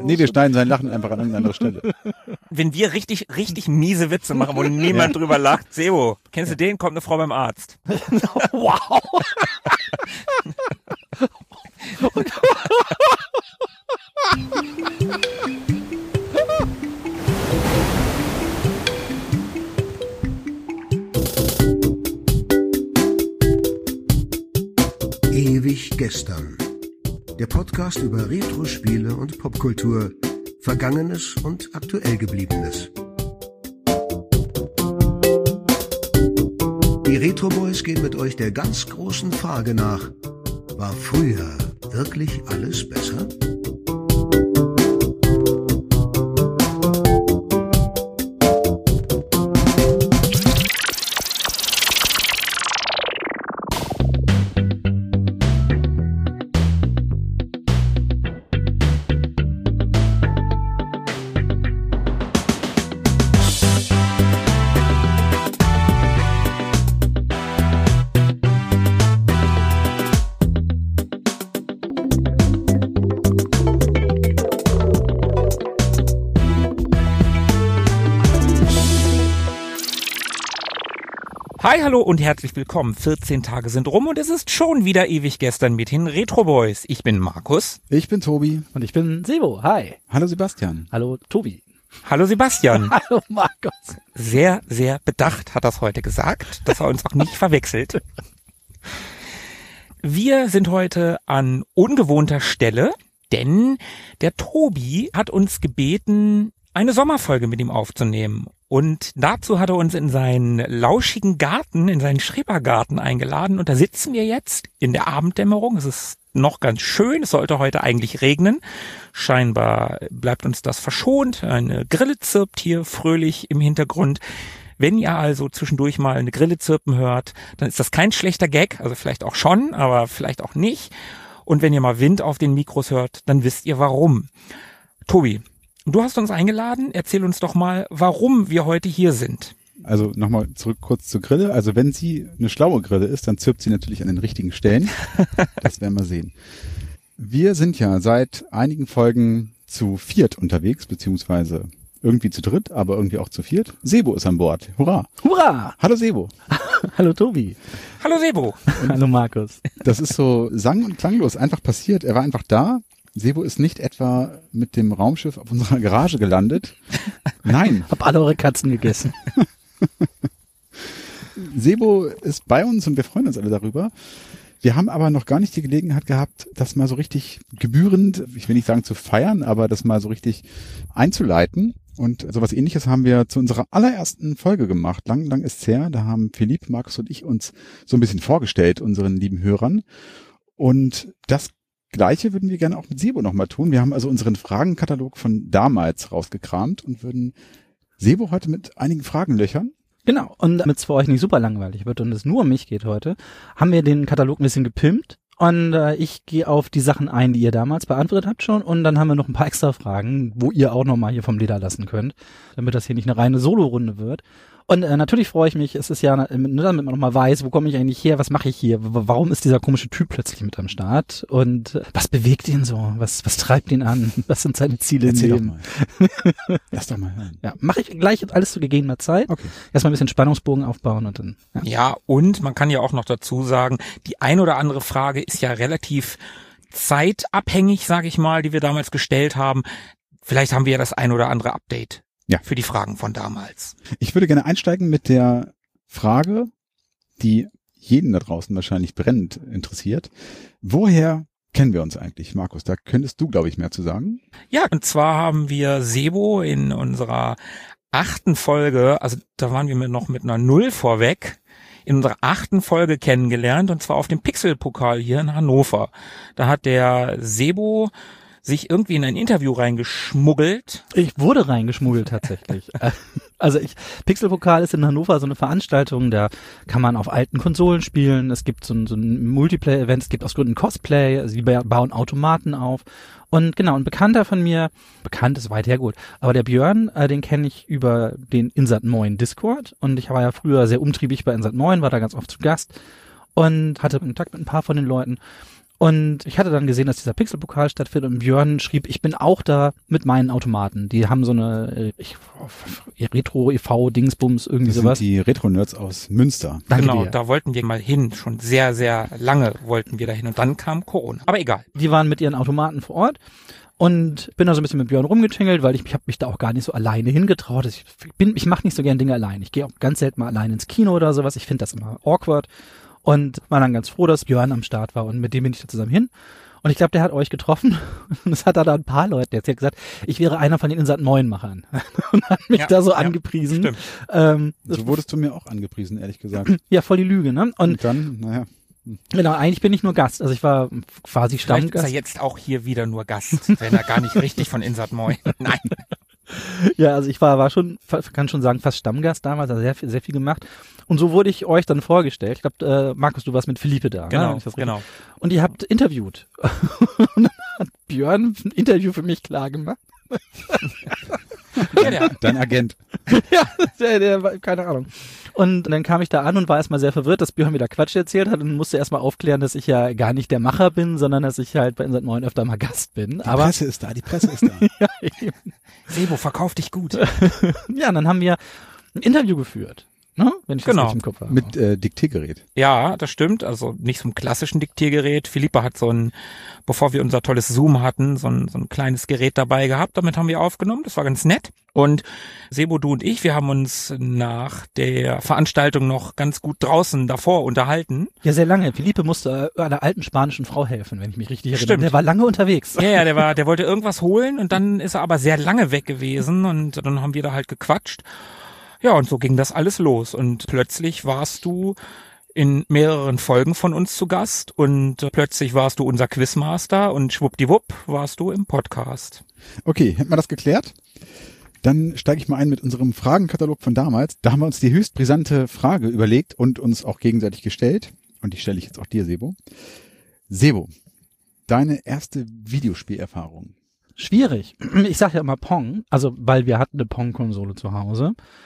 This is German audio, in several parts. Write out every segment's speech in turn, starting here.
Nee, wir schneiden sein Lachen einfach an irgendeine andere Stelle. Wenn wir richtig miese Witze machen, wo niemand drüber lacht. Sebo, kennst du den? Kommt eine Frau beim Arzt. Wow. Ewig gestern. Der Podcast über Retro-Spiele und Popkultur, Vergangenes und aktuell Gebliebenes. Die Retro Boys gehen mit euch der ganz großen Frage nach: War früher wirklich alles besser? Hi, hallo und herzlich willkommen. 14 Tage sind rum und es ist schon wieder ewig gestern mit den Retro Boys. Ich bin Markus. Ich bin Tobi. Und ich bin Sebo. Hi. Hallo Sebastian. Hallo Tobi. Hallo Sebastian. Hallo Markus. Sehr, sehr bedacht hat das heute gesagt, dass er uns auch nicht verwechselt. Wir sind heute an ungewohnter Stelle, denn der Tobi hat uns gebeten, eine Sommerfolge mit ihm aufzunehmen. Und dazu hat er uns in seinen lauschigen Garten, in seinen Schrebergarten eingeladen. Und da sitzen wir jetzt in der Abenddämmerung. Es ist noch ganz schön. Es sollte heute eigentlich regnen. Scheinbar bleibt uns das verschont. Eine Grille zirpt hier fröhlich im Hintergrund. Wenn ihr also zwischendurch mal eine Grille zirpen hört, dann ist das kein schlechter Gag. Also vielleicht auch schon, aber vielleicht auch nicht. Und wenn ihr mal Wind auf den Mikros hört, dann wisst ihr warum. Tobi, du hast uns eingeladen. Erzähl uns doch mal, warum wir heute hier sind. Also nochmal zurück kurz zur Grille. Also wenn sie eine schlaue Grille ist, dann zirpt sie natürlich an den richtigen Stellen. Das werden wir sehen. Wir sind ja seit einigen Folgen zu viert unterwegs, beziehungsweise irgendwie zu dritt, aber irgendwie auch zu viert. Sebo ist an Bord. Hurra! Hurra! Hallo Sebo. Hallo Tobi. Hallo Sebo. Hallo Markus. Das ist so sang- und klanglos einfach passiert. Er war einfach da. Sebo ist nicht etwa mit dem Raumschiff auf unserer Garage gelandet. Nein. Hab alle eure Katzen gegessen. Sebo ist bei uns und wir freuen uns alle darüber. Wir haben aber noch gar nicht die Gelegenheit gehabt, das mal so richtig gebührend, ich will nicht sagen zu feiern, aber das mal so richtig einzuleiten. Und sowas Ähnliches haben wir zu unserer allerersten Folge gemacht. Lang ist's her. Da haben Philipp, Markus und ich uns so ein bisschen vorgestellt, unseren lieben Hörern. Und das Gleiche würden wir gerne auch mit Sebo nochmal tun. Wir haben also unseren Fragenkatalog von damals rausgekramt und würden Sebo heute mit einigen Fragen löchern. Genau. Und damit es für euch nicht super langweilig wird und es nur um mich geht heute, haben wir den Katalog ein bisschen gepimpt. Und ich gehe auf die Sachen ein, die ihr damals beantwortet habt schon. Und dann haben wir noch ein paar extra Fragen, wo ihr auch nochmal hier vom Leder lassen könnt, damit das hier nicht eine reine Solo-Runde wird. Und natürlich freue ich mich, es ist ja, damit man nochmal weiß, wo komme ich eigentlich her, was mache ich hier, warum ist dieser komische Typ plötzlich mit am Start und was bewegt ihn so, was treibt ihn an, was sind seine Ziele im Leben. Lass doch mal hören. Ja, mache ich gleich alles zu gegebener Zeit. Okay. Erstmal ein bisschen Spannungsbogen aufbauen und dann. Ja, und man kann ja auch noch dazu sagen, die ein oder andere Frage ist ja relativ zeitabhängig, sage ich mal, die wir damals gestellt haben. Vielleicht haben wir ja das ein oder andere Update. Ja. Für die Fragen von damals. Ich würde gerne einsteigen mit der Frage, die jeden da draußen wahrscheinlich brennend interessiert. Woher kennen wir uns eigentlich, Markus? Da könntest du, glaube ich, mehr zu sagen. Ja, und zwar haben wir Sebo in unserer 8. Folge, also da waren wir noch mit einer 0 vorweg, in unserer 8. Folge kennengelernt, und zwar auf dem Pixelpokal hier in Hannover. Da hat der Sebo sich irgendwie in ein Interview reingeschmuggelt. Ich wurde reingeschmuggelt tatsächlich. Also Pixelpokal ist in Hannover so eine Veranstaltung, da kann man auf alten Konsolen spielen, es gibt so ein Multiplayer-Event, es gibt aus Gründen Cosplay, also die bauen Automaten auf. Und genau, ein Bekannter von mir, bekannt ist weit hergeholt, aber der Björn, den kenne ich über den Insert Moin Discord, und ich war ja früher sehr umtriebig bei Insert Moin, war da ganz oft zu Gast und hatte Kontakt mit ein paar von den Leuten. Und ich hatte dann gesehen, dass dieser Pixelpokal stattfindet und Björn schrieb, ich bin auch da mit meinen Automaten. Die haben so eine Retro-EV-Dingsbums, irgendwie Das sowas. sind die Retro-Nerds aus Münster. Danke Genau, dir. da wollten wir mal hin. Schon sehr, sehr lange wollten wir da hin. Und dann kam Corona. Aber egal. Die waren mit ihren Automaten vor Ort und bin da so ein bisschen mit Björn rumgetingelt, weil ich habe mich da auch gar nicht so alleine hingetraut. Ich mache nicht so gern Dinge allein. Ich gehe auch ganz selten mal allein ins Kino oder sowas. Ich finde das immer awkward und war dann ganz froh, dass Björn am Start war und mit dem bin ich da zusammen hin. Und ich glaube, der hat euch getroffen und es hat da ein paar Leute erzählt, gesagt, ich wäre einer von den Insat 9 Machern und hat mich da so angepriesen. Stimmt. So wurdest du mir auch angepriesen, ehrlich gesagt. Ja, voll die Lüge, ne? Und dann, naja. Genau, eigentlich bin ich nur Gast. Also ich war quasi Vielleicht ist Stammgast. er jetzt auch hier wieder nur Gast, wenn er gar nicht richtig von Insat Moin. Nein. Ja, also ich war schon, kann schon sagen, fast Stammgast damals, also sehr viel gemacht. Und so wurde ich euch dann vorgestellt. Ich glaube, Markus, du warst mit Philippe da. Genau, ne? genau. Und ihr habt interviewt. Und dann hat Björn ein Interview für mich klar gemacht. Ja, Dein Agent. Ja, der war, keine Ahnung. Und dann kam ich da an und war erstmal sehr verwirrt, dass Björn wieder Quatsch erzählt hat und musste erstmal aufklären, dass ich ja gar nicht der Macher bin, sondern dass ich halt bei Insat 9 öfter mal Gast bin. Die Presse ist da, die Presse ist da. Ja, eben. Sebo, verkauf dich gut. Ja, und dann haben wir ein Interview geführt. Ne? Wenn ich das Genau. richtig im Kopf habe. Mit Diktiergerät. Ja, das stimmt. Also nicht so einem klassischen Diktiergerät. Philippa hat bevor wir unser tolles Zoom hatten, so ein kleines Gerät dabei gehabt. Damit haben wir aufgenommen. Das war ganz nett. Und Sebo, du und ich, wir haben uns nach der Veranstaltung noch ganz gut draußen davor unterhalten. Ja, sehr lange. Philippe musste einer alten spanischen Frau helfen, wenn ich mich richtig erinnere. Stimmt. Der war lange unterwegs. Ja, der wollte irgendwas holen und dann ist er aber sehr lange weg gewesen und dann haben wir da halt gequatscht. Ja, und so ging das alles los und plötzlich warst du in mehreren Folgen von uns zu Gast und plötzlich warst du unser Quizmaster und schwuppdiwupp warst du im Podcast. Okay, hätten wir das geklärt? Dann steige ich mal ein mit unserem Fragenkatalog von damals. Da haben wir uns die höchst brisante Frage überlegt und uns auch gegenseitig gestellt. Und die stelle ich jetzt auch dir, Sebo. Sebo, deine erste Videospielerfahrung. Schwierig. Ich sage ja immer Pong, also weil wir hatten eine Pong-Konsole zu Hause.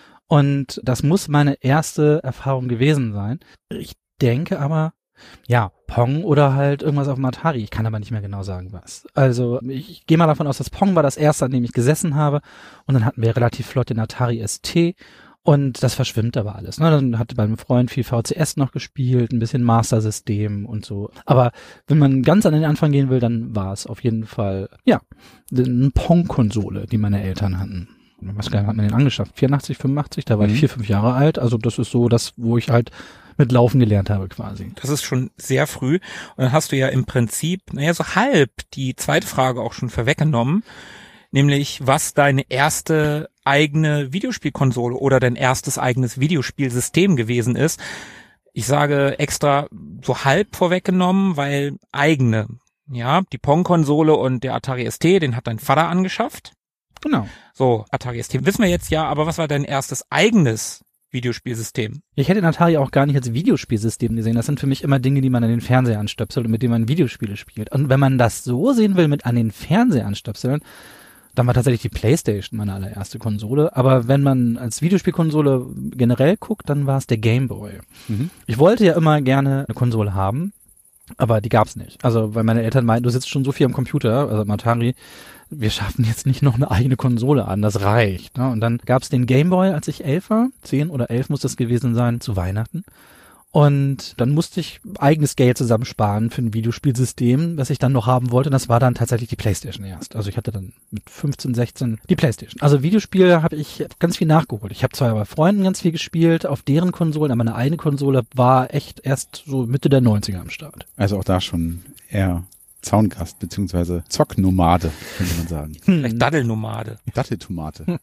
Und das muss meine erste Erfahrung gewesen sein. Ich denke aber, ja, Pong oder halt irgendwas auf dem Atari. Ich kann aber nicht mehr genau sagen, was. Also ich gehe mal davon aus, dass Pong war das erste, an dem ich gesessen habe. Und dann hatten wir relativ flott den Atari ST. Und das verschwimmt aber alles. Ne? Dann hatte bei einem Freund viel VCS noch gespielt, ein bisschen Master System und so. Aber wenn man ganz an den Anfang gehen will, dann war es auf jeden Fall, ja, eine Pong-Konsole, die meine Eltern hatten. Was hat man den angeschafft? 84, 85, da war ich 4, 5 Jahre alt. Also das ist so das, wo ich halt mit Laufen gelernt habe quasi. Das ist schon sehr früh. Und dann hast du ja im Prinzip, so halb die zweite Frage auch schon vorweggenommen. Nämlich, was deine erste eigene Videospielkonsole oder dein erstes eigenes Videospielsystem gewesen ist. Ich sage extra so halb vorweggenommen, weil eigene, ja, die Pong-Konsole und der Atari ST, den hat dein Vater angeschafft. Genau. So, Atari ST wissen wir jetzt ja, aber was war dein erstes eigenes Videospielsystem? Ich hätte den Atari auch gar nicht als Videospielsystem gesehen. Das sind für mich immer Dinge, die man an den Fernseher anstöpselt und mit denen man Videospiele spielt. Und wenn man das so sehen will, mit an den Fernseher anstöpseln, dann war tatsächlich die PlayStation meine allererste Konsole. Aber wenn man als Videospielkonsole generell guckt, dann war es der Game Boy. Mhm. Ich wollte ja immer gerne eine Konsole haben, aber die gab's nicht. Also weil meine Eltern meinten, du sitzt schon so viel am Computer, also am Atari, wir schaffen jetzt nicht noch eine eigene Konsole an, das reicht. Ne? Und dann gab's den Game Boy, als ich 11 war, 10 oder 11 muss das gewesen sein, zu Weihnachten. Und dann musste ich eigenes Geld zusammensparen für ein Videospielsystem, das ich dann noch haben wollte. Und das war dann tatsächlich die PlayStation erst. Also ich hatte dann mit 15, 16 die PlayStation. Also Videospiele habe ich ganz viel nachgeholt. Ich habe zwar bei Freunden ganz viel gespielt auf deren Konsolen, aber meine eigene Konsole war echt erst so Mitte der 90er am Start. Also auch da schon eher Zaungast beziehungsweise Zocknomade, könnte man sagen. Vielleicht Daddelnomade. Datteltomate.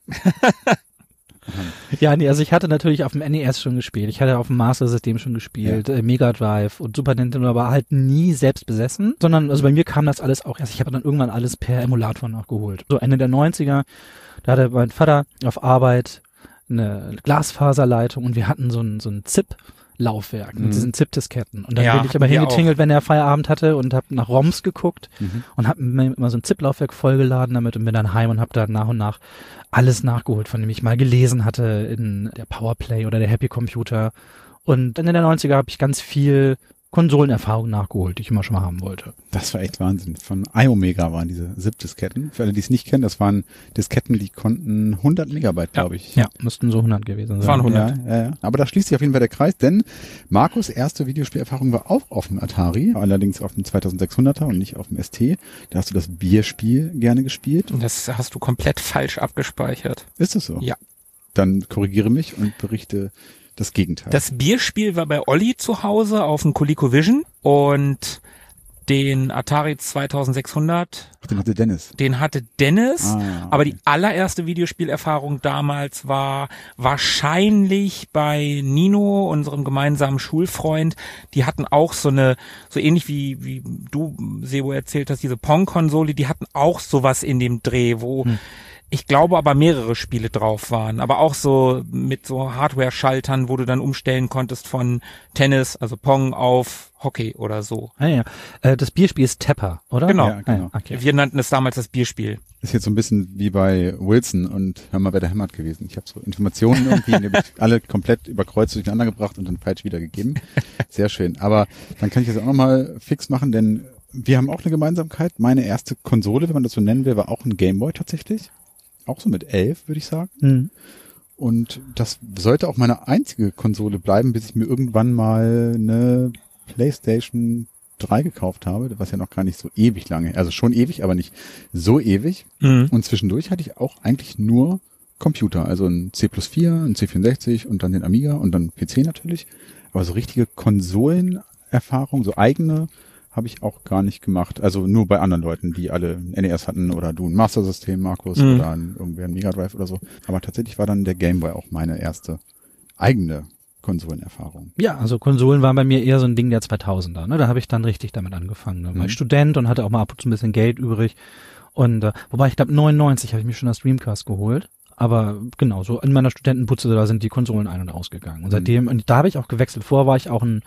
Ja, nee, also ich hatte natürlich auf dem NES schon gespielt. Ich hatte auf dem Master System schon gespielt, Mega Drive und Super Nintendo, aber halt nie selbst besessen, sondern also bei mir kam das alles auch erst. Ich habe dann irgendwann alles per Emulator nachgeholt. So Ende der 90er, da hatte mein Vater auf Arbeit eine Glasfaserleitung und wir hatten so ein ZIP-Laufwerk mit diesen ZIP-Disketten. Und dann Ja, bin ich aber wir hingetingelt, wenn er Feierabend hatte und habe nach ROMs geguckt und habe mir immer so ein ZIP-Laufwerk vollgeladen damit und bin dann heim und habe da nach und nach alles nachgeholt, von dem ich mal gelesen hatte in der Powerplay oder der Happy Computer. Und Ende der 90er habe ich ganz viel Konsolenerfahrung nachgeholt, die ich immer schon mal haben wollte. Das war echt Wahnsinn. Von iOmega waren diese ZIP-Disketten. Für alle, die es nicht kennen, das waren Disketten, die konnten 100 Megabyte, glaube ich. Ja, müssten so 100 gewesen sein. Waren 100. Ja. Aber da schließt sich auf jeden Fall der Kreis, denn Markus' erste Videospielerfahrung war auch auf dem Atari, allerdings auf dem 2600er und nicht auf dem ST. Da hast du das Bierspiel gerne gespielt. Und das hast du komplett falsch abgespeichert. Ist das so? Ja. Dann korrigiere mich und berichte das Gegenteil. Das Bierspiel war bei Olli zu Hause auf dem ColecoVision und den Atari 2600. Den hatte Dennis. Den hatte Dennis, Ah, aber die allererste Videospielerfahrung damals war wahrscheinlich bei Nino, unserem gemeinsamen Schulfreund. Die hatten auch so ähnlich wie du, Sebo, erzählt hast, diese Pong-Konsole, die hatten auch sowas in dem Dreh, wo ich glaube aber mehrere Spiele drauf waren, aber auch so mit so Hardware-Schaltern, wo du dann umstellen konntest von Tennis, also Pong auf Hockey oder so. Ah, ja. Das Bierspiel ist Tepper, oder? Genau. Ja, genau. Ah, okay. Wir nannten es damals das Bierspiel. Ist jetzt so ein bisschen wie bei Wilson und Hör mal, wer da hämmert gewesen. Ich habe so Informationen irgendwie, die hab ich alle komplett überkreuzt durcheinander gebracht und dann falsch wiedergegeben. Sehr schön. Aber dann kann ich das auch nochmal fix machen, denn wir haben auch eine Gemeinsamkeit. Meine erste Konsole, wenn man das so nennen will, war auch ein Gameboy tatsächlich. Auch so mit 11, würde ich sagen. Mhm. Und das sollte auch meine einzige Konsole bleiben, bis ich mir irgendwann mal eine PlayStation 3 gekauft habe, was ja noch gar nicht so ewig lange, also schon ewig, aber nicht so ewig. Mhm. Und zwischendurch hatte ich auch eigentlich nur Computer, also ein C+4, ein C64 und dann den Amiga und dann PC natürlich. Aber so richtige Konsolenerfahrung, so eigene, habe ich auch gar nicht gemacht. Also nur bei anderen Leuten, die alle ein NES hatten oder du ein Master System, Markus, oder irgendwer ein Mega Drive oder so. Aber tatsächlich war dann der Game Boy auch meine erste eigene Konsolenerfahrung. Ja, also Konsolen waren bei mir eher so ein Ding der 2000er. Ne? Da habe ich dann richtig damit angefangen. Da war ich Student und hatte auch mal ab und zu ein bisschen Geld übrig. Und wobei ich glaube 99 habe ich mir schon das Dreamcast geholt. Aber genau, so in meiner Studentenputze, da sind die Konsolen ein- und ausgegangen. Und seitdem, und da habe ich auch gewechselt. Vorher war ich auch ein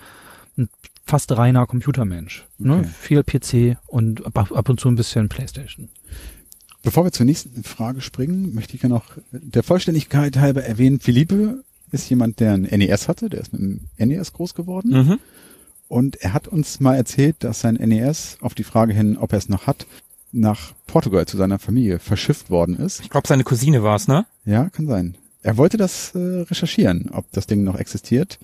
fast reiner Computermensch. Ne? Okay. Viel PC und ab und zu ein bisschen Playstation. Bevor wir zur nächsten Frage springen, möchte ich ja noch der Vollständigkeit halber erwähnen, Philippe ist jemand, der ein NES hatte, der ist mit dem NES groß geworden. Mhm. Und er hat uns mal erzählt, dass sein NES auf die Frage hin, ob er es noch hat, nach Portugal zu seiner Familie verschifft worden ist. Ich glaube, seine Cousine war es, ne? Ja, kann sein. Er wollte das recherchieren, ob das Ding noch existiert.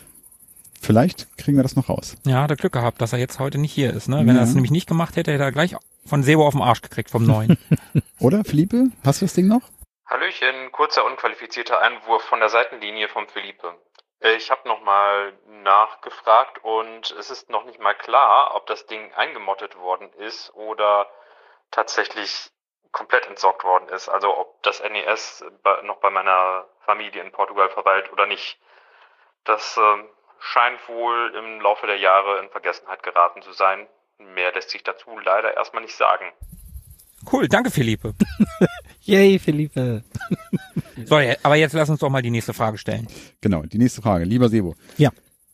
Vielleicht kriegen wir das noch raus. Ja, hat er Glück gehabt, dass er jetzt heute nicht hier ist, ne? Wenn Ja. er das nämlich nicht gemacht hätte, hätte er gleich von Sebo auf den Arsch gekriegt vom Neuen. Oder, Philippe? Hast du das Ding noch? Hallöchen, kurzer unqualifizierter Einwurf von der Seitenlinie vom Philippe. Ich habe nochmal nachgefragt und es ist noch nicht mal klar, ob das Ding eingemottet worden ist oder tatsächlich komplett entsorgt worden ist. Also ob das NES noch bei meiner Familie in Portugal verweilt oder nicht. Das scheint wohl im Laufe der Jahre in Vergessenheit geraten zu sein. Mehr lässt sich dazu leider erstmal nicht sagen. Cool, danke Philippe. Yay, Philippe. So, aber jetzt lass uns doch mal die nächste Frage stellen. Genau, die nächste Frage. Lieber Sebo. Ja.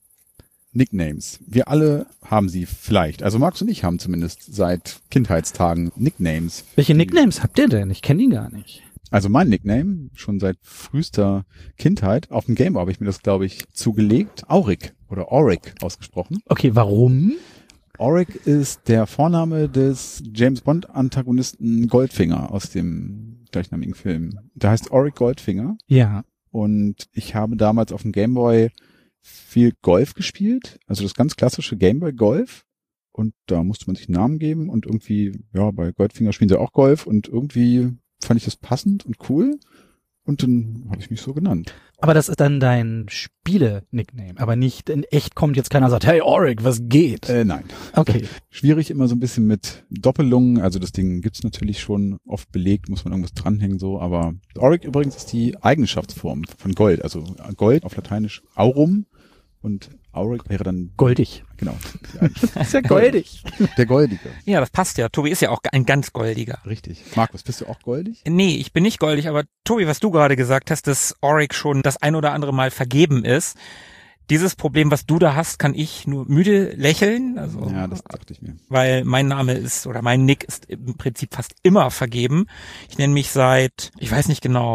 Nicknames. Wir alle haben sie vielleicht. Also Markus und ich haben zumindest seit Kindheitstagen Nicknames. Welche Nicknames habt ihr denn? Ich kenne die gar nicht. Also mein Nickname, schon seit frühester Kindheit, auf dem Gameboy habe ich mir das, glaube ich, zugelegt. Auric oder Auric ausgesprochen. Okay, warum? Auric ist der Vorname des James-Bond-Antagonisten Goldfinger aus dem gleichnamigen Film. Der heißt Auric Goldfinger Ja. und ich habe damals auf dem Gameboy viel Golf gespielt, also das ganz klassische Gameboy Golf, und da musste man sich einen Namen geben und irgendwie, ja, bei Goldfinger spielen sie auch Golf und irgendwie fand ich das passend und cool und dann habe ich mich so genannt. Aber das ist dann dein Spiele-Nickname, aber nicht in echt kommt jetzt keiner und sagt, hey Auric, was geht? Nein. Okay. Schwierig immer so ein bisschen mit Doppelungen, also das Ding gibt's natürlich schon oft belegt, muss man irgendwas dranhängen so, aber Auric übrigens ist die Eigenschaftsform von Gold, also Gold auf Lateinisch Aurum und Auric wäre dann Goldig. genau Ist ja goldig. der Goldige. Ja, das passt ja. Tobi ist ja auch ein ganz goldiger. Richtig. Markus, bist du auch goldig? Nee, ich bin nicht goldig, aber Tobi, was du gerade gesagt hast, dass Auric schon das ein oder andere Mal vergeben ist. Dieses Problem, was du da hast, kann ich nur müde lächeln. Also, Ja, das dachte ich mir. weil mein Name ist oder mein Nick ist im Prinzip fast immer vergeben. Ich nenne mich seit, ich weiß nicht genau,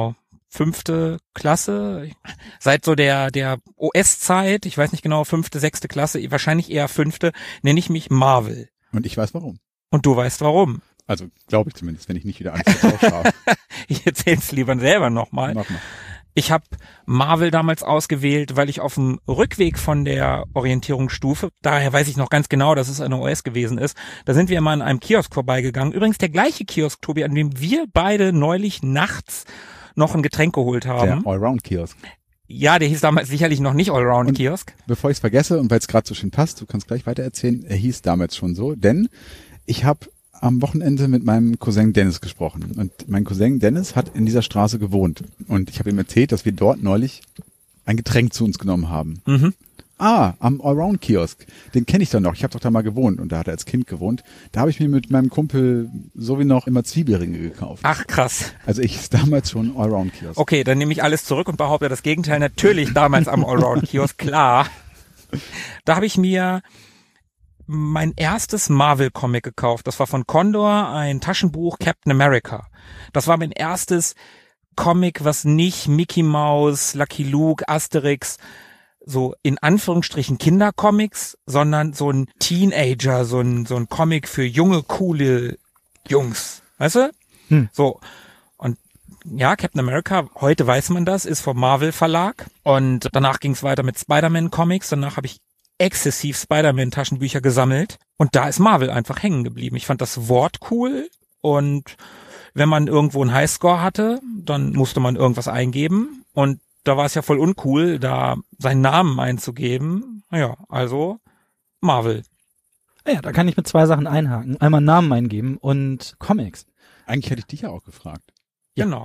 5. Klasse, seit so der OS-Zeit, ich weiß nicht genau, 5., 6. Klasse, wahrscheinlich eher 5., nenne ich mich Marvel. Und ich weiß warum. Und du weißt warum. Also glaube ich zumindest, wenn ich nicht wieder Angst habe. Ich erzähl's lieber selber nochmal. Mach mal. Ich habe Marvel damals ausgewählt, weil ich auf dem Rückweg von der Orientierungsstufe, daher weiß ich noch ganz genau, dass es eine OS gewesen ist, da sind wir immer an einem Kiosk vorbeigegangen. Übrigens der gleiche Kiosk, Tobi, an dem wir beide neulich nachts noch ein Getränk geholt haben. Der Allround-Kiosk. Ja, der hieß damals sicherlich noch nicht Allround-Kiosk. Bevor ich es vergesse und weil es gerade so schön passt, du kannst gleich weiter erzählen, er hieß damals schon so, denn ich habe am Wochenende mit meinem Cousin Dennis gesprochen und mein Cousin Dennis hat in dieser Straße gewohnt und ich habe ihm erzählt, dass wir dort neulich ein Getränk zu uns genommen haben. Mhm. Am Allround-Kiosk, den kenne ich doch noch, ich habe doch da mal gewohnt und da hat er als Kind gewohnt. Da habe ich mir mit meinem Kumpel so wie noch immer Zwiebelringe gekauft. Ach krass. Also ich ist damals schon Allround-Kiosk. Okay, dann nehme ich alles zurück und behaupte das Gegenteil. Natürlich damals am Allround-Kiosk, klar. Da habe ich mir mein erstes Marvel-Comic gekauft. Das war von Condor, ein Taschenbuch Captain America. Das war mein erstes Comic, was nicht Mickey Mouse, Lucky Luke, Asterix, so in Anführungsstrichen Kindercomics, sondern so ein Teenager, so ein Comic für junge, coole Jungs. Weißt du? So. Und ja, Captain America, heute weiß man das, ist vom Marvel Verlag. Und danach ging es weiter mit Spider-Man Comics. Danach habe ich exzessiv Spider-Man-Taschenbücher gesammelt und da ist Marvel einfach hängen geblieben. Ich fand das Wort cool und wenn man irgendwo einen Highscore hatte, dann musste man irgendwas eingeben und da war es ja voll uncool, da seinen Namen einzugeben. Naja, also Marvel. Ja, da kann ich mit 2 Sachen einhaken. Einmal Namen eingeben und Comics. Eigentlich hätte ich dich ja auch gefragt. Ja. Genau.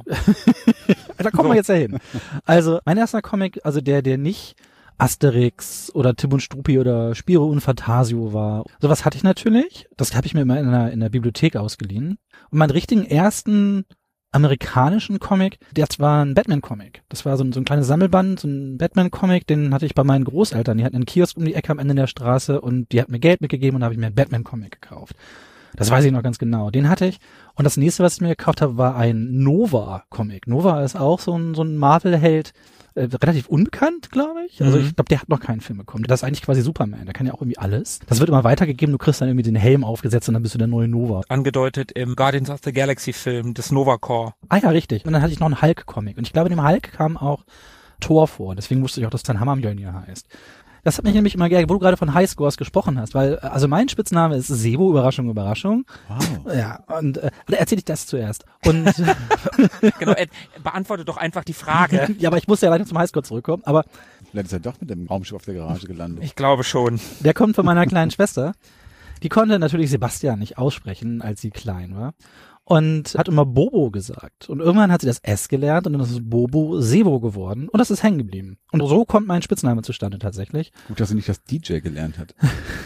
Da kommen wir jetzt ja hin. Also mein erster Comic, also der nicht Asterix oder Tim und Struppi oder Spiro und Fantasio war. Sowas hatte ich natürlich. Das habe ich mir immer in der Bibliothek ausgeliehen. Und meinen richtigen ersten amerikanischen Comic, das war ein Batman-Comic. Das war so ein kleines Sammelband, so ein Batman-Comic, den hatte ich bei meinen Großeltern. Die hatten einen Kiosk um die Ecke am Ende der Straße und die hatten mir Geld mitgegeben und da habe ich mir einen Batman-Comic gekauft. Das weiß ich noch ganz genau. Den hatte ich. Und das nächste, was ich mir gekauft habe, war ein Nova-Comic. Nova ist auch so ein Marvel-Held, relativ unbekannt, glaube ich. Also ich glaube, der hat noch keinen Film bekommen. Das ist eigentlich quasi Superman. Der kann ja auch irgendwie alles. Das wird immer weitergegeben. Du kriegst dann irgendwie den Helm aufgesetzt und dann bist du der neue Nova. Angedeutet im Guardians of the Galaxy Film des Nova Corps. Ah ja, richtig. Und dann hatte ich noch einen Hulk-Comic. Und ich glaube, in dem Hulk kam auch Thor vor. Deswegen wusste ich auch, dass sein Hammer Mjolnir heißt. Das hat mich nämlich immer geärgert, wo du gerade von Highscores gesprochen hast, weil, also mein Spitzname ist Sebo, Überraschung, Überraschung. Wow. Ja, und erzähl ich das zuerst. Und Genau, beantworte doch einfach die Frage. ja, aber ich muss ja leider zum Highscore zurückkommen, aber Vielleicht ist er doch mit dem Raumschiff auf der Garage gelandet. Ich glaube schon. der kommt von meiner kleinen Schwester. Die konnte natürlich Sebastian nicht aussprechen, als sie klein war. Und hat immer Bobo gesagt. Und irgendwann hat sie das S gelernt und dann ist Bobo Sebo geworden. Und das ist hängen geblieben. Und so kommt mein Spitzname zustande tatsächlich. Gut, dass er nicht das DJ gelernt hat.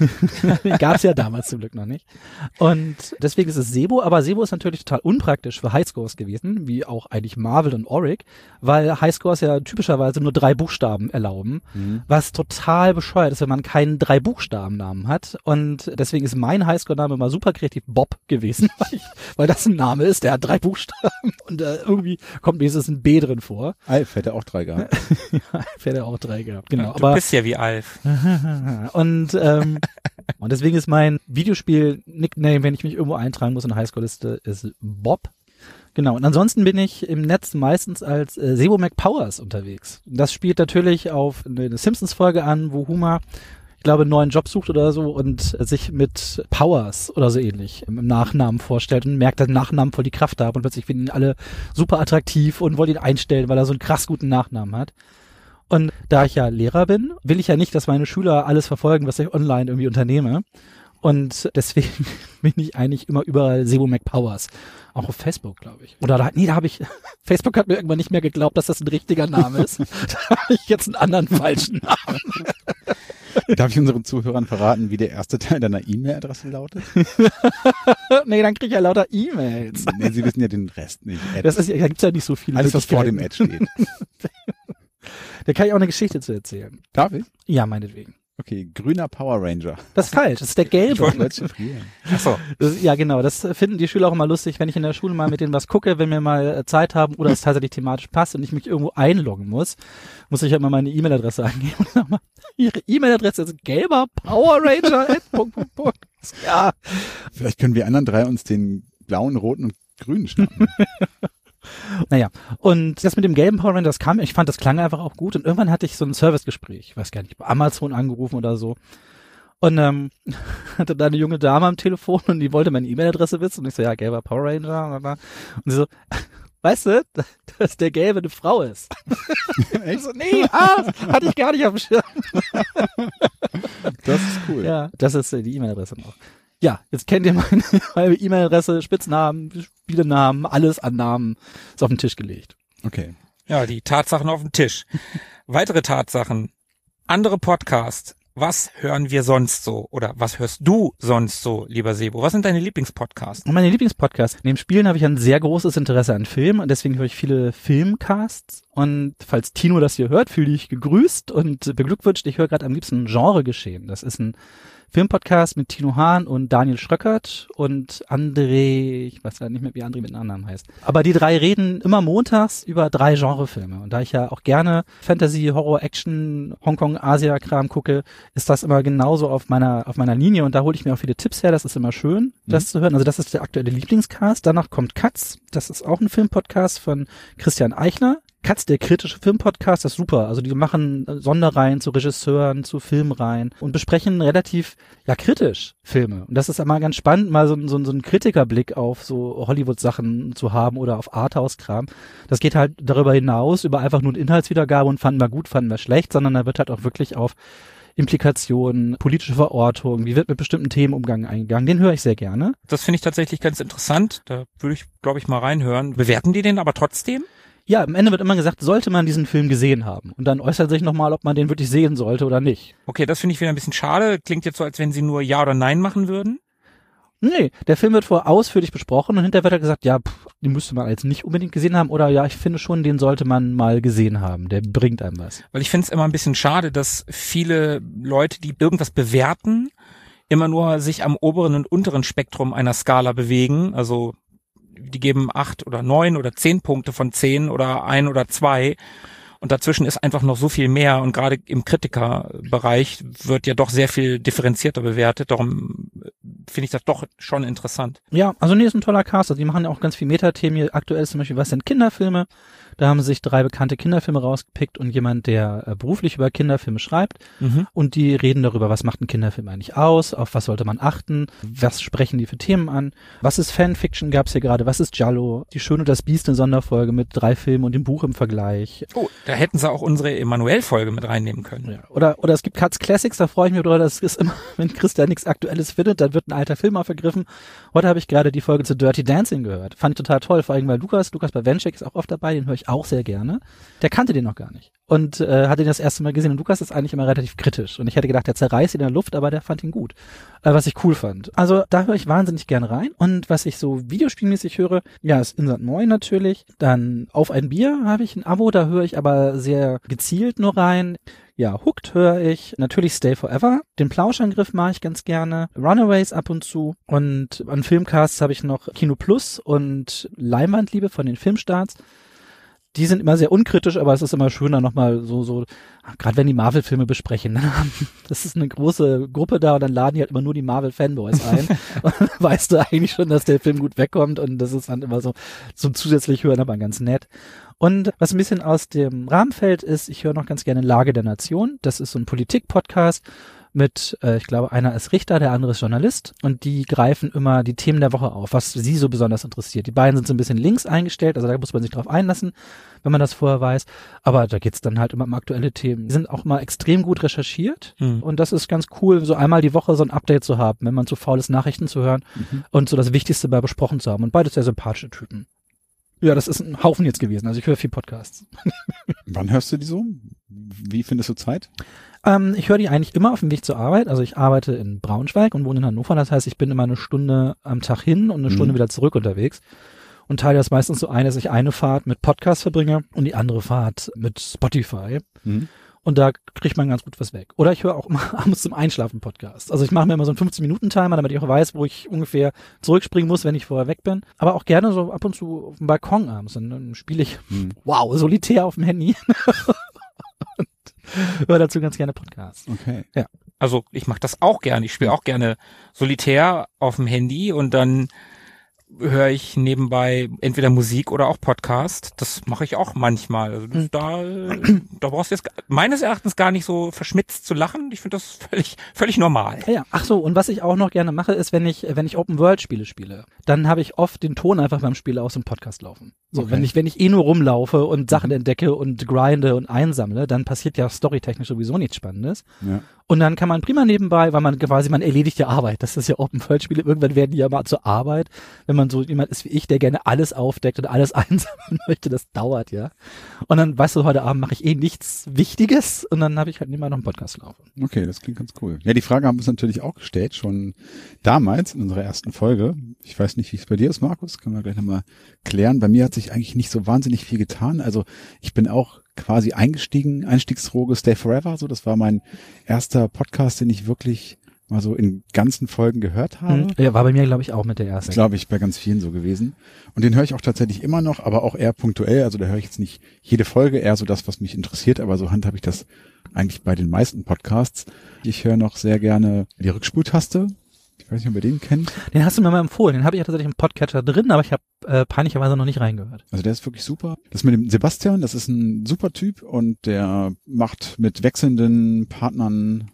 Den gab es ja damals zum Glück noch nicht. Und deswegen ist es Sebo. Aber Sebo ist natürlich total unpraktisch für Highscores gewesen, wie auch eigentlich Marvel und Auric, weil Highscores ja typischerweise nur 3 Buchstaben erlauben, was total bescheuert ist, wenn man keinen 3-Buchstaben-Namen hat. Und deswegen ist mein Highscore-Name immer super kreativ Bob gewesen, weil das ein Name ist, der hat 3 Buchstaben und irgendwie kommt wenigstens ein B drin vor. Alf hätte auch 3 gehabt. Alf hätte auch 3 gehabt, genau. Du bist ja wie Alf. Und deswegen ist mein Videospiel-Nickname, wenn ich mich irgendwo eintragen muss in der Highscore-Liste, ist Bob. Genau, und ansonsten bin ich im Netz meistens als Sebo McPowers unterwegs. Das spielt natürlich auf eine Simpsons-Folge an, wo Homer, ich glaube, einen neuen Job sucht oder so und sich mit Powers oder so ähnlich im Nachnamen vorstellt und merkt, dass der Nachnamen voll die Kraft hat und plötzlich finden ihn alle super attraktiv und wollen ihn einstellen, weil er so einen krass guten Nachnamen hat. Und da ich ja Lehrer bin, will ich ja nicht, dass meine Schüler alles verfolgen, was ich online irgendwie unternehme. Und deswegen bin ich eigentlich immer überall Sebo McPowers. Auch auf Facebook, glaube ich. Oder da habe ich, Facebook hat mir irgendwann nicht mehr geglaubt, dass das ein richtiger Name ist. Da habe ich jetzt einen anderen falschen Namen. Darf ich unseren Zuhörern verraten, wie der erste Teil deiner E-Mail-Adresse lautet? Nee, dann kriege ich ja lauter E-Mails. Nee, Sie wissen ja den Rest nicht. Da gibt's ja nicht so viele. Alles, was vor dem Ad steht. Da kann ich auch eine Geschichte zu erzählen. Darf ich? Ja, meinetwegen. Okay, grüner Power Ranger. Das ist falsch, das ist der gelbe. Achso. Ja, genau, das finden die Schüler auch immer lustig, wenn ich in der Schule mal mit denen was gucke, wenn wir mal Zeit haben oder es tatsächlich thematisch passt und ich mich irgendwo einloggen muss ich ja immer meine E-Mail-Adresse eingeben und sag mal, Ihre E-Mail-Adresse ist gelber Power Ranger. Ja. Vielleicht können wir anderen 3 uns den blauen, roten und grünen schnappen. Naja, und das mit dem gelben Power Ranger, ich fand, das klang einfach auch gut und irgendwann hatte ich so ein Servicegespräch, ich weiß gar nicht, bei Amazon angerufen oder so und hatte da eine junge Dame am Telefon und die wollte meine E-Mail-Adresse wissen und ich so, ja, gelber Power Ranger und sie so, weißt du, dass der gelbe eine Frau ist? Ich so, nee, hatte ich gar nicht auf dem Schirm. Das ist cool. Ja, das ist die E-Mail-Adresse noch. Ja, jetzt kennt ihr meine E-Mail-Adresse, Spitznamen, Spielenamen, alles an Namen ist auf den Tisch gelegt. Okay. Ja, die Tatsachen auf dem Tisch. Weitere Tatsachen. Andere Podcasts. Was hören wir sonst so? Oder was hörst du sonst so, lieber Sebo? Was sind deine Lieblingspodcasts? Und meine Lieblingspodcasts. Neben Spielen habe ich ein sehr großes Interesse an Filmen und deswegen höre ich viele Filmcasts. Und falls Tino das hier hört, fühle ich gegrüßt und beglückwünscht. Ich höre gerade am liebsten Genregeschehen. Das ist ein Filmpodcast mit Tino Hahn und Daniel Schröckert und André, ich weiß gar nicht mehr, wie André mit Nachnamen heißt. Aber die 3 reden immer montags über 3 Genrefilme. Und da ich ja auch gerne Fantasy, Horror, Action, Hongkong, Asia-Kram gucke, ist das immer genauso auf meiner Linie. Und da hole ich mir auch viele Tipps her. Das ist immer schön, das zu hören. Also das ist der aktuelle Lieblingscast. Danach kommt Katz. Das ist auch ein Filmpodcast von Christian Eichner. Katz, der kritische Filmpodcast, das ist super. Also die machen Sonderreihen zu Regisseuren, zu Filmreihen und besprechen relativ kritisch Filme. Und das ist immer ganz spannend, mal so einen Kritikerblick auf so Hollywood-Sachen zu haben oder auf Arthouse-Kram. Das geht halt darüber hinaus, über einfach nur Inhaltswiedergabe und fanden wir gut, fanden wir schlecht, sondern da wird halt auch wirklich auf Implikationen, politische Verortung, wie wird mit bestimmten Themen eingegangen. Den höre ich sehr gerne. Das finde ich tatsächlich ganz interessant. Da würde ich, glaube ich, mal reinhören. Bewerten die den aber trotzdem? Ja, am Ende wird immer gesagt, sollte man diesen Film gesehen haben. Und dann äußert sich nochmal, ob man den wirklich sehen sollte oder nicht. Okay, das finde ich wieder ein bisschen schade. Klingt jetzt so, als wenn sie nur Ja oder Nein machen würden. Nee, der Film wird vorher ausführlich besprochen und hinterher wird er gesagt, ja, den müsste man jetzt nicht unbedingt gesehen haben oder ja, ich finde schon, den sollte man mal gesehen haben. Der bringt einem was. Weil ich finde es immer ein bisschen schade, dass viele Leute, die irgendwas bewerten, immer nur sich am oberen und unteren Spektrum einer Skala bewegen. Also die geben 8 oder 9 oder 10 Punkte von 10 oder 1 oder 2 und dazwischen ist einfach noch so viel mehr und gerade im Kritikerbereich wird ja doch sehr viel differenzierter bewertet, darum finde ich das doch schon interessant. Ja, also nee, ist ein toller Cast, also die machen ja auch ganz viel Metathemen. Hier aktuell ist zum Beispiel, was sind Kinderfilme? Da haben sich 3 bekannte Kinderfilme rausgepickt und jemand, der beruflich über Kinderfilme schreibt und die reden darüber, was macht ein Kinderfilm eigentlich aus, auf was sollte man achten, was sprechen die für Themen an, was ist Fanfiction, gab's hier gerade, was ist Giallo, Die Schöne und das Biest, eine Sonderfolge mit 3 Filmen und dem Buch im Vergleich. Oh, da hätten sie auch unsere Emanuel-Folge mit reinnehmen können. Ja. Oder es gibt Katz Classics, da freue ich mich drüber, das ist immer, wenn Christian nichts Aktuelles findet, dann wird ein alter Film aufgegriffen. Heute habe ich gerade die Folge zu Dirty Dancing gehört. Fand ich total toll, vor allem weil Lukas bei Vencheck ist auch oft dabei, den höre ich auch sehr gerne. Der kannte den noch gar nicht und hat ihn das erste Mal gesehen und Lukas ist eigentlich immer relativ kritisch und ich hätte gedacht, der zerreißt ihn in der Luft, aber der fand ihn gut, was ich cool fand. Also da höre ich wahnsinnig gerne rein und was ich so videospielmäßig höre, ja, ist Insert Moin natürlich, dann Auf ein Bier habe ich ein Abo, da höre ich aber sehr gezielt nur rein. Ja, Hooked höre ich, natürlich Stay Forever, den Plauschangriff mache ich ganz gerne, Runaways ab und zu und an Filmcasts habe ich noch Kino Plus und Leinwandliebe von den Filmstarts. Die sind immer sehr unkritisch, aber es ist immer schöner nochmal so, gerade wenn die Marvel-Filme besprechen, das ist eine große Gruppe da und dann laden die halt immer nur die Marvel-Fanboys ein und dann weißt du eigentlich schon, dass der Film gut wegkommt und das ist dann immer so zum zusätzlich hören, aber ganz nett. Und was ein bisschen aus dem Rahmen fällt, ist, ich höre noch ganz gerne Lage der Nation. Das ist so ein Politik-Podcast mit, ich glaube, einer ist Richter, der andere ist Journalist und die greifen immer die Themen der Woche auf, was sie so besonders interessiert. Die beiden sind so ein bisschen links eingestellt, also da muss man sich drauf einlassen, wenn man das vorher weiß, aber da geht's dann halt immer um aktuelle Themen. Die sind auch mal extrem gut recherchiert und das ist ganz cool, so einmal die Woche so ein Update zu haben, wenn man zu faul ist, Nachrichten zu hören und so das Wichtigste bei besprochen zu haben und beides sehr sympathische Typen. Ja, das ist ein Haufen jetzt gewesen. Also ich höre viel Podcasts. Wann hörst du die so? Wie findest du Zeit? Ich höre die eigentlich immer auf dem Weg zur Arbeit. Also ich arbeite in Braunschweig und wohne in Hannover. Das heißt, ich bin immer eine Stunde am Tag hin und eine Stunde wieder zurück unterwegs. Und teile das meistens so ein, dass ich eine Fahrt mit Podcast verbringe und die andere Fahrt mit Spotify. Und da kriegt man ganz gut was weg. Oder ich höre auch immer abends zum Einschlafen Podcast. Also ich mache mir immer so einen 15-Minuten-Timer, damit ich auch weiß, wo ich ungefähr zurückspringen muss, wenn ich vorher weg bin. Aber auch gerne so ab und zu auf dem Balkon abends. Und dann spiele ich, Solitär auf dem Handy. Und höre dazu ganz gerne Podcasts. Okay. Ja. Also ich mache das auch gerne. Ich spiele auch gerne Solitär auf dem Handy und dann höre ich nebenbei entweder Musik oder auch Podcast. Das mache ich auch manchmal. Also da brauchst du jetzt meines Erachtens gar nicht so verschmitzt zu lachen. Ich finde das völlig normal. Ja. Ach so, und was ich auch noch gerne mache, ist, wenn ich Open-World-Spiele spiele, dann habe ich oft den Ton einfach beim Spiel aus dem Podcast laufen. So, Okay. wenn ich nur rumlaufe und Sachen entdecke und grinde und einsammle, dann passiert ja storytechnisch sowieso nichts Spannendes. Ja. Und dann kann man prima nebenbei, weil man erledigt ja Arbeit. Das ist ja Open-World-Spiele. Irgendwann werden die ja mal zur Arbeit. Wenn man so jemand ist wie ich, der gerne alles aufdeckt und alles einsammeln möchte, das dauert ja. Und dann, weißt du, heute Abend mache ich nichts Wichtiges und dann habe ich halt immer noch einen Podcast laufen. Okay, das klingt ganz cool. Ja, die Frage haben wir uns natürlich auch gestellt, schon damals in unserer ersten Folge. Ich weiß nicht, wie es bei dir ist, Markus. Können wir gleich nochmal klären. Bei mir hat sich eigentlich nicht so wahnsinnig viel getan. Also ich bin auch quasi Einstiegsdroge Stay Forever. So, das war mein erster Podcast, den ich wirklich mal so in ganzen Folgen gehört habe. Ja, war bei mir, glaube ich, auch mit der ersten. Glaube ich, bei ganz vielen so gewesen. Und den höre ich auch tatsächlich immer noch, aber auch eher punktuell. Also da höre ich jetzt nicht jede Folge, eher so das, was mich interessiert. Aber so handhabe ich das eigentlich bei den meisten Podcasts. Ich höre noch sehr gerne die Rückspultaste. Ich weiß nicht, ob ihr den kennt. Den hast du mir mal empfohlen. Den habe ich ja tatsächlich im Podcatcher drin, aber ich habe peinlicherweise noch nicht reingehört. Also der ist wirklich super. Das mit dem Sebastian, das ist ein super Typ und der macht mit wechselnden Partnern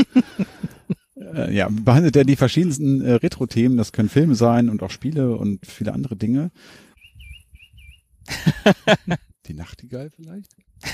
behandelt er die verschiedensten Retro-Themen. Das können Filme sein und auch Spiele und viele andere Dinge. Die Nachtigall vielleicht?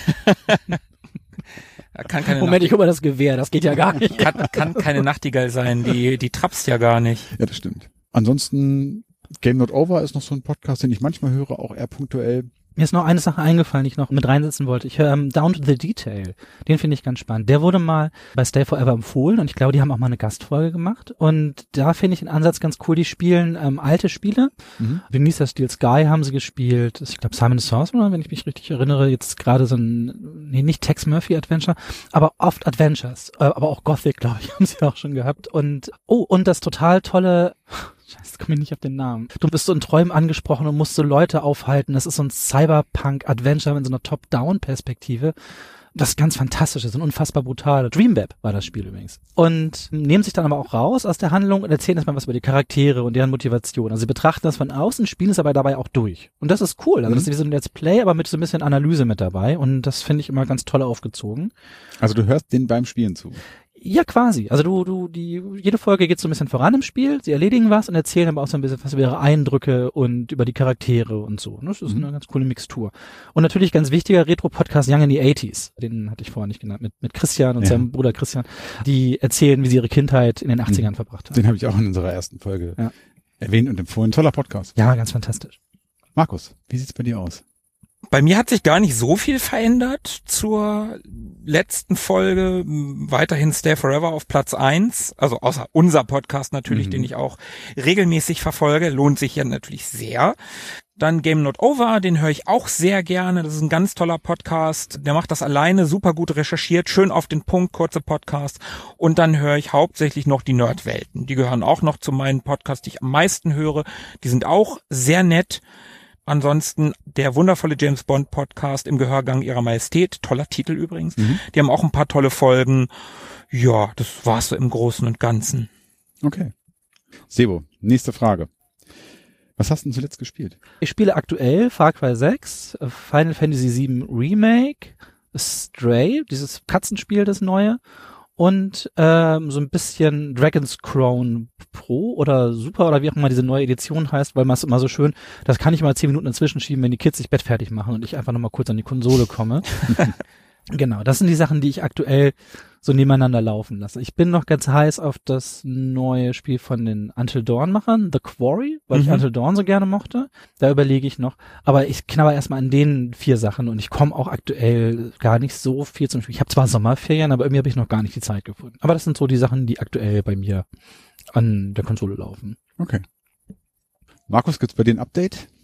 Moment, ich hole mal das Gewehr, das geht ja gar nicht. Kann keine Nachtigall sein, die trapst ja gar nicht. Ja, das stimmt. Ansonsten Game Not Over ist noch so ein Podcast, den ich manchmal höre, auch eher punktuell. Mir ist noch eine Sache eingefallen, die ich noch mit reinsetzen wollte. Ich höre Down to the Detail. Den finde ich ganz spannend. Der wurde mal bei Stay Forever empfohlen und ich glaube, die haben auch mal eine Gastfolge gemacht. Und da finde ich den Ansatz ganz cool. Die spielen alte Spiele. Beneath the Steel Sky haben sie gespielt. Ich glaube, Simon the Sorcerer, wenn ich mich richtig erinnere. Jetzt gerade so nicht Tex Murphy Adventure, aber oft Adventures. Aber auch Gothic, glaube ich, haben sie auch schon gehabt. Und das total tolle... Scheiße, jetzt komme ich nicht auf den Namen. Du bist so in Träumen angesprochen und musst so Leute aufhalten. Das ist so ein Cyberpunk-Adventure in so einer Top-Down-Perspektive. Das ist ganz fantastisch, das ist ein unfassbar brutal. Dreamweb war das Spiel übrigens. Und nehmen sich dann aber auch raus aus der Handlung und erzählen erstmal was über die Charaktere und deren Motivation. Also sie betrachten das von außen, spielen es aber dabei auch durch. Und das ist cool. Also das ist wie so ein Let's Play, aber mit so ein bisschen Analyse mit dabei. Und das finde ich immer ganz toll aufgezogen. Also du hörst denen beim Spielen zu. Ja, quasi. Also jede Folge geht so ein bisschen voran im Spiel, sie erledigen was und erzählen aber auch so ein bisschen was über ihre Eindrücke und über die Charaktere und so. Das ist eine ganz coole Mixtur. Und natürlich ganz wichtiger Retro-Podcast Young in the 80s. Den hatte ich vorher nicht genannt, mit Christian und seinem Bruder Christian. Die erzählen, wie sie ihre Kindheit in den 80ern verbracht haben. Den habe ich auch in unserer ersten Folge erwähnt und empfohlen. Toller Podcast. Ja, ganz fantastisch. Markus, wie sieht's bei dir aus? Bei mir hat sich gar nicht so viel verändert zur letzten Folge. Weiterhin Stay Forever auf Platz 1. Also außer unser Podcast natürlich, den ich auch regelmäßig verfolge. Lohnt sich ja natürlich sehr. Dann Game Not Over, den höre ich auch sehr gerne. Das ist ein ganz toller Podcast. Der macht das alleine, super gut recherchiert, schön auf den Punkt, kurze Podcast. Und dann höre ich hauptsächlich noch die Nerdwelten. Die gehören auch noch zu meinen Podcasts, die ich am meisten höre. Die sind auch sehr nett. Ansonsten der wundervolle James Bond Podcast im Gehörgang ihrer Majestät. Toller Titel übrigens. Die haben auch ein paar tolle Folgen. Ja, das war's so im Großen und Ganzen. Okay. Sebo, nächste Frage. Was hast du denn zuletzt gespielt? Ich spiele aktuell Far Cry 6, Final Fantasy 7 Remake, Stray, dieses Katzenspiel, das neue. Und so ein bisschen Dragon's Crown Pro oder Super oder wie auch immer diese neue Edition heißt, weil man es immer so schön, das kann ich mal 10 Minuten dazwischen schieben, wenn die Kids sich Bett fertig machen und ich einfach nochmal kurz an die Konsole komme. Genau, das sind die Sachen, die ich aktuell so nebeneinander laufen lasse. Ich bin noch ganz heiß auf das neue Spiel von den Until Dawn-Machern, The Quarry, weil ich Until Dawn so gerne mochte. Da überlege ich noch. Aber ich knabber erstmal an den 4 Sachen und ich komme auch aktuell gar nicht so viel zum Spiel. Ich habe zwar Sommerferien, aber irgendwie habe ich noch gar nicht die Zeit gefunden. Aber das sind so die Sachen, die aktuell bei mir an der Konsole laufen. Okay. Markus, gibt's bei dir ein Update?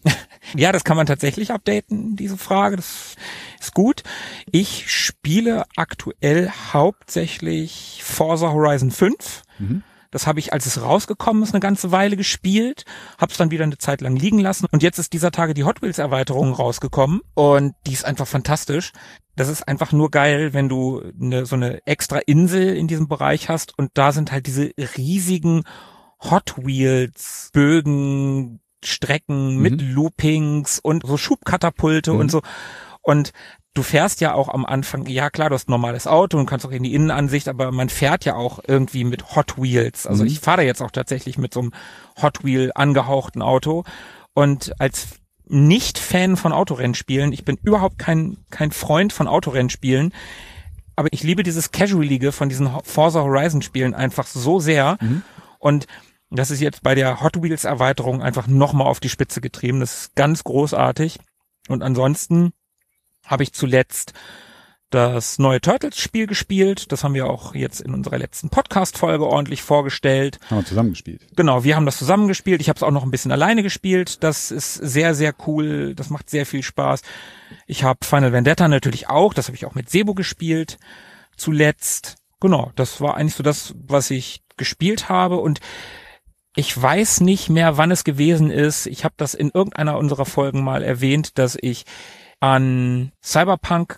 Ja, das kann man tatsächlich updaten, diese Frage. Das ist gut. Ich spiele aktuell hauptsächlich Forza Horizon 5. Das habe ich, als es rausgekommen ist, eine ganze Weile gespielt, habe es dann wieder eine Zeit lang liegen lassen und jetzt ist dieser Tage die Hot Wheels Erweiterung rausgekommen und die ist einfach fantastisch. Das ist einfach nur geil, wenn du so eine extra Insel in diesem Bereich hast und da sind halt diese riesigen Hot Wheels Bögen, Strecken mit Loopings und so Schubkatapulte und so. Und du fährst ja auch am Anfang, ja klar, du hast ein normales Auto und kannst auch in die Innenansicht, aber man fährt ja auch irgendwie mit Hot Wheels. Also ich fahre jetzt auch tatsächlich mit so einem Hot Wheel angehauchten Auto. Und als Nicht-Fan von Autorennspielen, ich bin überhaupt kein Freund von Autorennspielen, aber ich liebe dieses Casualige von diesen Forza Horizon Spielen einfach so sehr. Und das ist jetzt bei der Hot Wheels Erweiterung einfach nochmal auf die Spitze getrieben. Das ist ganz großartig. Und ansonsten habe ich zuletzt das neue Turtles-Spiel gespielt. Das haben wir auch jetzt in unserer letzten Podcast-Folge ordentlich vorgestellt. Haben wir zusammen gespielt. Genau, wir haben das zusammen gespielt. Ich habe es auch noch ein bisschen alleine gespielt. Das ist sehr, sehr cool. Das macht sehr viel Spaß. Ich habe Final Vendetta natürlich auch. Das habe ich auch mit Sebo gespielt zuletzt. Genau, das war eigentlich so das, was ich gespielt habe. Und ich weiß nicht mehr, wann es gewesen ist. Ich habe das in irgendeiner unserer Folgen mal erwähnt, dass ich an Cyberpunk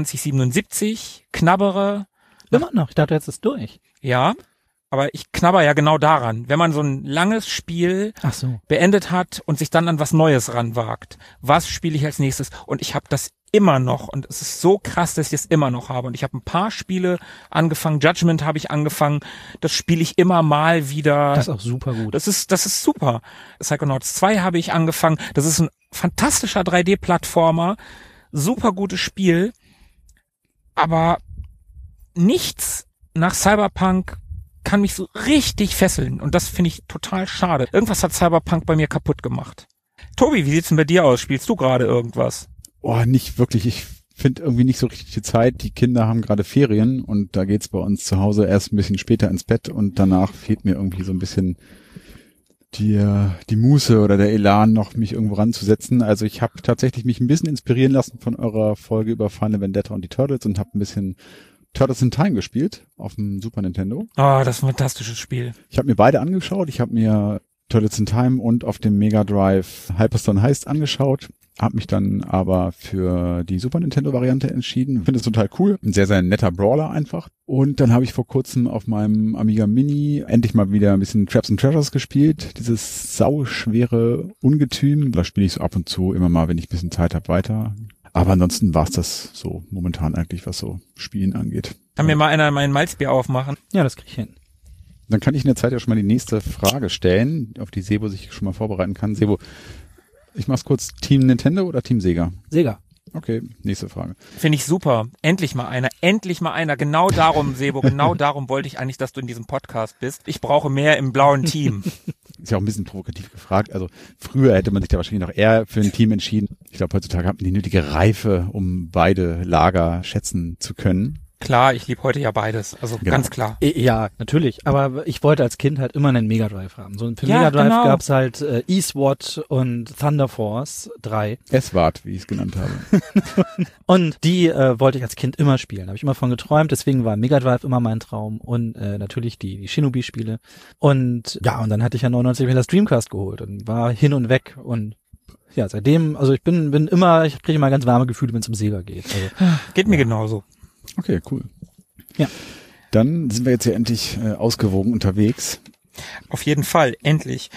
2077 knabbere. Immer noch, ich dachte, jetzt ist durch. Ja, aber ich knabber ja genau daran. Wenn man so ein langes Spiel beendet hat und sich dann an was Neues ranwagt, was spiele ich als nächstes? Und ich habe das immer noch und es ist so krass, dass ich es immer noch habe. Und ich habe ein paar Spiele angefangen, Judgment habe ich angefangen, das spiele ich immer mal wieder. Das ist auch super gut. Das ist super. Psychonauts 2 habe ich angefangen. Das ist ein fantastischer 3D-Plattformer. Super gutes Spiel. Aber nichts nach Cyberpunk kann mich so richtig fesseln. Und das finde ich total schade. Irgendwas hat Cyberpunk bei mir kaputt gemacht. Tobi, wie sieht's denn bei dir aus? Spielst du gerade irgendwas? Oh, nicht wirklich. Ich finde irgendwie nicht so richtig die Zeit. Die Kinder haben gerade Ferien und da geht's bei uns zu Hause erst ein bisschen später ins Bett und danach fehlt mir irgendwie so ein bisschen die Muße oder der Elan, noch mich irgendwo ranzusetzen. Also ich habe tatsächlich mich ein bisschen inspirieren lassen von eurer Folge über Final Vendetta und die Turtles und habe ein bisschen Turtles in Time gespielt auf dem Super Nintendo. Oh, das ist ein fantastisches Spiel. Ich habe mir beide angeschaut. Ich habe mir Turtles in Time und auf dem Mega Drive Hyperstone Heist angeschaut. Habe mich dann aber für die Super Nintendo-Variante entschieden. Finde es total cool. Ein sehr, sehr netter Brawler einfach. Und dann habe ich vor kurzem auf meinem Amiga Mini endlich mal wieder ein bisschen Traps and Treasures gespielt. Dieses sauschwere Ungetüm. Da spiele ich so ab und zu immer mal, wenn ich ein bisschen Zeit habe, weiter. Aber ansonsten war's das so momentan eigentlich, was so Spielen angeht. Kann mir mal einer meinen Malzbier aufmachen? Ja, das krieg ich hin. Dann kann ich in der Zeit ja schon mal die nächste Frage stellen, auf die Sebo sich schon mal vorbereiten kann. Sebo, ich mach's kurz. Team Nintendo oder Team Sega? Sega. Okay, nächste Frage. Finde ich super. Endlich mal einer. Endlich mal einer. Genau darum, Sebo, genau darum wollte ich eigentlich, dass du in diesem Podcast bist. Ich brauche mehr im blauen Team. Ist ja auch ein bisschen provokativ gefragt. Also früher hätte man sich da wahrscheinlich noch eher für ein Team entschieden. Ich glaube, heutzutage hat man die nötige Reife, um beide Lager schätzen zu können. Klar, ich liebe heute ja beides. Also Genau. ganz klar. Ja, natürlich. Aber ich wollte als Kind halt immer einen Mega Drive haben. So für Ja, Mega Drive genau. gab's halt eSWAT und Thunder Force 3. S-Wart, wie ich es genannt habe. Und die wollte ich als Kind immer spielen. Habe ich immer von geträumt. Deswegen war Mega Drive immer mein Traum. Und natürlich die Shinobi-Spiele. Und ja, und dann hatte ich ja 99 mir das Dreamcast geholt und war hin und weg. Und ja, seitdem, also ich kriege immer ganz warme Gefühle, wenn es um Sega geht. Also, Geht mir genauso. Okay, cool. Ja. Dann sind wir jetzt ja endlich ausgewogen unterwegs. Auf jeden Fall. Endlich.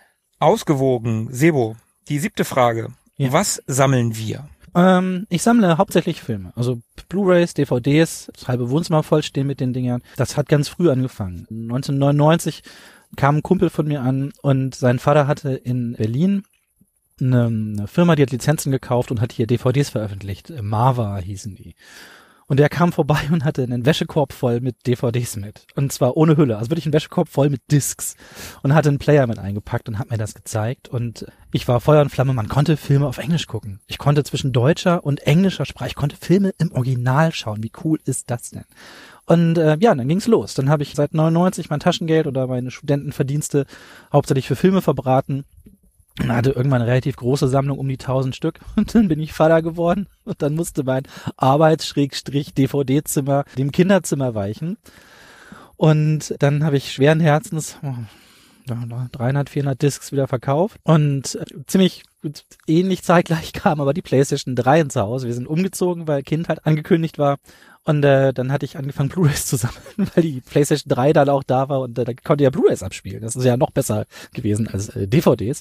Ausgewogen. Sebo, die 7. Frage. Ja. Was sammeln wir? ich sammle hauptsächlich Filme, also Blu-rays, DVDs, das halbe Wohnzimmer voll stehen mit den Dingern. Das hat ganz früh angefangen. 1999 kam ein Kumpel von mir an und sein Vater hatte in Berlin eine Firma, die hat Lizenzen gekauft und hat hier DVDs veröffentlicht. Marva hießen die. Und der kam vorbei und hatte einen Wäschekorb voll mit DVDs mit. Und zwar ohne Hülle. Also wirklich einen Wäschekorb voll mit Discs. Und hatte einen Player mit eingepackt und hat mir das gezeigt. Und ich war Feuer und Flamme. Man konnte Filme auf Englisch gucken. Ich konnte zwischen deutscher und englischer Sprache, ich konnte Filme im Original schauen. Wie cool ist das denn? Und ja, dann ging's los. Dann habe ich seit 99 mein Taschengeld oder meine Studentenverdienste hauptsächlich für Filme verbraten. hatte irgendwann eine relativ große Sammlung, um die 1000 Stück. Und dann bin ich Vater geworden. Und dann musste mein Arbeits-DVD-Zimmer dem Kinderzimmer weichen. Und dann habe ich schweren Herzens 300, 400 Discs wieder verkauft. Und ziemlich ähnlich zeitgleich kam aber die PlayStation 3 ins Haus. Wir sind umgezogen, weil Kind halt angekündigt war. Und dann hatte ich angefangen, Blu-rays zu sammeln, weil die PlayStation 3 dann auch da war und da konnte ja Blu-rays abspielen. Das ist ja noch besser gewesen als DVDs.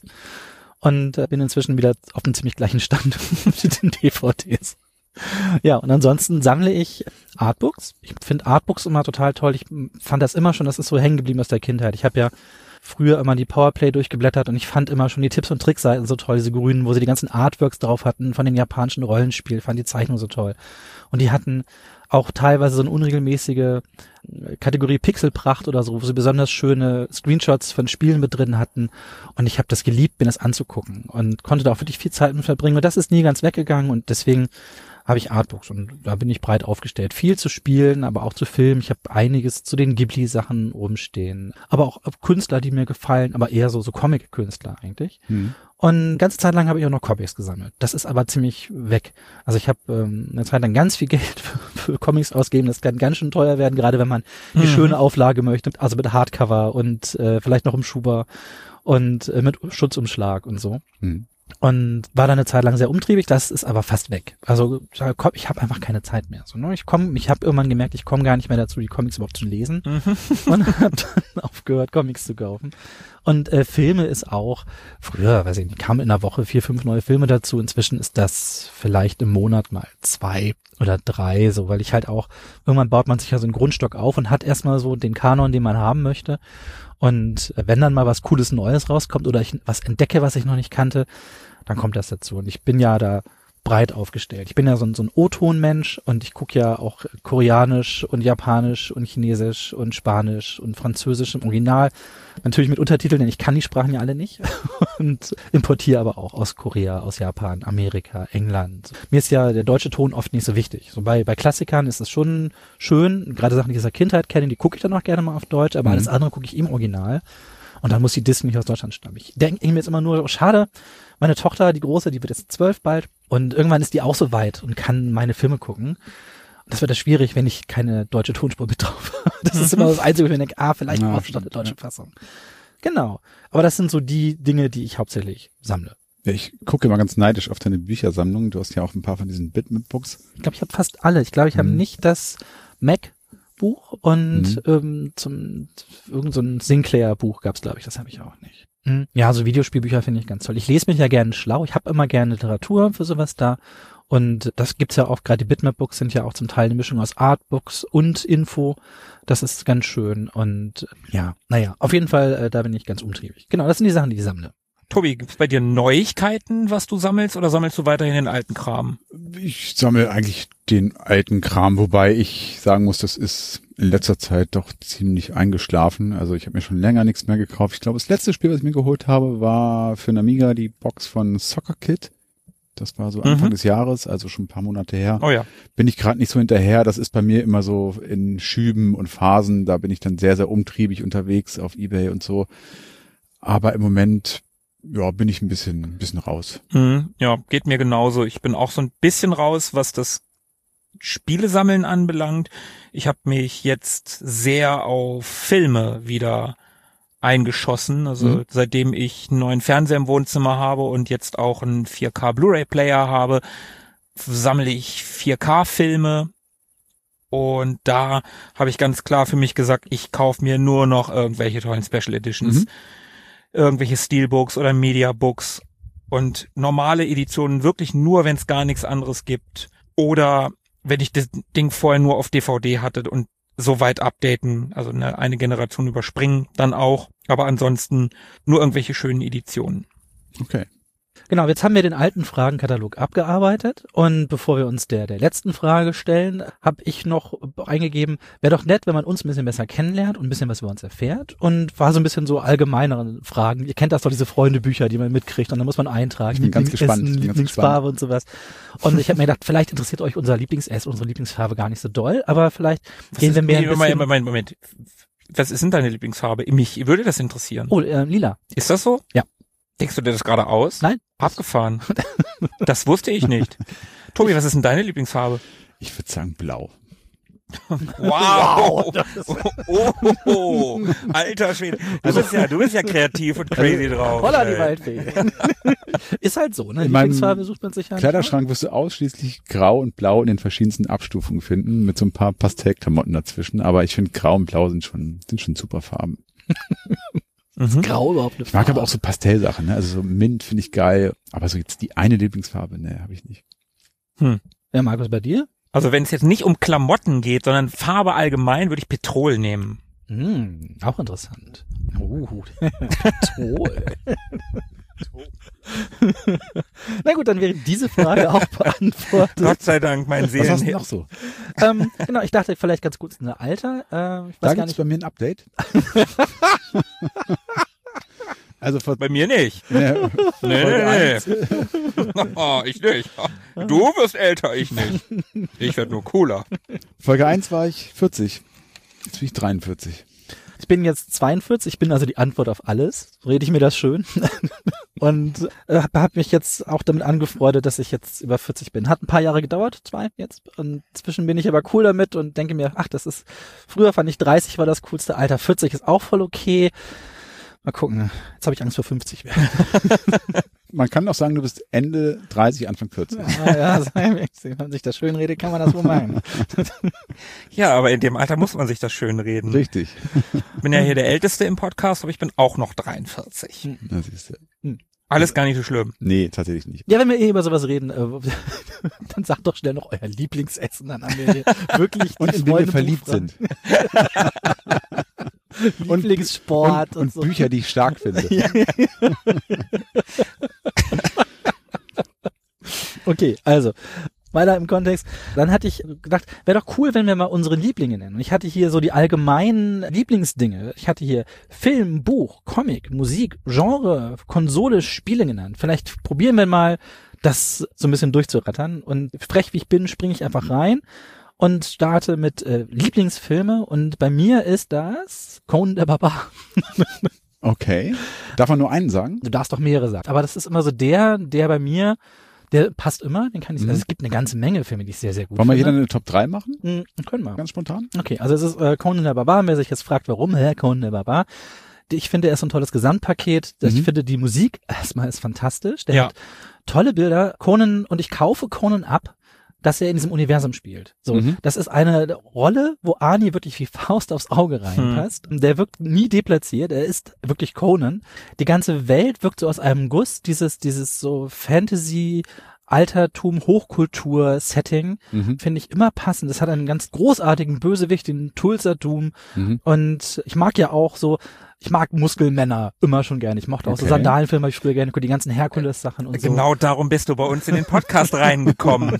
Und bin inzwischen wieder auf einem ziemlich gleichen Stand mit den DVDs. Ja, und ansonsten sammle ich Artbooks. Ich finde Artbooks immer total toll. Ich fand das immer schon, das ist so hängen geblieben aus der Kindheit. Ich habe ja früher immer die Powerplay durchgeblättert und ich fand immer schon die Tipps- und Trickseiten so toll, diese grünen, wo sie die ganzen Artworks drauf hatten von den japanischen Rollenspielen, fand die Zeichnung so toll. Und die hatten auch teilweise so eine unregelmäßige Kategorie Pixelpracht oder so, wo sie besonders schöne Screenshots von Spielen mit drin hatten. Und ich habe das geliebt, mir das anzugucken und konnte da auch wirklich viel Zeit mit verbringen. Und das ist nie ganz weggegangen und deswegen habe ich Artbooks und da bin ich breit aufgestellt. Viel zu spielen, aber auch zu filmen. Ich habe einiges zu den Ghibli-Sachen oben stehen. Aber auch Künstler, die mir gefallen, aber eher so Comic-Künstler eigentlich. Und eine ganze Zeit lang habe ich auch noch Comics gesammelt. Das ist aber ziemlich weg. Also ich habe eine Zeit lang ganz viel Geld für Comics ausgegeben. Das kann ganz schön teuer werden, gerade wenn man die schöne Auflage möchte. Also mit Hardcover und vielleicht noch im Schuber und mit Schutzumschlag und so. Und war dann eine Zeit lang sehr umtriebig, das ist aber fast weg. Also ich habe einfach keine Zeit mehr. So, ne? Ich habe irgendwann gemerkt, ich komme gar nicht mehr dazu, die Comics überhaupt zu lesen und habe dann aufgehört, Comics zu kaufen. Und Filme ist auch, früher, weiß ich nicht, kamen in der Woche 4, 5 neue Filme dazu. Inzwischen ist das vielleicht im Monat mal 2 oder 3, so, weil ich halt auch, irgendwann baut man sich ja so einen Grundstock auf und hat erstmal so den Kanon, den man haben möchte. Und wenn dann mal was Cooles Neues rauskommt oder ich was entdecke, was ich noch nicht kannte, dann kommt das dazu. Und ich bin ja da breit aufgestellt. Ich bin ja so ein O-Ton-Mensch und ich gucke ja auch Koreanisch und Japanisch und Chinesisch und Spanisch und Französisch im Original. Natürlich mit Untertiteln, denn ich kann die Sprachen ja alle nicht. Und importiere aber auch aus Korea, aus Japan, Amerika, England. Mir ist ja der deutsche Ton oft nicht so wichtig. So bei Klassikern ist es schon schön, gerade Sachen, die ich aus der Kindheit kenne, die gucke ich dann auch gerne mal auf Deutsch, aber alles andere gucke ich im Original. Und dann muss die Disc nicht aus Deutschland stammen. Ich denke mir jetzt immer nur, schade, meine Tochter, die Große, die wird jetzt 12 bald und irgendwann ist die auch so weit und kann meine Filme gucken. Das wird ja schwierig, wenn ich keine deutsche Tonspur mit drauf habe. Das ist immer das Einzige, wo ich mir denke, vielleicht brauchst du eine deutsche Fassung. Genau. Aber das sind so die Dinge, die ich hauptsächlich sammle. Ja, ich gucke immer ganz neidisch auf deine Büchersammlung. Du hast ja auch ein paar von diesen Bitmap-Books. Ich glaube, ich habe fast alle. Ich glaube, ich habe nicht das Mac-Buch und irgend so ein Sinclair-Buch gab's, glaube ich. Das habe ich auch nicht. Ja, so Videospielbücher finde ich ganz toll. Ich lese mich ja gerne schlau. Ich habe immer gerne Literatur für sowas da. Und das gibt's ja auch, gerade die Bitmap-Books sind ja auch zum Teil eine Mischung aus Artbooks und Info. Das ist ganz schön. Und ja, naja, auf jeden Fall, da bin ich ganz umtriebig. Genau, das sind die Sachen, die ich sammle. Tobi, gibt's bei dir Neuigkeiten, was du sammelst, oder sammelst du weiterhin den alten Kram? Ich sammle eigentlich den alten Kram, wobei ich sagen muss, das ist in letzter Zeit doch ziemlich eingeschlafen. Also ich habe mir schon länger nichts mehr gekauft. Ich glaube, das letzte Spiel, was ich mir geholt habe, war für einen Amiga die Box von Soccer Kid. Das war so Anfang des Jahres, also schon ein paar Monate her. Oh ja. Bin ich gerade nicht so hinterher. Das ist bei mir immer so in Schüben und Phasen. Da bin ich dann sehr, sehr umtriebig unterwegs auf eBay und so. Aber im Moment, ja, bin ich ein bisschen raus. Ja, geht mir genauso. Ich bin auch so ein bisschen raus, was das Spielesammeln anbelangt. Ich habe mich jetzt sehr auf Filme wieder eingeschossen. Also seitdem ich einen neuen Fernseher im Wohnzimmer habe und jetzt auch einen 4K Blu-ray-Player habe, sammle ich 4K-Filme. Und da habe ich ganz klar für mich gesagt, ich kaufe mir nur noch irgendwelche tollen Special Editions. Irgendwelche Steelbooks oder Mediabooks und normale Editionen wirklich nur, wenn es gar nichts anderes gibt. Oder wenn ich das Ding vorher nur auf DVD hatte und so weit updaten, also eine Generation überspringen, dann auch. Aber ansonsten nur irgendwelche schönen Editionen. Okay. Genau, jetzt haben wir den alten Fragenkatalog abgearbeitet und bevor wir uns der letzten Frage stellen, habe ich noch eingegeben, wäre doch nett, wenn man uns ein bisschen besser kennenlernt und ein bisschen was über uns erfährt und war so ein bisschen so allgemeinere Fragen. Ihr kennt das doch, diese Freundebücher, die man mitkriegt und dann muss man eintragen. Ich bin ganz gespannt. Lieblingsfarbe und sowas. Und ich habe mir gedacht, vielleicht interessiert euch unser Lieblingsessen, unsere Lieblingsfarbe gar nicht so doll, aber vielleicht gehen wir mehr ein bisschen... Moment. Was ist denn deine Lieblingsfarbe? Mich würde das interessieren. Oh, lila. Ist das so? Ja. Denkst du dir das gerade aus? Nein. Abgefahren. Das wusste ich nicht. Tobi, was ist denn deine Lieblingsfarbe? Ich würde sagen blau. Wow! Oh, alter Schwede. Du bist ja kreativ und crazy drauf. Holla, die ey. Waldfee. Ist halt so, ne? In meinem Lieblingsfarbe sucht man sich ja. Kleiderschrank wirst du ausschließlich grau und blau in den verschiedensten Abstufungen finden, mit so ein paar Pastellklamotten dazwischen. Aber ich finde grau und blau sind schon super Farben. Grau überhaupt eine Ich mag Farbe. aber auch so Pastellsachen, ne? Also so Mint finde ich geil. Aber so jetzt die eine Lieblingsfarbe, ne, habe ich nicht. Ja, Markus, bei dir? Also wenn es jetzt nicht um Klamotten geht, sondern Farbe allgemein, würde ich Petrol nehmen. Auch interessant. Petrol. Na gut, dann wäre diese Frage auch beantwortet. Gott sei Dank, mein Was hast du Seelen. noch so? Genau, ich dachte vielleicht ganz kurz eine Alter. Ich Da weiß gar gibt's nicht. bei mir ein Update. Also vor Bei mir nicht. Folge Nee. 1, Oh, ich nicht. Du wirst älter, ich nicht. Ich werde nur cooler. Folge 1 war ich 40. Jetzt bin ich 43. Ich bin jetzt 42, ich bin also die Antwort auf alles. So rede ich mir das schön. Und habe mich jetzt auch damit angefreundet, dass ich jetzt über 40 bin. Hat ein paar Jahre gedauert, 2 jetzt. Und inzwischen bin ich aber cool damit und denke mir, ach, das ist, früher fand ich 30 war das coolste Alter. 40 ist auch voll okay. Mal gucken. Jetzt habe ich Angst vor 50 werden. Man kann auch sagen, du bist Ende 30, Anfang 40. Ja, wenn man sich das schön redet, kann man das wohl meinen. Ja, aber in dem Alter muss man sich das schön reden. Richtig. Ich bin ja hier der Älteste im Podcast, aber ich bin auch noch 43. Na, siehst du. Alles gar nicht so schlimm. Nee, tatsächlich nicht. Ja, wenn wir über sowas reden, dann sagt doch schnell noch euer Lieblingsessen, dann haben wir hier wirklich Und in wen wir verliebt sind. Lieblingssport Und so. Bücher, die ich stark finde. Okay, also weiter im Kontext. Dann hatte ich gedacht, wäre doch cool, wenn wir mal unsere Lieblinge nennen. Und ich hatte hier so die allgemeinen Lieblingsdinge. Ich hatte hier Film, Buch, Comic, Musik, Genre, Konsole, Spiele genannt. Vielleicht probieren wir mal, das so ein bisschen durchzurattern. Und frech wie ich bin, springe ich einfach rein und starte mit Lieblingsfilme. Und bei mir ist das Conan der Barbar. Okay. Darf man nur einen sagen? Du darfst doch mehrere sagen. Aber das ist immer so der bei mir, der passt immer, den kann ich, also es gibt eine ganze Menge Filme, die ich sehr, sehr gut Wollen wir finde. jeder eine Top 3 machen? Können wir. Ganz spontan? Okay, also es ist Conan der Barbar, wer sich jetzt fragt, warum, Conan der Barbar. Ich finde, er ist so ein tolles Gesamtpaket. Ich finde, die Musik erstmal ist fantastisch. Der hat tolle Bilder. Conan, und ich kaufe Conan ab, dass er in diesem Universum spielt. So, das ist eine Rolle, wo Arnie wirklich wie Faust aufs Auge reinpasst. Der wirkt nie deplatziert. Er ist wirklich Conan. Die ganze Welt wirkt so aus einem Guss. Dieses so Fantasy, Altertum, Hochkultur-Setting finde ich immer passend. Es hat einen ganz großartigen Bösewicht, den Tulsa Doom. Und ich mag ja auch so, ich mag Muskelmänner immer schon gerne. Ich mochte auch so Sandalenfilme, habe ich früher gerne, die ganzen Herkules-Sachen und so. Genau darum bist du bei uns in den Podcast reingekommen.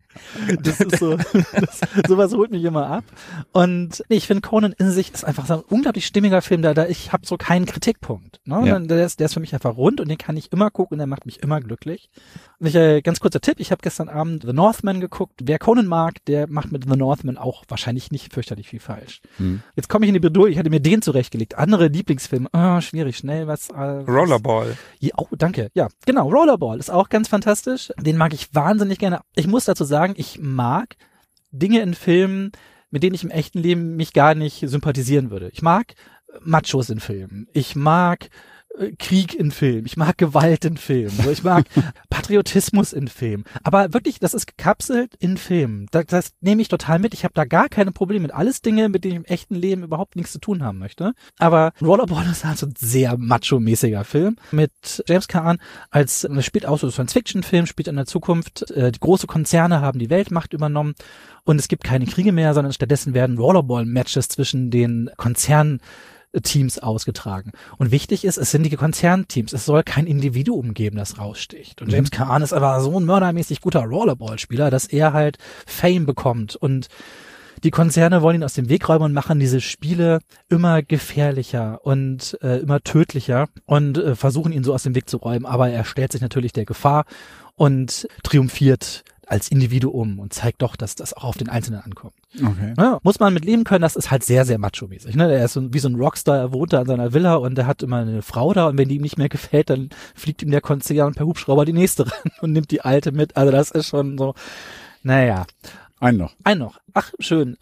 Das ist so, sowas holt mich immer ab. Und ich finde, Conan in sich ist einfach so ein unglaublich stimmiger Film, da ich habe so keinen Kritikpunkt. Ne? Ja. Der ist für mich einfach rund und den kann ich immer gucken und der macht mich immer glücklich. Und ganz kurzer Tipp, ich habe gestern Abend The Northman geguckt. Wer Conan mag, der macht mit The Northman auch wahrscheinlich nicht fürchterlich viel falsch. Jetzt komme ich in die Bredouille, ich hatte mir den zurechtgelegt. Andere Lieblingsfilme, schwierig, schnell was. Rollerball. Ja, oh, danke. Ja, genau, Rollerball ist auch ganz fantastisch. Den mag ich wahnsinnig gerne. Ich muss dazu sagen, ich mag Dinge in Filmen, mit denen ich im echten Leben mich gar nicht sympathisieren würde. Ich mag Machos in Filmen. Ich mag Krieg in Filmen. Ich mag Gewalt in Filmen. So, ich mag Patriotismus in Filmen. Aber wirklich, das ist gekapselt in Filmen. Das nehme ich total mit. Ich habe da gar keine Probleme mit. Alles Dinge, mit denen ich im echten Leben überhaupt nichts zu tun haben möchte. Aber Rollerball ist halt so ein sehr macho-mäßiger Film. Mit James Caan spielt auch so ein Science-Fiction-Film, spielt in der Zukunft. Die große Konzerne haben die Weltmacht übernommen. Und es gibt keine Kriege mehr, sondern stattdessen werden Rollerball-Matches zwischen den Konzernteams ausgetragen. Und wichtig ist, es sind die Konzernteams. Es soll kein Individuum geben, das raussticht. Und James Caan ist aber so ein mördermäßig guter Rollerball-Spieler, dass er halt Fame bekommt. Und die Konzerne wollen ihn aus dem Weg räumen und machen diese Spiele immer gefährlicher und immer tödlicher und versuchen ihn so aus dem Weg zu räumen. Aber er stellt sich natürlich der Gefahr und triumphiert als Individuum und zeigt doch, dass das auch auf den Einzelnen ankommt. Okay. Ja, muss man mit leben können, das ist halt sehr, sehr macho-mäßig. Ne? Er ist wie so ein Rockstar, er wohnt da in seiner Villa und er hat immer eine Frau da und wenn die ihm nicht mehr gefällt, dann fliegt ihm der Konzern per Hubschrauber die nächste ran und nimmt die alte mit. Also das ist schon so, naja. Einen noch. Ach, schön.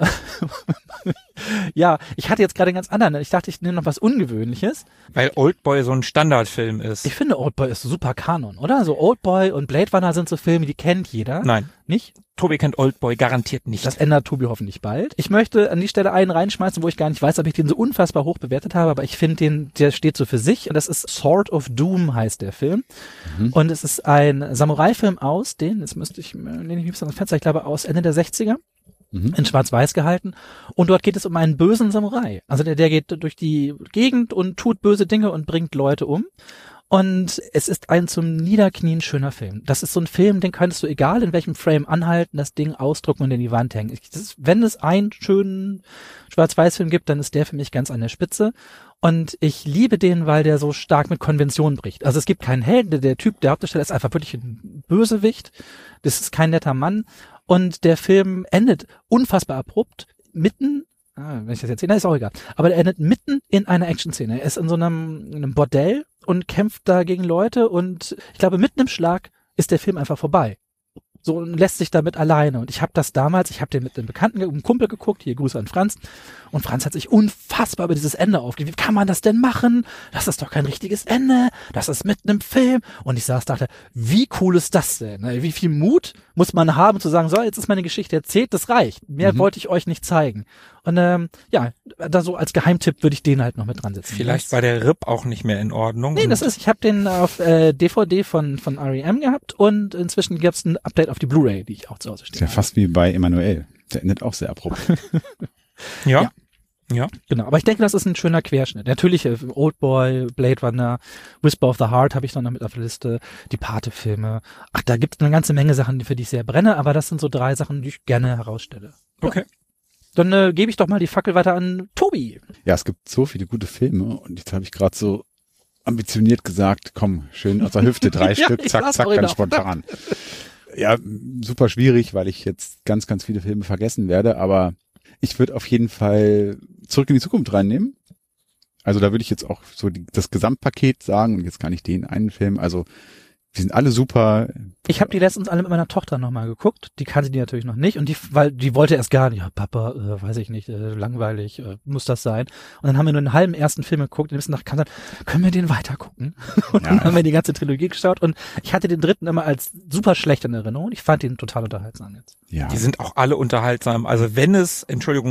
Ja, ich hatte jetzt gerade einen ganz anderen. Ich dachte, ich nehme noch was Ungewöhnliches. Weil Oldboy so ein Standardfilm ist. Ich finde, Oldboy ist super Kanon, oder? So Oldboy und Blade Runner sind so Filme, die kennt jeder. Nein. Nicht? Tobi kennt Oldboy garantiert nicht. Das ändert Tobi hoffentlich bald. Ich möchte an die Stelle einen reinschmeißen, wo ich gar nicht weiß, ob ich den so unfassbar hoch bewertet habe, aber ich finde der steht so für sich. Und das ist Sword of Doom heißt der Film. Und es ist ein Samurai-Film aus jetzt müsste ich, lehne ich mich ans Fenster, ich glaube aus Ende der 60er. In Schwarz-Weiß gehalten. Und dort geht es um einen bösen Samurai. Also der geht durch die Gegend und tut böse Dinge und bringt Leute um. Und es ist ein zum Niederknien schöner Film. Das ist so ein Film, den könntest du egal in welchem Frame anhalten, das Ding ausdrucken und in die Wand hängen. Wenn es einen schönen Schwarz-Weiß-Film gibt, dann ist der für mich ganz an der Spitze. Und ich liebe den, weil der so stark mit Konventionen bricht. Also es gibt keinen Helden, der Hauptdarsteller ist einfach wirklich ein Bösewicht. Das ist kein netter Mann. Und der Film endet unfassbar abrupt, wenn ich das erzähle, ist auch egal. Aber der endet mitten in einer Action-Szene. Er ist in so einem Bordell und kämpft da gegen Leute und ich glaube, mitten im Schlag ist der Film einfach vorbei. So und lässt sich damit alleine. Und ich habe den mit einem Bekannten, einem Kumpel geguckt, hier Grüße an Franz. Und Franz hat sich unfassbar über dieses Ende aufgeregt. Wie kann man das denn machen? Das ist doch kein richtiges Ende. Das ist mitten im Film. Und ich dachte, wie cool ist das denn? Wie viel Mut muss man haben zu sagen, so, jetzt ist meine Geschichte erzählt, das reicht. Mehr wollte ich euch nicht zeigen. Und da so als Geheimtipp würde ich den halt noch mit dran setzen. Vielleicht war der RIP auch nicht mehr in Ordnung. Nee, ich habe den auf DVD von REM gehabt und inzwischen gab es ein Update auf die Blu-ray, die ich auch zu Hause stehe. Ist ja fast wie bei Emanuel. Der endet auch sehr abrupt. Ja. Genau, aber ich denke, das ist ein schöner Querschnitt. Natürlich Oldboy, Blade Runner, Whisper of the Heart habe ich dann noch mit auf der Liste, die Pate-Filme. Ach, da gibt es eine ganze Menge Sachen, für die ich sehr brenne, aber das sind so 3 Sachen, die ich gerne herausstelle. Okay. Dann gebe ich doch mal die Fackel weiter an Tobi. Ja, es gibt so viele gute Filme und jetzt habe ich gerade so ambitioniert gesagt, komm, schön aus der Hüfte 3 Stück, zack, zack, ganz spontan. Ja, super schwierig, weil ich jetzt ganz, ganz viele Filme vergessen werde, aber ich würde auf jeden Fall Zurück in die Zukunft reinnehmen. Also da würde ich jetzt auch so das Gesamtpaket sagen und jetzt gar nicht den einen Film. Also die sind alle super. Ich habe die letztens alle mit meiner Tochter nochmal geguckt. Die kannte die natürlich noch nicht und weil die wollte erst gar nicht. Ja, Papa, weiß ich nicht, langweilig, muss das sein. Und dann haben wir nur einen halben ersten Film geguckt. Und nächsten Tag kam dann, können wir den weiter gucken? Und dann haben wir die ganze Trilogie geschaut und ich hatte den dritten immer als super schlecht in Erinnerung. Ich fand ihn total unterhaltsam jetzt. Ja. Die sind auch alle unterhaltsam. Also wenn es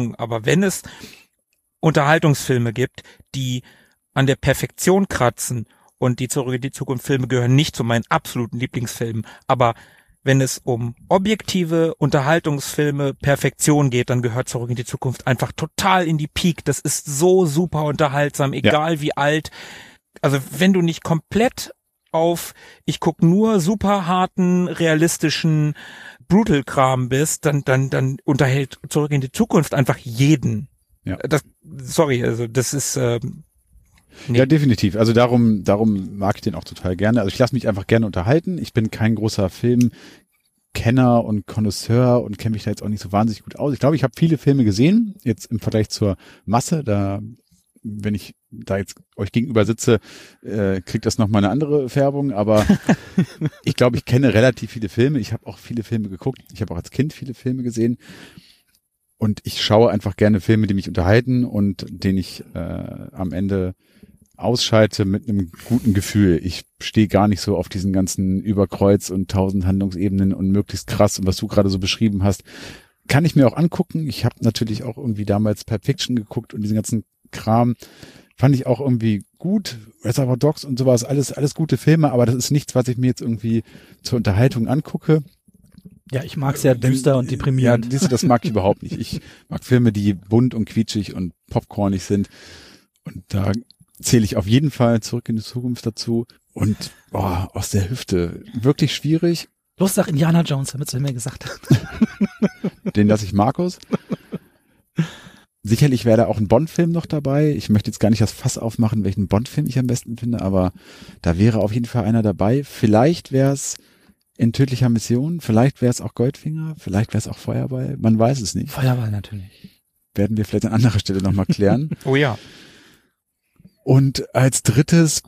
Unterhaltungsfilme gibt, die an der Perfektion kratzen, und die Zurück in die Zukunft Filme gehören nicht zu meinen absoluten Lieblingsfilmen, aber wenn es um objektive Unterhaltungsfilme Perfektion geht, dann gehört Zurück in die Zukunft einfach total in die Peak. Das ist so super unterhaltsam, egal wie alt. Also wenn du nicht komplett ich guck nur super harten, realistischen Brutal-Kram bist, dann unterhält Zurück in die Zukunft einfach jeden. Ja. Das ist Ja, definitiv. Also darum mag ich den auch total gerne. Also ich lasse mich einfach gerne unterhalten. Ich bin kein großer Filmkenner und Connoisseur und kenne mich da jetzt auch nicht so wahnsinnig gut aus. Ich glaube, ich habe viele Filme gesehen, jetzt im Vergleich zur Masse. Wenn ich da jetzt euch gegenüber sitze, kriegt das nochmal eine andere Färbung. Aber ich glaube, ich kenne relativ viele Filme. Ich habe auch viele Filme geguckt. Ich habe auch als Kind viele Filme gesehen. Und ich schaue einfach gerne Filme, die mich unterhalten und den ich am Ende ausschalte mit einem guten Gefühl. Ich stehe gar nicht so auf diesen ganzen Überkreuz und 1000 Handlungsebenen und möglichst krass und was du gerade so beschrieben hast, kann ich mir auch angucken. Ich habe natürlich auch irgendwie damals Pulp Fiction geguckt und diesen ganzen Kram fand ich auch irgendwie gut. Reservoir Dogs und sowas, alles gute Filme, aber das ist nichts, was ich mir jetzt irgendwie zur Unterhaltung angucke. Ja, ich mag sehr düster und deprimierend. Ja, das mag ich überhaupt nicht. Ich mag Filme, die bunt und quietschig und popcornig sind. Und da zähle ich auf jeden Fall Zurück in die Zukunft dazu. Und aus der Hüfte wirklich schwierig. Los, sag Indiana Jones, damit es mir gesagt hat. Den lasse ich Markus. Sicherlich wäre da auch ein Bond-Film noch dabei. Ich möchte jetzt gar nicht das Fass aufmachen, welchen Bond-Film ich am besten finde, aber da wäre auf jeden Fall einer dabei. Vielleicht wäre es in tödlicher Mission. Vielleicht wäre es auch Goldfinger, vielleicht wäre es auch Feuerball. Man weiß es nicht. Feuerball natürlich. Werden wir vielleicht an anderer Stelle nochmal klären. Oh ja. Und als drittes,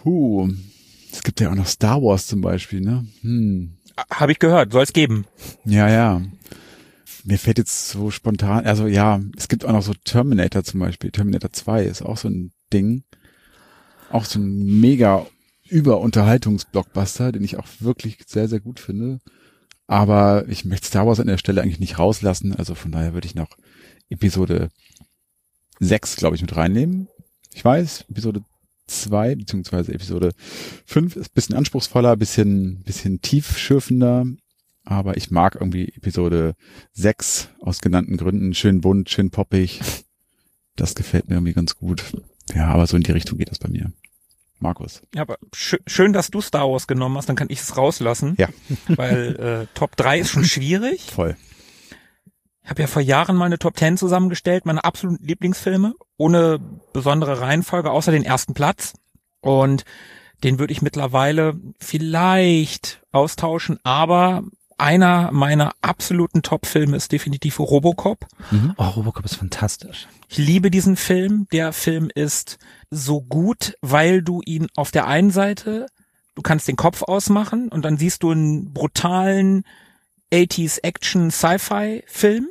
es gibt ja auch noch Star Wars zum Beispiel, ne? Habe ich gehört, soll es geben. Ja. Mir fällt jetzt so spontan, also ja, es gibt auch noch so Terminator zum Beispiel. Terminator 2 ist auch so ein Ding. Auch so ein mega Überunterhaltungsblockbuster, den ich auch wirklich sehr, sehr gut finde. Aber ich möchte Star Wars an der Stelle eigentlich nicht rauslassen. Also von daher würde ich noch Episode 6, glaube ich, mit reinnehmen. Ich weiß, Episode 2 beziehungsweise Episode 5 ist ein bisschen anspruchsvoller, bisschen tiefschürfender. Aber ich mag irgendwie Episode 6 aus genannten Gründen. Schön bunt, schön poppig. Das gefällt mir irgendwie ganz gut. Ja, aber so in die Richtung geht das bei mir. Markus. Ja, aber schön, dass du Star Wars genommen hast, dann kann ich es rauslassen. Ja. Weil Top 3 ist schon schwierig. Voll. Ich habe ja vor Jahren mal eine Top 10 zusammengestellt, meine absoluten Lieblingsfilme, ohne besondere Reihenfolge, außer den ersten Platz. Und den würde ich mittlerweile vielleicht austauschen, aber einer meiner absoluten Top-Filme ist definitiv Robocop. Oh, Robocop ist fantastisch. Ich liebe diesen Film. Der Film ist so gut, weil du ihn auf der einen Seite, du kannst den Kopf ausmachen und dann siehst du einen brutalen 80s Action Sci-Fi Film.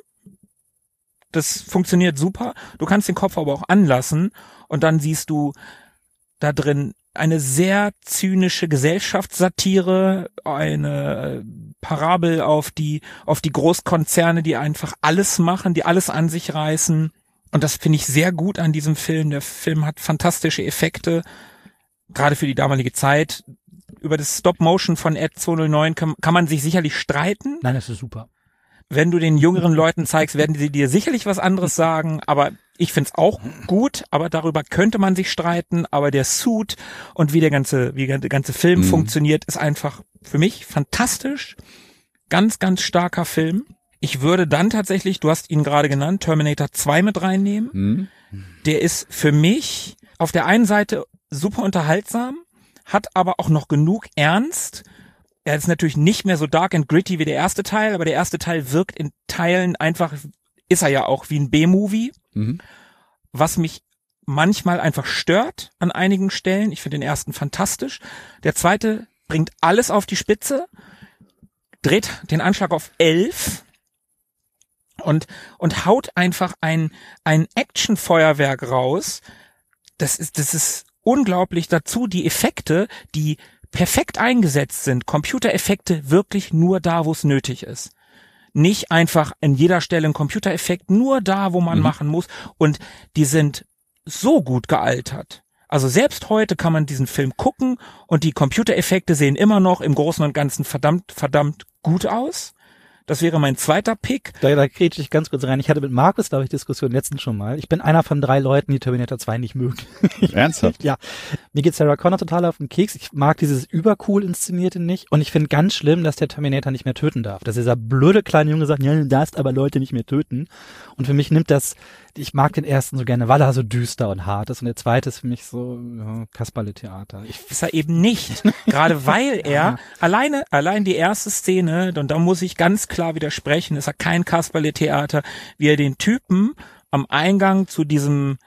Das funktioniert super. Du kannst den Kopf aber auch anlassen und dann siehst du da drin eine sehr zynische Gesellschaftssatire, eine Parabel auf die Großkonzerne, die einfach alles machen, die alles an sich reißen. Und das finde ich sehr gut an diesem Film. Der Film hat fantastische Effekte, gerade für die damalige Zeit. Über das Stop-Motion von Ed 209 kann man sich sicherlich streiten. Nein, das ist super. Wenn du den jüngeren Leuten zeigst, werden sie dir sicherlich was anderes sagen, aber ich find's auch gut, aber darüber könnte man sich streiten, aber der Suit und wie der ganze Film funktioniert, ist einfach für mich fantastisch. Ganz, ganz starker Film. Ich würde dann tatsächlich, du hast ihn gerade genannt, Terminator 2 mit reinnehmen. Der ist für mich auf der einen Seite super unterhaltsam, hat aber auch noch genug Ernst. Er ist natürlich nicht mehr so dark and gritty wie der erste Teil, aber der erste Teil wirkt in Teilen einfach, ist er ja auch wie ein B-Movie, was mich manchmal einfach stört an einigen Stellen. Ich finde den ersten fantastisch. Der zweite bringt alles auf die Spitze, dreht den Anschlag auf 11 und haut einfach ein Actionfeuerwerk raus. Das ist unglaublich. Dazu die Effekte, die perfekt eingesetzt sind. Computereffekte wirklich nur da, wo es nötig ist. Nicht einfach an jeder Stelle ein Computereffekt, nur da, wo man machen muss. Und die sind so gut gealtert. Also selbst heute kann man diesen Film gucken und die Computereffekte sehen immer noch im Großen und Ganzen verdammt gut aus. Das wäre mein zweiter Pick. Da kriege ich ganz kurz rein. Ich hatte mit Markus, glaube ich, Diskussion letztens schon mal. Ich bin einer von 3 Leuten, die Terminator 2 nicht mögen. Ernsthaft? Ja. Mir geht Sarah Connor total auf den Keks. Ich mag dieses übercool Inszenierte nicht. Und ich finde ganz schlimm, dass der Terminator nicht mehr töten darf. Dass dieser blöde kleine Junge sagt, ja, du darfst aber Leute nicht mehr töten. Und für mich nimmt das, ich mag den ersten so gerne, weil er so düster und hart ist. Und der zweite ist für mich so, ja, Kasperle-Theater. Ist er eben nicht. Gerade weil er, allein die erste Szene, und da muss ich ganz klar widersprechen, ist er kein Kasperle-Theater, wie er den Typen am Eingang zu dieser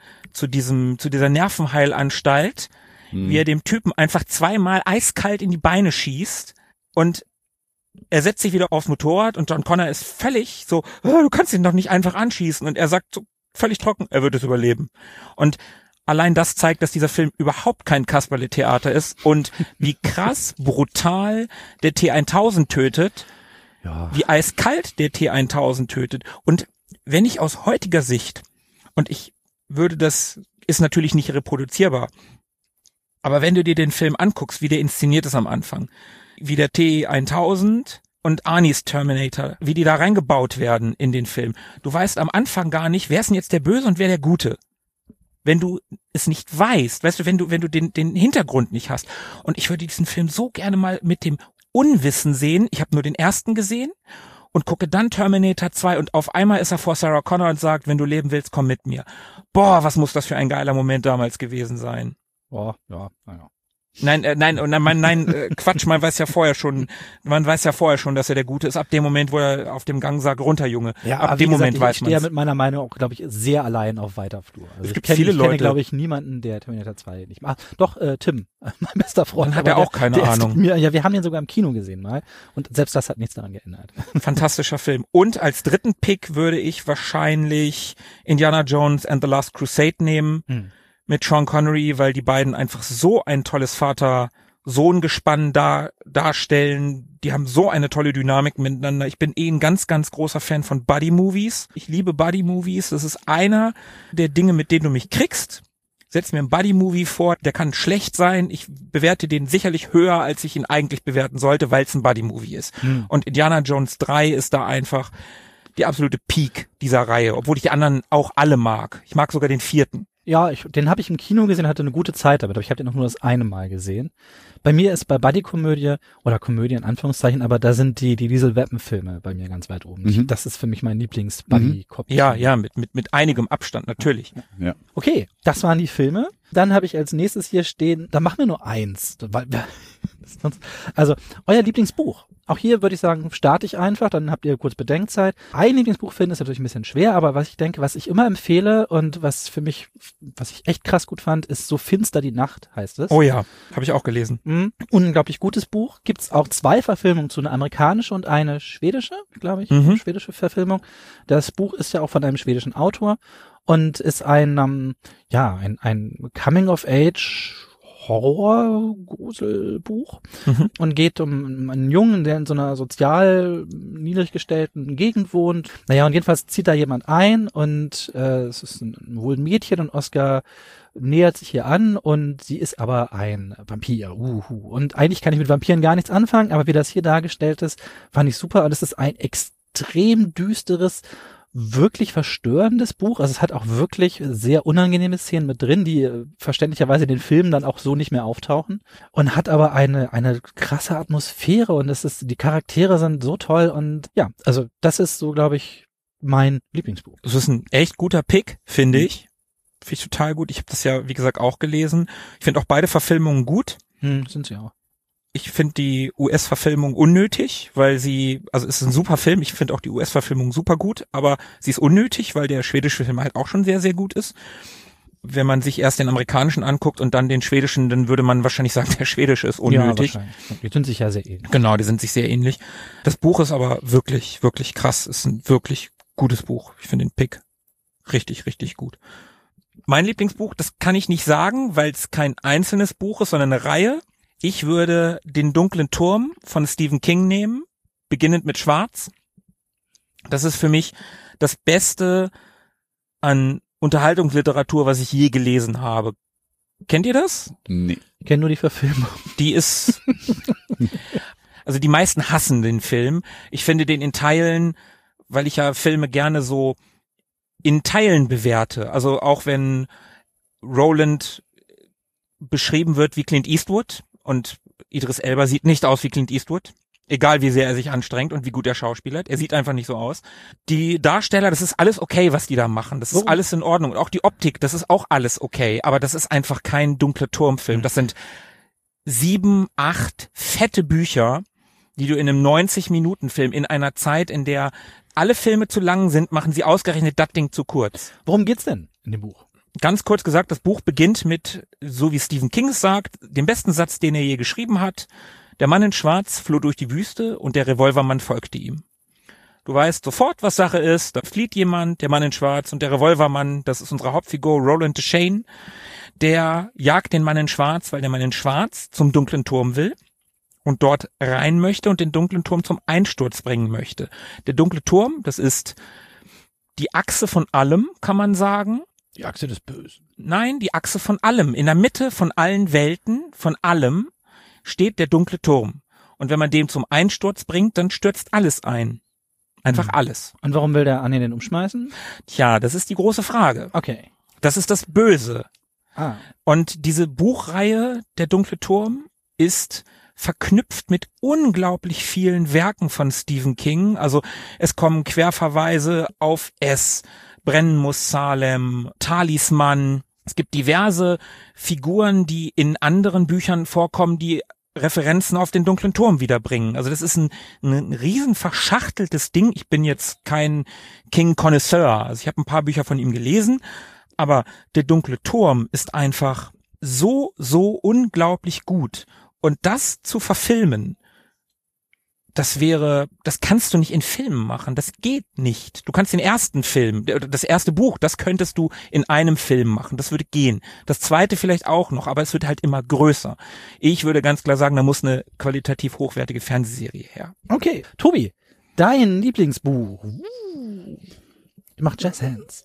Nervenheilanstalt, wie er dem Typen einfach 2-mal eiskalt in die Beine schießt und er setzt sich wieder aufs Motorrad und John Connor ist völlig so, du kannst ihn doch nicht einfach anschießen, und er sagt so völlig trocken, er wird es überleben. Und allein das zeigt, dass dieser Film überhaupt kein Kasperle-Theater ist und wie krass brutal der T-1000 tötet, wie eiskalt der T-1000 tötet. Und wenn ich aus heutiger Sicht, und das ist natürlich nicht reproduzierbar, aber wenn du dir den Film anguckst, wie der inszeniert ist am Anfang, wie der T-1000 und Arnie's Terminator, wie die da reingebaut werden in den Film. Du weißt am Anfang gar nicht, wer ist denn jetzt der Böse und wer der Gute. Wenn du es nicht weißt, weißt du, wenn du den Hintergrund nicht hast. Und ich würde diesen Film so gerne mal mit dem Unwissen sehen. Ich habe nur den ersten gesehen und gucke dann Terminator 2 und auf einmal ist er vor Sarah Connor und sagt, wenn du leben willst, komm mit mir. Boah, was muss das für ein geiler Moment damals gewesen sein. Boah, ja, naja. Quatsch, man weiß ja vorher schon, dass er der Gute ist, ab dem Moment, wo er auf dem Gang sagt, runter, Junge. Ja, ab dem Moment weiß man. Ich stehe ja mit meiner Meinung auch, glaube ich, sehr allein auf weiter Flur. Also es gibt viele Leute. Ich kenne, glaube ich, niemanden, der Terminator 2 nicht macht. Doch, Tim, mein bester Freund. Dann hat er auch keine Ahnung. Wir haben ihn sogar im Kino gesehen mal und selbst das hat nichts daran geändert. Fantastischer Film. Und als dritten Pick würde ich wahrscheinlich Indiana Jones and the Last Crusade nehmen. Mit Sean Connery, weil die beiden einfach so ein tolles Vater-Sohn-Gespann darstellen. Die haben so eine tolle Dynamik miteinander. Ich bin ein ganz, ganz großer Fan von Buddy-Movies. Ich liebe Buddy-Movies. Das ist einer der Dinge, mit denen du mich kriegst. Setz mir einen Buddy-Movie vor, der kann schlecht sein. Ich bewerte den sicherlich höher, als ich ihn eigentlich bewerten sollte, weil es ein Buddy-Movie ist. Und Indiana Jones 3 ist da einfach die absolute Peak dieser Reihe, obwohl ich die anderen auch alle mag. Ich mag sogar den 4. Ja, den habe ich im Kino gesehen, hatte eine gute Zeit damit, aber ich habe den auch nur das eine Mal gesehen. Bei mir ist bei Buddy-Komödie, oder Komödie in Anführungszeichen, aber da sind die Diesel-Weapon-Filme bei mir ganz weit oben. Das ist für mich mein Lieblings-Buddy-Cop. Ja, mit einigem Abstand, natürlich. Ja. Okay, das waren die Filme. Dann habe ich als nächstes hier stehen, da machen wir nur eins. Also, euer Lieblingsbuch. Auch hier würde ich sagen, starte ich einfach, dann habt ihr kurz Bedenkzeit. Ein Lieblingsbuch finden ist natürlich ein bisschen schwer, aber was ich immer empfehle und was ich echt krass gut fand, ist So finster die Nacht, heißt es. Oh ja, habe ich auch gelesen. Unglaublich gutes Buch. Gibt's auch 2 Verfilmungen zu, eine amerikanische und eine schwedische, glaube ich, schwedische Verfilmung. Das Buch ist ja auch von einem schwedischen Autor und ist ein Coming-of-Age Horror-Gruselbuch und geht um einen Jungen, der in so einer sozial niedrig gestellten Gegend wohnt. Naja, und jedenfalls zieht da jemand ein und es ist wohl ein Mädchen und Oscar nähert sich hier an und sie ist aber ein Vampir. Und eigentlich kann ich mit Vampiren gar nichts anfangen, aber wie das hier dargestellt ist, fand ich super. Und es ist ein extrem düsteres, wirklich verstörendes Buch. Also es hat auch wirklich sehr unangenehme Szenen mit drin, die verständlicherweise in den Filmen dann auch so nicht mehr auftauchen und hat aber eine krasse Atmosphäre und die Charaktere sind so toll und ja, also das ist so, glaube ich, mein Lieblingsbuch. Das ist ein echt guter Pick, finde ich. Finde ich total gut. Ich habe das ja, wie gesagt, auch gelesen. Ich finde auch beide Verfilmungen gut. Sind sie auch. Ich finde die US-Verfilmung unnötig, weil es ist ein super Film. Ich finde auch die US-Verfilmung super gut, aber sie ist unnötig, weil der schwedische Film halt auch schon sehr, sehr gut ist. Wenn man sich erst den amerikanischen anguckt und dann den schwedischen, dann würde man wahrscheinlich sagen, der schwedische ist unnötig. Ja, wahrscheinlich. Die sind sich ja sehr ähnlich. Genau, die sind sich sehr ähnlich. Das Buch ist aber wirklich, wirklich krass. Ist ein wirklich gutes Buch. Ich finde den Pick richtig, richtig gut. Mein Lieblingsbuch, das kann ich nicht sagen, weil es kein einzelnes Buch ist, sondern eine Reihe. Ich würde Den dunklen Turm von Stephen King nehmen, beginnend mit Schwarz. Das ist für mich das Beste an Unterhaltungsliteratur, was ich je gelesen habe. Kennt ihr das? Nee. Ich kenne nur die Verfilmung. Die ist, also die meisten hassen den Film. Ich finde den in Teilen, weil ich ja Filme gerne so in Teilen bewerte. Also auch wenn Roland beschrieben wird wie Clint Eastwood, und Idris Elba sieht nicht aus wie Clint Eastwood, egal wie sehr er sich anstrengt und wie gut er schauspielert. Er sieht einfach nicht so aus. Die Darsteller, das ist alles okay, was die da machen. Das ist alles in Ordnung. Und auch die Optik, das ist auch alles okay. Aber das ist einfach kein dunkler Turmfilm. Das sind 7, 8 fette Bücher, die du in einem 90-Minuten-Film in einer Zeit, in der alle Filme zu lang sind, machen sie ausgerechnet das Ding zu kurz. Worum geht's denn in dem Buch? Ganz kurz gesagt, das Buch beginnt mit, so wie Stephen King es sagt, dem besten Satz, den er je geschrieben hat. Der Mann in Schwarz floh durch die Wüste und der Revolvermann folgte ihm. Du weißt sofort, was Sache ist. Da flieht jemand, der Mann in Schwarz, und der Revolvermann, das ist unsere Hauptfigur, Roland Deschain, der jagt den Mann in Schwarz, weil der Mann in Schwarz zum dunklen Turm will und dort rein möchte und den dunklen Turm zum Einsturz bringen möchte. Der dunkle Turm, das ist die Achse von allem, kann man sagen. Die Achse des Bösen. Nein, die Achse von allem. In der Mitte von allen Welten, von allem, steht der dunkle Turm. Und wenn man den zum Einsturz bringt, dann stürzt alles ein. Einfach alles. Und warum will der Annie den umschmeißen? Tja, das ist die große Frage. Okay. Das ist das Böse. Ah. Und diese Buchreihe, der dunkle Turm, ist verknüpft mit unglaublich vielen Werken von Stephen King. Also es kommen Querverweise auf S, Brennen muss Salem, Talisman, Es gibt diverse Figuren, die in anderen Büchern vorkommen, die Referenzen auf den dunklen Turm wiederbringen. Also das ist ein riesen verschachteltes Ding. Ich bin jetzt kein King-Connoisseur. Also ich habe ein paar Bücher von ihm gelesen, aber der dunkle Turm ist einfach so unglaublich gut. Und das zu verfilmen, das kannst du nicht in Filmen machen. Das geht nicht. Du kannst den ersten Film, das erste Buch, das könntest du in einem Film machen. Das würde gehen. Das zweite vielleicht auch noch, aber es wird halt immer größer. Ich würde ganz klar sagen, da muss eine qualitativ hochwertige Fernsehserie her. Okay, Tobi, dein Lieblingsbuch. Ich mach Jazz Hands.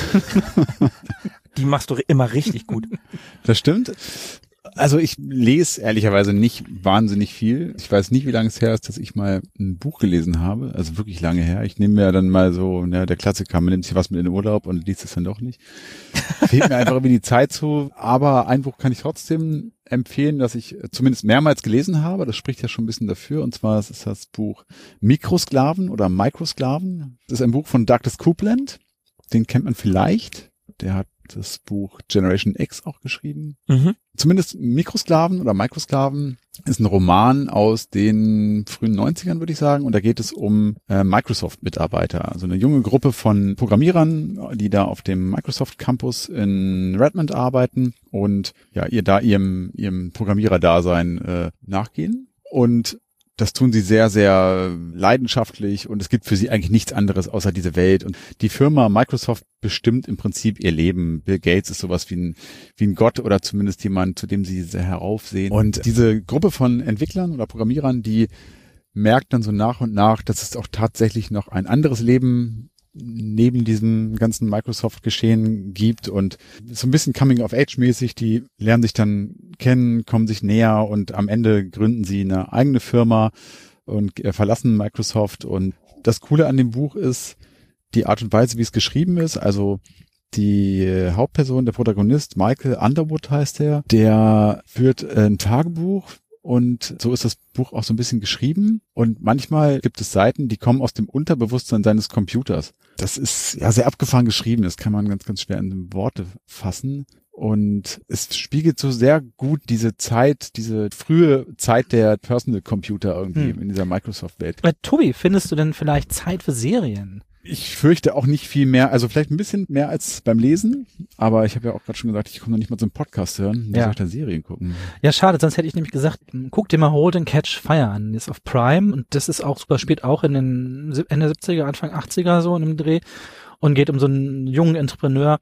Die machst du immer richtig gut. Das stimmt. Also ich lese ehrlicherweise nicht wahnsinnig viel. Ich weiß nicht, wie lange es her ist, dass ich mal ein Buch gelesen habe. Also wirklich lange her. Ich nehme mir dann mal so, der Klassiker, man nimmt sich was mit in den Urlaub und liest es dann doch nicht. Fehlt mir einfach irgendwie die Zeit zu. Aber ein Buch kann ich trotzdem empfehlen, das ich zumindest mehrmals gelesen habe. Das spricht ja schon ein bisschen dafür. Und zwar ist das Buch Mikrosklaven oder Microsklaven. Das ist ein Buch von Douglas Coupland. Den kennt man vielleicht. Der hat das Buch Generation X auch geschrieben. Mhm. Zumindest Mikrosklaven oder Microsklaven ist ein Roman aus den frühen 90ern, würde ich sagen. Und da geht es um Microsoft-Mitarbeiter. Also eine junge Gruppe von Programmierern, die da auf dem Microsoft Campus in Redmond arbeiten und ja, ihrem Programmiererdasein nachgehen. Und das tun sie sehr, sehr leidenschaftlich und es gibt für sie eigentlich nichts anderes außer diese Welt. Und die Firma Microsoft bestimmt im Prinzip ihr Leben. Bill Gates ist sowas wie ein Gott oder zumindest jemand, zu dem sie sehr heraufsehen. Und diese Gruppe von Entwicklern oder Programmierern, die merkt dann so nach und nach, dass es auch tatsächlich noch ein anderes Leben neben diesem ganzen Microsoft-Geschehen gibt und so ein bisschen Coming-of-Age-mäßig, die lernen sich dann kennen, kommen sich näher und am Ende gründen sie eine eigene Firma und verlassen Microsoft. Und das Coole an dem Buch ist die Art und Weise, wie es geschrieben ist. Also die Hauptperson, der Protagonist, Michael Underwood heißt er, der führt ein Tagebuch. Und so ist das Buch auch so ein bisschen geschrieben. Und manchmal gibt es Seiten, die kommen aus dem Unterbewusstsein seines Computers. Das ist ja sehr abgefahren geschrieben. Das kann man ganz, ganz schwer in Worte fassen. Und es spiegelt so sehr gut diese Zeit, diese frühe Zeit der Personal Computer irgendwie in dieser Microsoft-Welt. Tobi, findest du denn vielleicht Zeit für Serien? Ich fürchte auch nicht viel mehr, also vielleicht ein bisschen mehr als beim Lesen, aber ich habe ja auch gerade schon gesagt, ich komme noch nicht mal zum Podcast hören, wie soll ich da Serien gucken? Ja, schade, sonst hätte ich nämlich gesagt, guck dir mal Hold and Catch Fire an, ist auf Prime und das ist auch super spät, auch in den Ende 70er, Anfang 80er so in einem Dreh und geht um so einen jungen Entrepreneur,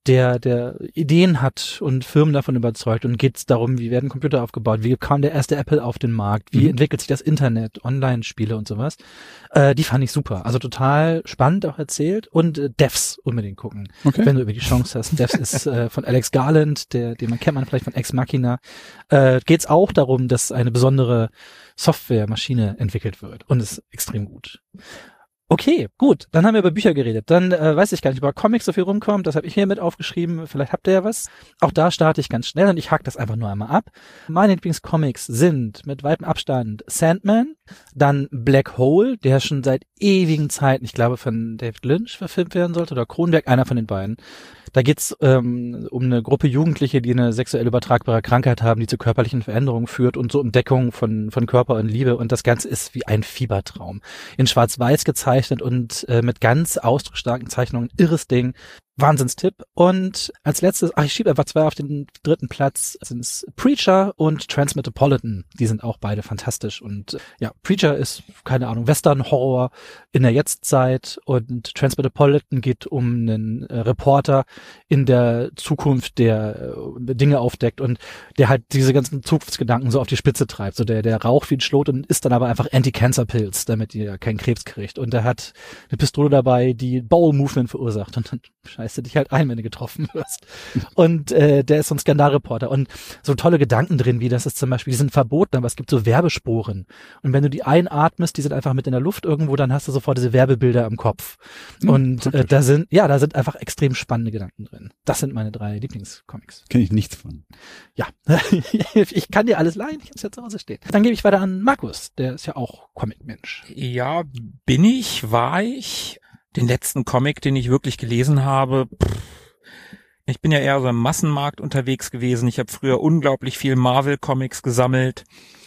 der Ideen hat und Firmen davon überzeugt und geht es darum, wie werden Computer aufgebaut, wie kam der erste Apple auf den Markt, wie entwickelt sich das Internet, Online-Spiele und sowas. Die fand ich super, also total spannend auch erzählt und Devs unbedingt gucken, wenn du über die Chance hast. Devs ist von Alex Garland, den kennt man vielleicht von Ex Machina. Geht es auch darum, dass eine besondere Softwaremaschine entwickelt wird und ist extrem gut. Okay, gut. Dann haben wir über Bücher geredet. Dann weiß ich gar nicht, über Comics so viel rumkommt. Das habe ich hier mit aufgeschrieben. Vielleicht habt ihr ja was. Auch da starte ich ganz schnell und ich hake das einfach nur einmal ab. Meine Lieblingscomics sind mit weitem Abstand Sandman, dann Black Hole, der schon seit ewigen Zeiten, ich glaube von David Lynch verfilmt werden sollte oder Cronenberg, einer von den beiden. Da geht's um eine Gruppe Jugendliche, die eine sexuell übertragbare Krankheit haben, die zu körperlichen Veränderungen führt und so Entdeckung von Körper und Liebe. Und das Ganze ist wie ein Fiebertraum. In Schwarz-Weiß gezeichnet und mit ganz ausdrucksstarken Zeichnungen. Irres Ding. Wahnsinnstipp. Und als letztes, ich schiebe einfach zwei auf den dritten Platz, sind es Preacher und Transmetropolitan. Die sind auch beide fantastisch. Und ja, Preacher ist, keine Ahnung, Western-Horror in der Jetztzeit und Transmetropolitan geht um einen Reporter in der Zukunft, der Dinge aufdeckt und der halt diese ganzen Zukunftsgedanken so auf die Spitze treibt. So der raucht wie ein Schlot und isst dann aber einfach Anti-Cancer-Pills, damit ihr keinen Krebs kriegt. Und der hat eine Pistole dabei, die Bowel-Movement verursacht und dann scheißt du dich halt ein, wenn du getroffen wirst. Und der ist so ein Skandalreporter und so tolle Gedanken drin, wie das ist zum Beispiel, die sind verboten, aber es gibt so Werbesporen. Und wenn du die einatmest, die sind einfach mit in der Luft irgendwo, dann hast du sofort diese Werbebilder im Kopf. Und da sind einfach extrem spannende Gedanken drin. Das sind meine 3 Lieblingscomics. Kenne ich nichts von. Ja, ich kann dir alles leihen, ich hab's ja zu Hause stehen. Dann gebe ich weiter an Markus, der ist ja auch Comic-Mensch. Ja, war ich. Den letzten Comic, den ich wirklich gelesen habe, Ich bin ja eher so im Massenmarkt unterwegs gewesen. Ich habe früher unglaublich viel Marvel-Comics gesammelt.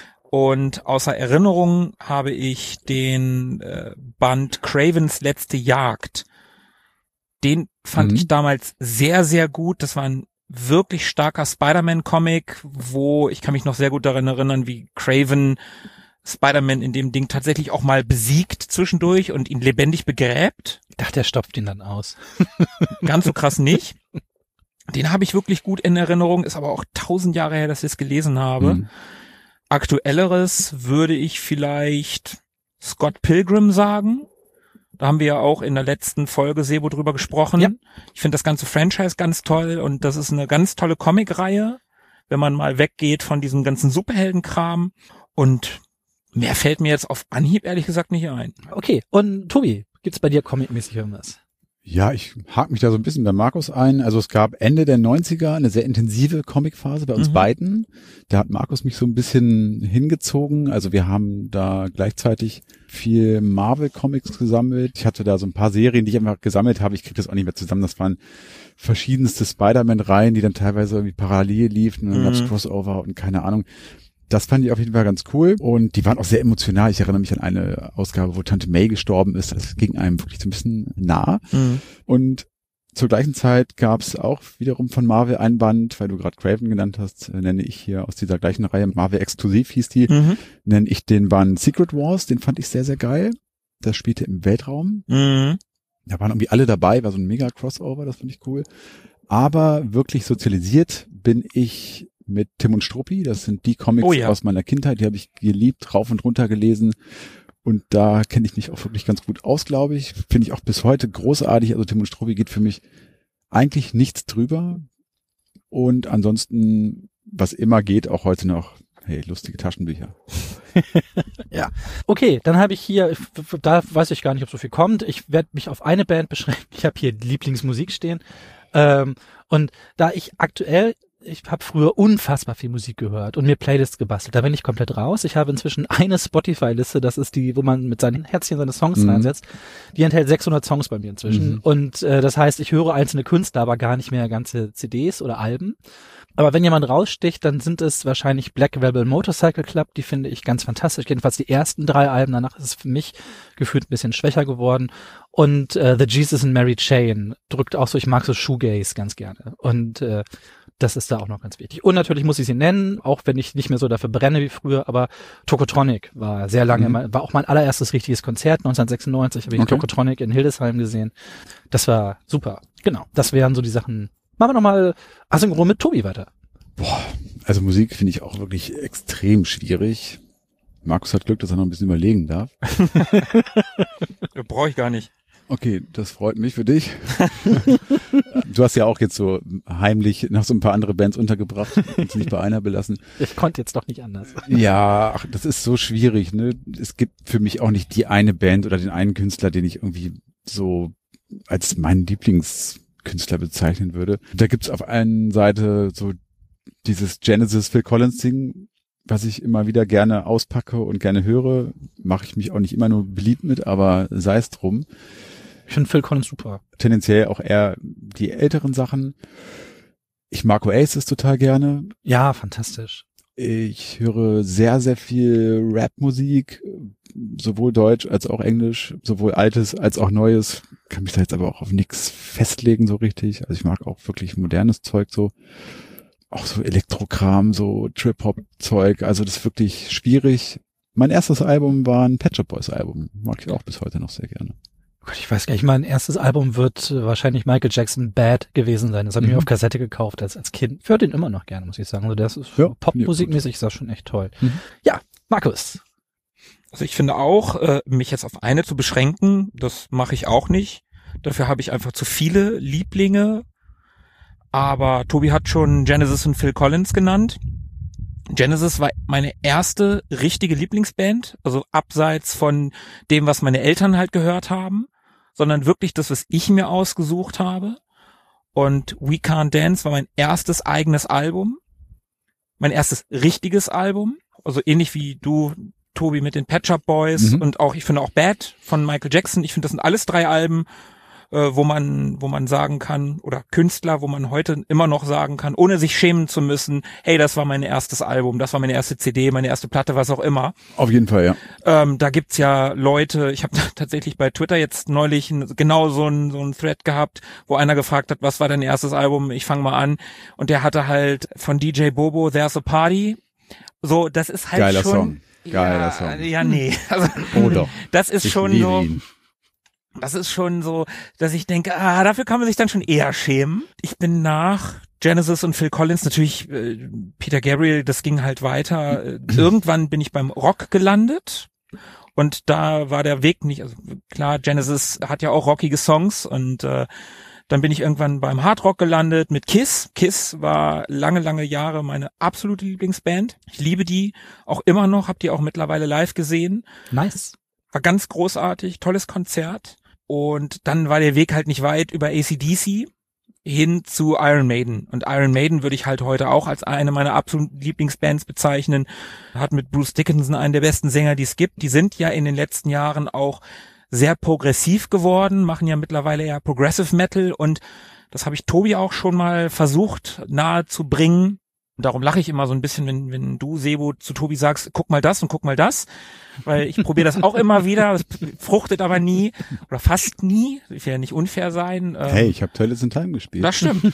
Und außer Erinnerung habe ich den Band Cravens letzte Jagd. Den fand ich damals sehr, sehr gut. Das war ein wirklich starker Spider-Man-Comic, wo ich kann mich noch sehr gut daran erinnern, wie Craven Spider-Man in dem Ding tatsächlich auch mal besiegt zwischendurch und ihn lebendig begräbt. Ich dachte, er stopft ihn dann aus. Ganz so krass nicht. Den habe ich wirklich gut in Erinnerung, ist aber auch 1000 Jahre her, dass ich es gelesen habe. Aktuelleres würde ich vielleicht Scott Pilgrim sagen. Da haben wir ja auch in der letzten Folge Sebo drüber gesprochen. Ja. Ich finde das ganze Franchise ganz toll und das ist eine ganz tolle Comic-Reihe, wenn man mal weggeht von diesem ganzen Superheldenkram. Und mehr fällt mir jetzt auf Anhieb ehrlich gesagt nicht ein. Okay, und Tobi, gibt's bei dir comicmäßig irgendwas? Ja, ich hake mich da so ein bisschen bei Markus ein. Also es gab Ende der 90er eine sehr intensive Comicphase bei uns beiden. Da hat Markus mich so ein bisschen hingezogen. Also wir haben da gleichzeitig viel Marvel-Comics gesammelt. Ich hatte da so ein paar Serien, die ich einfach gesammelt habe. Ich kriege das auch nicht mehr zusammen. Das waren verschiedenste Spider-Man-Reihen, die dann teilweise irgendwie parallel liefen. Und dann gab's Crossover und keine Ahnung. Das fand ich auf jeden Fall ganz cool und die waren auch sehr emotional. Ich erinnere mich an eine Ausgabe, wo Tante May gestorben ist. Das ging einem wirklich so ein bisschen nah. Und zur gleichen Zeit gab es auch wiederum von Marvel einen Band, weil du gerade Craven genannt hast, nenne ich hier aus dieser gleichen Reihe, Marvel Exklusiv hieß die, nenne ich den Band Secret Wars. Den fand ich sehr, sehr geil. Das spielte im Weltraum. Da waren irgendwie alle dabei, war so ein mega Crossover, das fand ich cool. Aber wirklich sozialisiert bin ich mit Tim und Struppi. Das sind die Comics aus meiner Kindheit, die habe ich geliebt, rauf und runter gelesen. Und da kenne ich mich auch wirklich ganz gut aus, glaube ich. Finde ich auch bis heute großartig. Also Tim und Struppi geht für mich eigentlich nichts drüber. Und ansonsten, was immer geht, auch heute noch, hey, lustige Taschenbücher. Ja. Okay, dann habe ich hier, da weiß ich gar nicht, ob so viel kommt. Ich werde mich auf eine Band beschränken. Ich habe hier Lieblingsmusik stehen. Und da ich habe früher unfassbar viel Musik gehört und mir Playlists gebastelt. Da bin ich komplett raus. Ich habe inzwischen eine Spotify-Liste, das ist die, wo man mit seinen Herzchen seine Songs reinsetzt. Die enthält 600 Songs bei mir inzwischen. Und das heißt, ich höre einzelne Künstler, aber gar nicht mehr ganze CDs oder Alben. Aber wenn jemand raussticht, dann sind es wahrscheinlich Black Rebel Motorcycle Club. Die finde ich ganz fantastisch. Jedenfalls die ersten 3 Alben. Danach ist es für mich gefühlt ein bisschen schwächer geworden. Und The Jesus and Mary Chain drückt auch so, ich mag so Shoegaze ganz gerne. Und das ist da auch noch ganz wichtig. Und natürlich muss ich sie nennen, auch wenn ich nicht mehr so dafür brenne wie früher, aber Tokotronic war sehr lange, war auch mein allererstes richtiges Konzert, 1996 habe ich Tokotronic in Hildesheim gesehen. Das war super. Genau, das wären so die Sachen. Machen wir nochmal asynchron mit Tobi weiter. Also Musik finde ich auch wirklich extrem schwierig. Markus hat Glück, dass er noch ein bisschen überlegen darf. Brauche ich gar nicht. Okay, das freut mich für dich. Du hast ja auch jetzt so heimlich noch so ein paar andere Bands untergebracht und sie nicht bei einer belassen. Ich konnte jetzt doch nicht anders. Ja, das ist so schwierig, ne? Es gibt für mich auch nicht die eine Band oder den einen Künstler, den ich irgendwie so als meinen Lieblingskünstler bezeichnen würde. Da gibt's auf einer Seite so dieses Genesis Phil Collins Ding, was ich immer wieder gerne auspacke und gerne höre. Mache ich mich auch nicht immer nur beliebt mit, aber sei es drum. Ich finde Phil Collins super. Tendenziell auch eher die älteren Sachen. Ich mag Oasis total gerne. Ja, fantastisch. Ich höre sehr, sehr viel Rap-Musik, sowohl Deutsch als auch Englisch, sowohl Altes als auch Neues. Kann mich da jetzt aber auch auf nichts festlegen so richtig. Also ich mag auch wirklich modernes Zeug so. Auch so Elektrokram, so Trip-Hop-Zeug. Also das ist wirklich schwierig. Mein erstes Album war ein Pet Shop Boys Album. Mag ich auch bis heute noch sehr gerne. Oh Gott, ich weiß gar nicht, mein erstes Album wird wahrscheinlich Michael Jackson Bad gewesen sein. Das habe ich mir auf Kassette gekauft als Kind. Ich höre den immer noch gerne, muss ich sagen. Also das ist Popmusikmäßig ist das schon echt toll. Ja, Markus. Also ich finde auch, mich jetzt auf eine zu beschränken, das mache ich auch nicht. Dafür habe ich einfach zu viele Lieblinge. Aber Tobi hat schon Genesis und Phil Collins genannt. Genesis war meine erste richtige Lieblingsband, also abseits von dem, was meine Eltern halt gehört haben, sondern wirklich das, was ich mir ausgesucht habe. Und We Can't Dance war mein erstes eigenes Album, mein erstes richtiges Album, also ähnlich wie du, Tobi, mit den Pet Shop Boys und auch, ich finde auch Bad von Michael Jackson. Ich finde, das sind alles 3 Alben, wo man sagen kann, oder Künstler, wo man heute immer noch sagen kann, ohne sich schämen zu müssen, hey, das war mein erstes Album, das war meine erste CD, meine erste Platte, was auch immer. Auf jeden Fall, ja. Da gibt's ja Leute, ich habe tatsächlich bei Twitter jetzt neulich genau so ein Thread gehabt, wo einer gefragt hat, was war dein erstes Album? Ich fange mal an. Und der hatte halt von DJ Bobo There's a Party. So, das ist halt Geiler schon... Song. Geiler Song. Ja, nee. Also, Oh doch. das ist Ich schon liebe so... ihn. Das ist schon so, dass ich denke, dafür kann man sich dann schon eher schämen. Ich bin nach Genesis und Phil Collins natürlich, Peter Gabriel, das ging halt weiter. Irgendwann bin ich beim Rock gelandet und da war der Weg nicht, also klar, Genesis hat ja auch rockige Songs und dann bin ich irgendwann beim Hardrock gelandet mit Kiss. Kiss war lange Jahre meine absolute Lieblingsband. Ich liebe die auch immer noch, habe die auch mittlerweile live gesehen. Nice. War ganz großartig, tolles Konzert. Und dann war der Weg halt nicht weit über AC/DC hin zu Iron Maiden. Und Iron Maiden würde ich halt heute auch als eine meiner absoluten Lieblingsbands bezeichnen. Hat mit Bruce Dickinson einen der besten Sänger, die es gibt. Die sind ja in den letzten Jahren auch sehr progressiv geworden, machen ja mittlerweile eher Progressive Metal. Und das habe ich Tobi auch schon mal versucht nahe zu bringen. Darum lache ich immer so ein bisschen, wenn du, Sebo, zu Tobi sagst, guck mal das und guck mal das, weil ich probiere das auch immer wieder, es fruchtet aber nie oder fast nie, ich will ja nicht unfair sein. Hey, ich habe Toilets in Time gespielt. Das stimmt.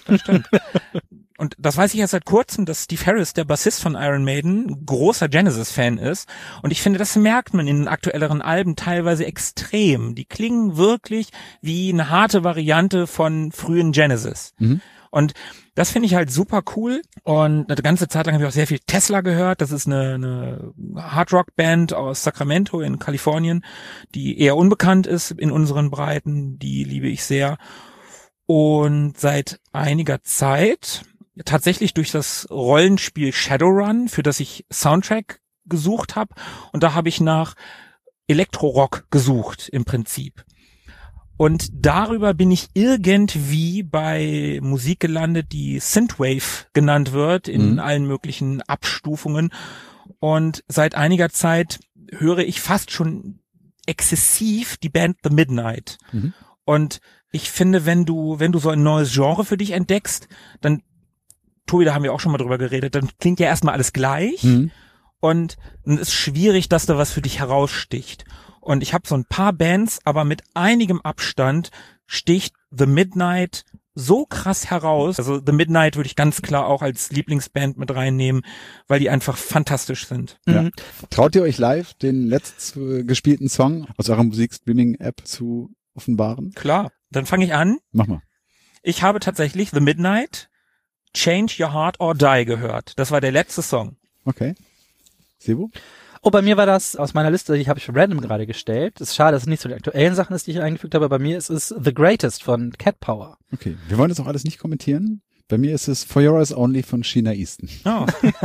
Und das weiß ich jetzt seit kurzem, dass Steve Harris, der Bassist von Iron Maiden, großer Genesis-Fan ist. Und ich finde, das merkt man in den aktuelleren Alben teilweise extrem. Die klingen wirklich wie eine harte Variante von frühen Genesis. Mhm. Und das finde ich halt super cool. Und eine ganze Zeit lang habe ich auch sehr viel Tesla gehört. Das ist eine Hardrock-Band aus Sacramento in Kalifornien, die eher unbekannt ist in unseren Breiten. Die liebe ich sehr. Und seit einiger Zeit, tatsächlich durch das Rollenspiel Shadowrun, für das ich Soundtrack gesucht habe. Und da habe ich nach Elektrorock gesucht im Prinzip. Und darüber bin ich irgendwie bei Musik gelandet, die Synthwave genannt wird, in allen möglichen Abstufungen. Und seit einiger Zeit höre ich fast schon exzessiv die Band The Midnight. Mhm. Und ich finde, wenn du so ein neues Genre für dich entdeckst, dann, Tobi, da haben wir auch schon mal drüber geredet, dann klingt ja erstmal alles gleich. Mhm. Und dann ist schwierig, dass da was für dich heraussticht. Und ich habe so ein paar Bands, aber mit einigem Abstand sticht The Midnight so krass heraus. Also The Midnight würde ich ganz klar auch als Lieblingsband mit reinnehmen, weil die einfach fantastisch sind. Ja. Mhm. Traut ihr euch live, den letzt gespielten Song aus eurer Musikstreaming-App zu offenbaren? Klar, dann fange ich an. Mach mal. Ich habe tatsächlich The Midnight, Change Your Heart or Die gehört. Das war der letzte Song. Okay. Sebo? Oh, bei mir war das aus meiner Liste, die habe ich random gerade gestellt. Ist schade, dass es nicht so die aktuellen Sachen ist, die ich eingefügt habe. Bei mir ist es The Greatest von Cat Power. Okay, wir wollen das auch alles nicht kommentieren. Bei mir ist es For Your Eyes Only von Sheena Easton. Oh.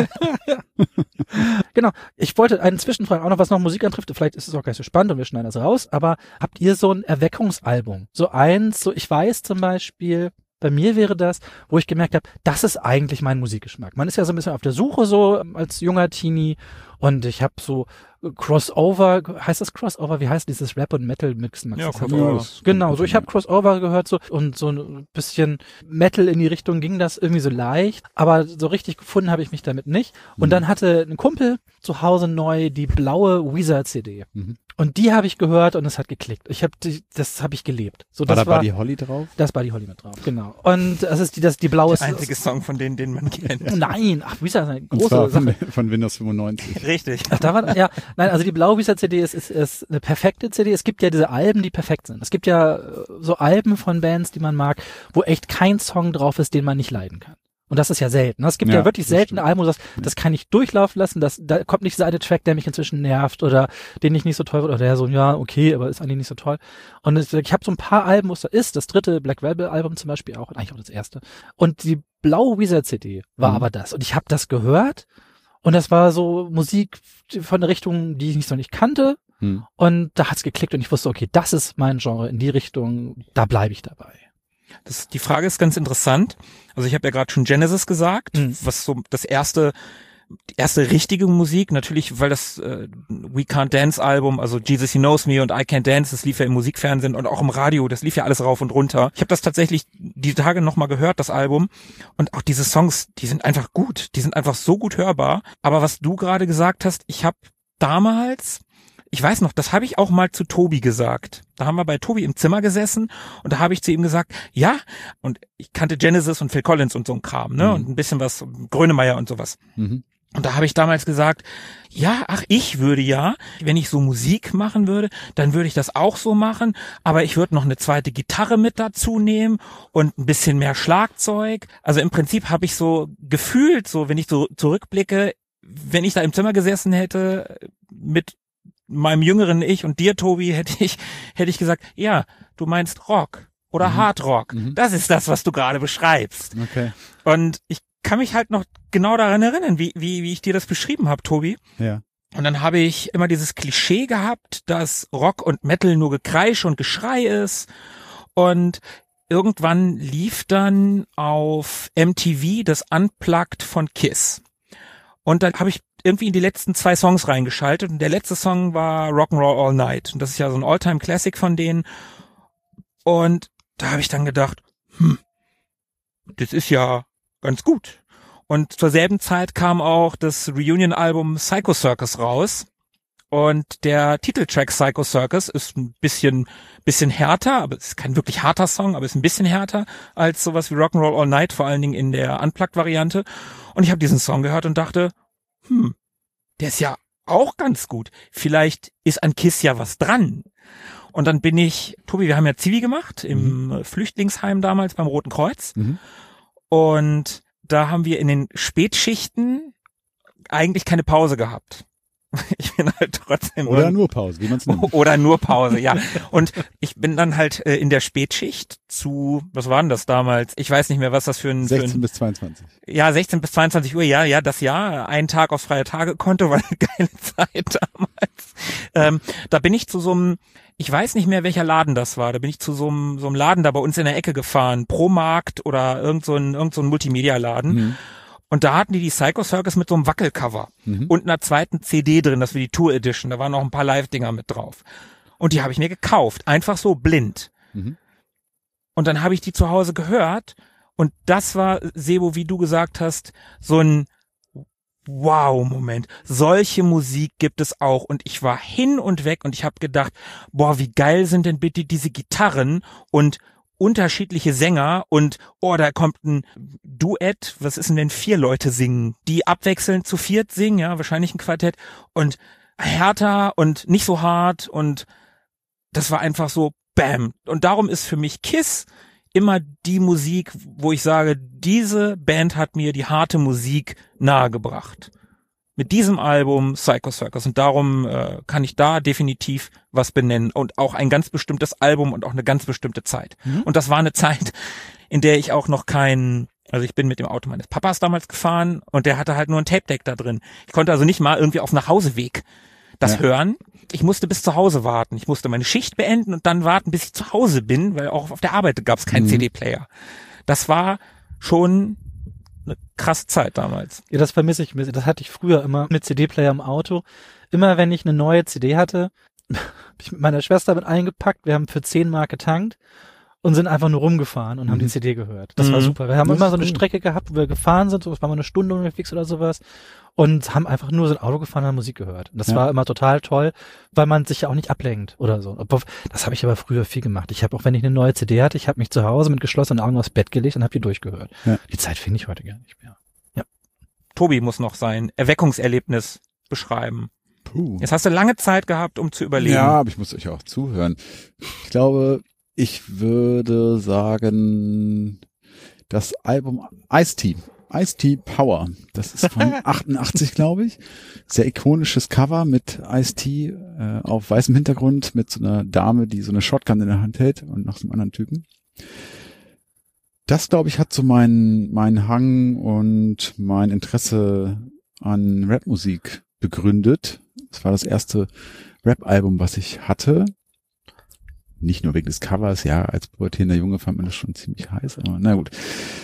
Genau. Ich wollte einen Zwischenfragen, auch noch was noch Musik antrifft. Vielleicht ist es auch gar nicht so spannend und wir schneiden das raus. Aber habt ihr so ein Erweckungsalbum? So eins, so ich weiß zum Beispiel, bei mir wäre das, wo ich gemerkt habe, das ist eigentlich mein Musikgeschmack. Man ist ja so ein bisschen auf der Suche so als junger Teenie und ich habe so Crossover, heißt das Crossover? Wie heißt dieses Rap und Metal Mixen? Ja, Crossover. Genau, so ich habe Crossover gehört so und so ein bisschen Metal in die Richtung ging das irgendwie so leicht, aber so richtig gefunden habe ich mich damit nicht. Und dann hatte ein Kumpel zu Hause neu die blaue Weezer-CD. Mhm. Und die habe ich gehört und es hat geklickt. Das habe ich gelebt. So, das war die Holly drauf? Das war die Holly mit drauf, genau. Und das ist die blaue. Der einzige Song von denen, den man kennt. Nein, ach, Weezer ist eine große Sache. Von Windows 95. Richtig. Ach, da war, ja, nein, also die blaue Weezer-CD ist eine perfekte CD. Es gibt ja diese Alben, die perfekt sind. Es gibt ja so Alben von Bands, die man mag, wo echt kein Song drauf ist, den man nicht leiden kann. Und das ist ja selten. Es gibt ja wirklich selten Alben, wo du sagst, das kann ich durchlaufen lassen, da kommt nicht dieser eine Track, der mich inzwischen nervt oder den ich nicht so toll finde, oder der so, ja, okay, aber ist eigentlich nicht so toll. Und ich habe so ein paar Alben, wo es da ist, das dritte Black Rebel Album zum Beispiel auch, eigentlich auch das erste. Und die blaue Weezer CD war aber das. Und ich habe das gehört und das war so Musik von der Richtung, die ich so nicht kannte. Und da hat's geklickt und ich wusste, okay, das ist mein Genre, in die Richtung, da bleibe ich dabei. Die Frage ist ganz interessant. Also ich habe ja gerade schon Genesis gesagt, was so das erste die erste richtige Musik, natürlich, weil das We Can't Dance Album, also Jesus He Knows Me und I Can't Dance, das lief ja im Musikfernsehen und auch im Radio, das lief ja alles rauf und runter. Ich habe das tatsächlich die Tage nochmal gehört, das Album, und auch diese Songs, die sind einfach gut, die sind einfach so gut hörbar. Aber was du gerade gesagt hast, ich habe damals, ich weiß noch, das habe ich auch mal zu Tobi gesagt. Da haben wir bei Tobi im Zimmer gesessen und da habe ich zu ihm gesagt, ja, und ich kannte Genesis und Phil Collins und so ein Kram, ne, und ein bisschen was, Grönemeyer und sowas. Und da habe ich damals gesagt, ja, ich würde ja, wenn ich so Musik machen würde, dann würde ich das auch so machen, aber ich würde noch eine zweite Gitarre mit dazu nehmen und ein bisschen mehr Schlagzeug. Also im Prinzip habe ich so gefühlt, so wenn ich so zurückblicke, wenn ich da im Zimmer gesessen hätte mit meinem jüngeren Ich und dir, Tobi, hätte ich gesagt, ja, du meinst Rock oder Hard Rock. Das ist das, was du gerade beschreibst. Okay. Und ich kann mich halt noch genau daran erinnern, wie ich dir das beschrieben habe, Tobi. Ja. Und dann habe ich immer dieses Klischee gehabt, dass Rock und Metal nur Gekreisch und Geschrei ist. Und irgendwann lief dann auf MTV das Unplugged von Kiss. Und dann habe ich irgendwie in die letzten 2 Songs reingeschaltet und der letzte Song war Rock'n'Roll All Night. Und das ist ja so ein All-Time-Classic von denen. Und da habe ich dann gedacht, das ist ja ganz gut. Und zur selben Zeit kam auch das Reunion-Album Psycho Circus raus. Und der Titeltrack Psycho Circus ist ein bisschen härter, aber es ist kein wirklich harter Song, aber ist ein bisschen härter als sowas wie Rock'n'Roll All Night, vor allen Dingen in der Unplugged-Variante. Und ich habe diesen Song gehört und dachte, der ist ja auch ganz gut. Vielleicht ist an Kiss ja was dran. Und dann bin ich, Tobi, wir haben ja Zivi gemacht im Flüchtlingsheim damals beim Roten Kreuz. Und da haben wir in den Spätschichten eigentlich keine Pause gehabt. Ich bin halt trotzdem... Oder nur Pause, wie man es nennt. Oder nur Pause, ja. Und ich bin dann halt in der Spätschicht zu, was war denn das damals? Ich weiß nicht mehr, was das für ein... 16 bis 22. Ja, 16 bis 22 Uhr, ja, das Jahr. Einen Tag auf freie Tagekonto, war eine geile Zeit damals. Da bin ich zu so einem, ich weiß nicht mehr, welcher Laden das war, da bin ich zu so einem Laden da bei uns in der Ecke gefahren, Promarkt oder irgend so ein Multimedia-Laden. Und da hatten die Psycho Circus mit so einem Wackelcover und einer zweiten CD drin, das war die Tour Edition, da waren noch ein paar Live-Dinger mit drauf. Und die habe ich mir gekauft, einfach so blind. Und dann habe ich die zu Hause gehört und das war, Sebo, wie du gesagt hast, so ein Wow-Moment. Solche Musik gibt es auch und ich war hin und weg und ich habe gedacht, boah, wie geil sind denn bitte diese Gitarren und unterschiedliche Sänger und da kommt ein Duett, was ist denn, wenn 4 Leute singen, die abwechselnd zu 4 singen, ja, wahrscheinlich ein Quartett und härter und nicht so hart und das war einfach so bam. Und darum ist für mich Kiss immer die Musik, wo ich sage, diese Band hat mir die harte Musik nahegebracht. Mit diesem Album Psycho Circus und darum kann ich da definitiv was benennen und auch ein ganz bestimmtes Album und auch eine ganz bestimmte Zeit. Und das war eine Zeit, in der ich auch noch also ich bin mit dem Auto meines Papas damals gefahren und der hatte halt nur ein Tape-Deck da drin. Ich konnte also nicht mal irgendwie auf Nachhauseweg das hören. Ich musste bis zu Hause warten. Ich musste meine Schicht beenden und dann warten, bis ich zu Hause bin, weil auch auf der Arbeit gab es keinen CD-Player. Das war schon eine krasse Zeit damals. Ja, das vermisse ich. Das hatte ich früher immer mit CD-Player im Auto. Immer wenn ich eine neue CD hatte, habe ich mit meiner Schwester mit eingepackt. Wir haben für 10 Mark getankt und sind einfach nur rumgefahren und haben die CD gehört. Das war super. Wir haben immer so eine Strecke gehabt, wo wir gefahren sind. So, das war mal eine Stunde unterwegs oder sowas. Und haben einfach nur so ein Auto gefahren und haben Musik gehört. Und das war immer total toll, weil man sich ja auch nicht ablenkt oder so. Das habe ich aber früher viel gemacht. Ich habe auch, wenn ich eine neue CD hatte, ich habe mich zu Hause mit geschlossenen Augen aufs Bett gelegt und habe die durchgehört. Ja. Die Zeit finde ich heute gar nicht mehr. Ja. Tobi muss noch sein Erweckungserlebnis beschreiben. Jetzt hast du lange Zeit gehabt, um zu überlegen. Ja, aber ich muss euch auch zuhören. Ich glaube, ich würde sagen, das Album Ice-T Power. Das ist von 88, glaube ich. Sehr ikonisches Cover mit Ice-T auf weißem Hintergrund mit so einer Dame, die so eine Shotgun in der Hand hält und noch so einem anderen Typen. Das, glaube ich, hat so meinen Hang und mein Interesse an Rapmusik begründet. Das war das erste Rap-Album, was ich hatte. Nicht nur wegen des Covers, ja, als pubertierender Junge fand man das schon ziemlich heiß, aber na gut.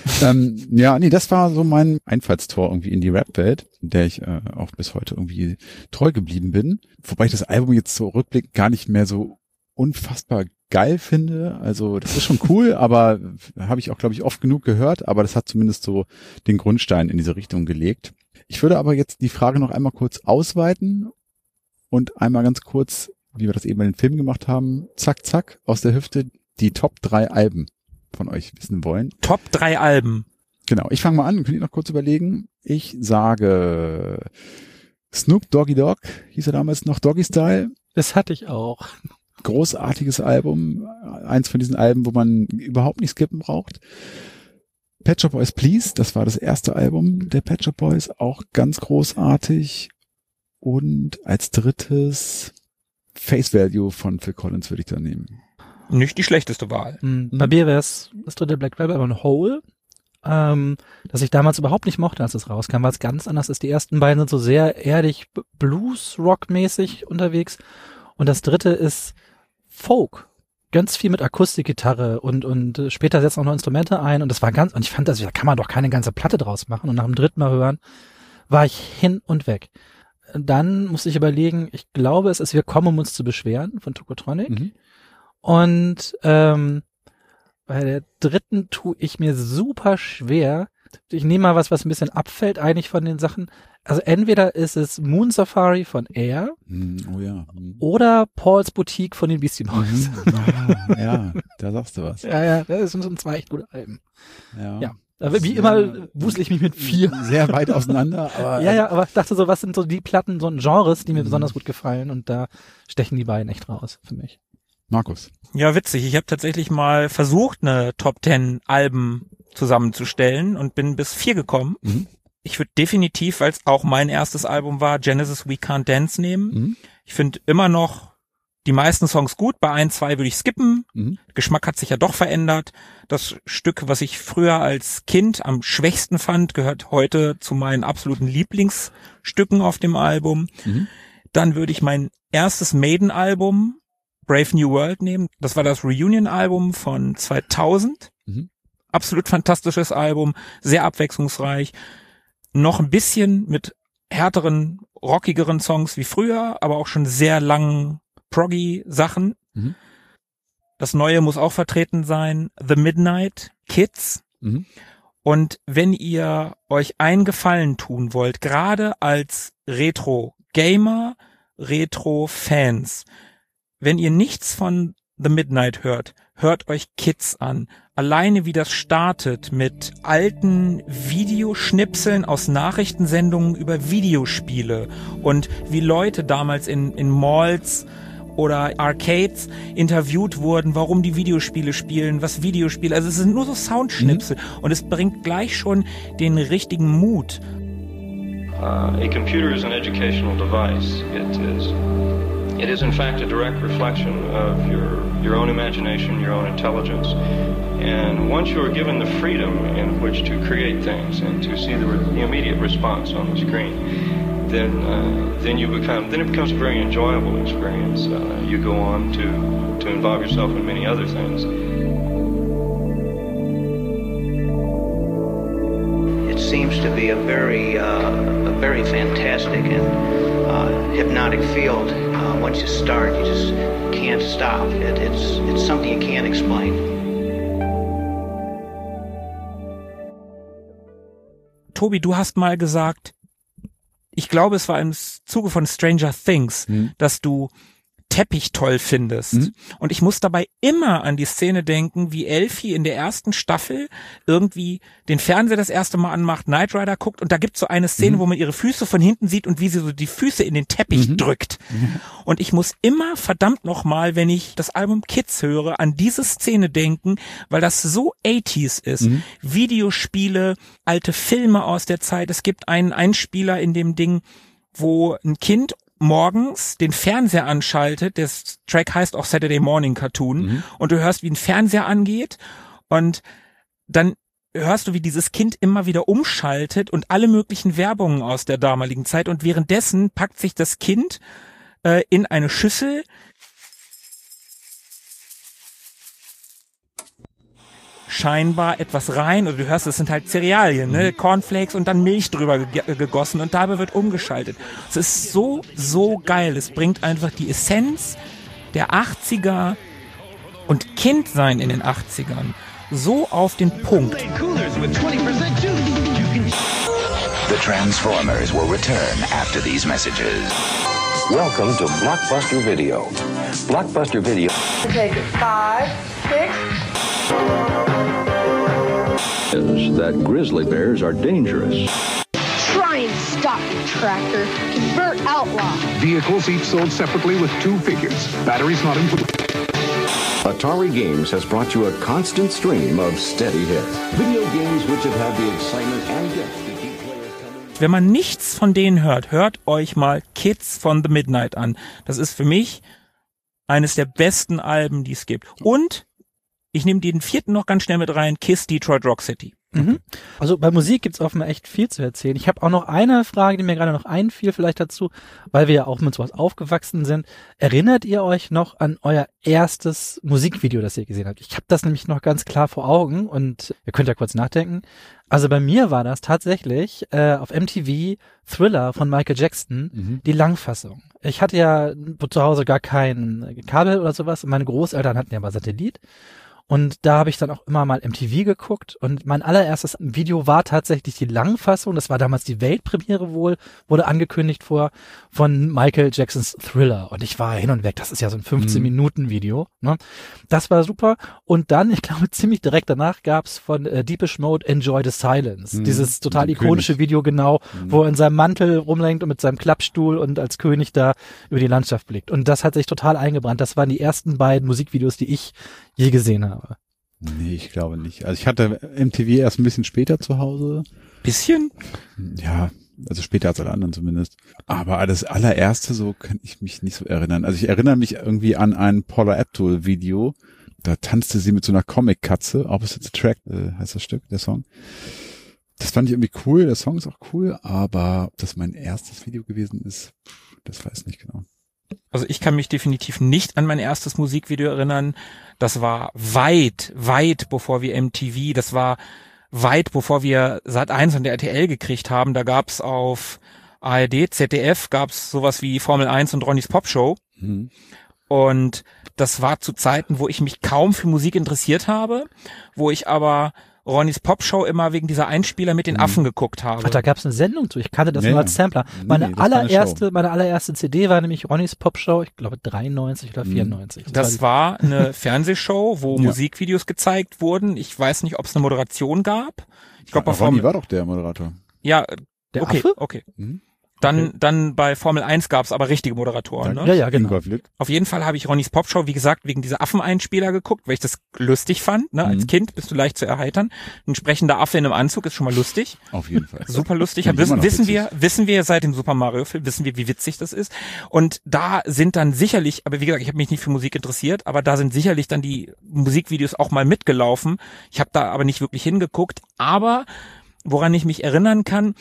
Das war so mein Einfallstor irgendwie in die Rap-Welt, in der ich auch bis heute irgendwie treu geblieben bin. Wobei ich das Album jetzt so rückblickend gar nicht mehr so unfassbar geil finde. Also das ist schon cool, aber habe ich auch, glaube ich, oft genug gehört, aber das hat zumindest so den Grundstein in diese Richtung gelegt. Ich würde aber jetzt die Frage noch einmal kurz ausweiten und einmal ganz kurz, wie wir das eben bei den Filmen gemacht haben, zack, zack, aus der Hüfte die Top 3 Alben von euch wissen wollen. Top 3 Alben. Genau, ich fange mal an, könnt ihr noch kurz überlegen. Ich sage Snoop Doggy Dogg, hieß er damals noch, Doggy Style. Das hatte ich auch. Großartiges Album, eins von diesen Alben, wo man überhaupt nicht skippen braucht. Pet Shop Boys Please, das war das erste Album der Pet Shop Boys, auch ganz großartig. Und als drittes Face Value von Phil Collins würde ich da nehmen. Nicht die schlechteste Wahl. Bei mir wäre es das dritte Black Rebel, aber ein Hole, das ich damals überhaupt nicht mochte, als es rauskam, weil es ganz anders ist. Die ersten beiden sind so sehr erdig Blues-Rock-mäßig unterwegs. Und das dritte ist Folk. Ganz viel mit Akustikgitarre und später setzen auch noch Instrumente ein. Und das war und ich fand, da kann man doch keine ganze Platte draus machen. Und nach dem dritten Mal hören, war ich hin und weg. Dann musste ich überlegen, ich glaube, es ist Wir kommen, um uns zu beschweren von Tokotronic. Mhm. Und bei der dritten tue ich mir super schwer. Ich nehme mal was ein bisschen abfällt eigentlich von den Sachen. Also entweder ist es Moon Safari von Air oder Paul's Boutique von den Beastie Boys. Ja, da sagst du was. Ja, das sind so 2 echt gute Alben. Ja. Aber wie immer wusel ich mich mit 4. Sehr weit auseinander. Aber aber ich dachte so, was sind so die Platten, so Genres, die mir besonders gut gefallen, und da stechen die beiden echt raus für mich. Markus. Ja, witzig. Ich habe tatsächlich mal versucht, eine Top 10 Alben zusammenzustellen und bin bis 4 gekommen. Mhm. Ich würde definitiv, weil es auch mein erstes Album war, Genesis We Can't Dance nehmen. Mhm. Ich finde immer noch die meisten Songs gut. Bei 1, 2 würde ich skippen. Mhm. Geschmack hat sich ja doch verändert. Das Stück, was ich früher als Kind am schwächsten fand, gehört heute zu meinen absoluten Lieblingsstücken auf dem Album. Mhm. Dann würde ich mein erstes Maiden-Album Brave New World nehmen. Das war das Reunion-Album von 2000. Mhm. Absolut fantastisches Album, sehr abwechslungsreich. Noch ein bisschen mit härteren, rockigeren Songs wie früher, aber auch schon sehr langen proggy Sachen. Mhm. Das Neue muss auch vertreten sein. The Midnight Kids. Mhm. Und wenn ihr euch einen Gefallen tun wollt, gerade als Retro-Gamer, Retro-Fans, wenn ihr nichts von The Midnight hört euch Kids an. Alleine wie das startet mit alten Videoschnipseln aus Nachrichtensendungen über Videospiele und wie Leute damals in Malls oder Arcades interviewt wurden, warum die Videospiele spielen, was Videospiele, also es sind nur so Soundschnipsel und es bringt gleich schon den richtigen Mut. A computer is an educational device. It is in fact a direct reflection of your own imagination, your own intelligence. And once you are given the freedom in which to create things and to see the immediate response on the screen, then it becomes a very enjoyable experience. You go on to involve yourself in many other things. It seems to be a very fantastic and hypnotic field. Once you start, you just can't stop. It's something you can't explain. Tobi, du hast mal gesagt, ich glaube, es war im Zuge von Stranger Things, dass du Teppich toll findest. Und ich muss dabei immer an die Szene denken, wie Elfie in der ersten Staffel irgendwie den Fernseher das erste Mal anmacht, Knight Rider guckt und da gibt's so eine Szene, wo man ihre Füße von hinten sieht und wie sie so die Füße in den Teppich drückt. Und ich muss immer verdammt nochmal, wenn ich das Album Kids höre, an diese Szene denken, weil das so 80s ist. Videospiele, alte Filme aus der Zeit. Es gibt einen Einspieler in dem Ding, wo ein Kind morgens den Fernseher anschaltet, der Track heißt auch Saturday Morning Cartoon, und du hörst, wie ein Fernseher angeht und dann hörst du, wie dieses Kind immer wieder umschaltet und alle möglichen Werbungen aus der damaligen Zeit und währenddessen packt sich das Kind in eine Schüssel, scheinbar etwas rein, oder du hörst, es sind halt Cerealien, ne? Cornflakes und dann Milch drüber gegossen und dabei wird umgeschaltet. Es ist so, so geil. Es bringt einfach die Essenz der 80er und Kindsein in den 80ern so auf den Punkt. The Transformers will return after these messages. Welcome to Blockbuster Video. Blockbuster Video. Take it 5, 6. Is that grizzly bears are dangerous. Try and stop me, Tractor. Convert outlaw. Vehicles each sold separately with 2 figures. Batteries not included. Atari Games has brought you a constant stream of steady hits. Video games which have had the excitement and depth to keep players coming. Wenn man nichts von denen hört, hört euch mal Kids von The Midnight an. Das ist für mich eines der besten Alben, die es gibt. Und ich nehme den 4. noch ganz schnell mit rein, Kiss Detroit Rock City. Mhm. Also bei Musik gibt's offenbar echt viel zu erzählen. Ich habe auch noch eine Frage, die mir gerade noch einfiel vielleicht dazu, weil wir ja auch mit sowas aufgewachsen sind. Erinnert ihr euch noch an euer erstes Musikvideo, das ihr gesehen habt? Ich habe das nämlich noch ganz klar vor Augen und ihr könnt ja kurz nachdenken. Also bei mir war das tatsächlich auf MTV Thriller von Michael Jackson, die Langfassung. Ich hatte ja zu Hause gar kein Kabel oder sowas und meine Großeltern hatten ja mal Satellit. Und da habe ich dann auch immer mal MTV geguckt und mein allererstes Video war tatsächlich die Langfassung, das war damals die Weltpremiere wohl, wurde angekündigt von Michael Jacksons Thriller und ich war hin und weg, das ist ja so ein 15-Minuten-Video, ne? Das war super und dann, ich glaube ziemlich direkt danach gab's von Depeche Mode Enjoy the Silence, dieses total ikonische Video genau, wo er in seinem Mantel rumlenkt und mit seinem Klappstuhl und als König da über die Landschaft blickt und das hat sich total eingebrannt, das waren die ersten beiden Musikvideos, die ich je gesehen habe. Nee, ich glaube nicht. Also ich hatte MTV erst ein bisschen später zu Hause. Bisschen? Ja, also später als alle anderen zumindest. Aber das allererste, so kann ich mich nicht so erinnern. Also ich erinnere mich irgendwie an ein Paula Abdul Video. Da tanzte sie mit so einer Comic-Katze. Opposite Track heißt das Stück, der Song. Das fand ich irgendwie cool. Der Song ist auch cool. Aber ob das mein erstes Video gewesen ist, das weiß ich nicht genau. Also ich kann mich definitiv nicht an mein erstes Musikvideo erinnern. Das war weit, weit bevor wir MTV, das war weit bevor wir Sat.1 und der RTL gekriegt haben. Da gab's auf ARD, ZDF, gab's sowas wie Formel 1 und Ronnys Popshow. Und das war zu Zeiten, wo ich mich kaum für Musik interessiert habe, wo ich aber Ronnys Popshow immer wegen dieser Einspieler mit den Affen geguckt habe. Ach, da gab's eine Sendung zu. Ich kannte das nur als Sampler. Meine allererste CD war nämlich Ronnys Popshow, ich glaube 93 oder 94. Das war eine Fernsehshow, wo Musikvideos gezeigt wurden. Ich weiß nicht, ob es eine Moderation gab. Ich glaube, Ronny war doch der Moderator. Ja, der Affe? Okay. Dann bei Formel 1 gab's aber richtige Moderatoren, ne? Ja, genau. Auf jeden Fall habe ich Ronnys Popshow, wie gesagt, wegen dieser Affeneinspieler geguckt, weil ich das lustig fand, ne? Als Kind bist du leicht zu erheitern. Ein sprechender Affe in einem Anzug ist schon mal lustig. Auf jeden Fall. Super lustig. Wissen wir seit dem Super Mario Film, wissen wir, wie witzig das ist. Und da sind dann sicherlich, aber wie gesagt, ich habe mich nicht für Musik interessiert, aber da sind sicherlich dann die Musikvideos auch mal mitgelaufen. Ich habe da aber nicht wirklich hingeguckt, aber woran ich mich erinnern kann,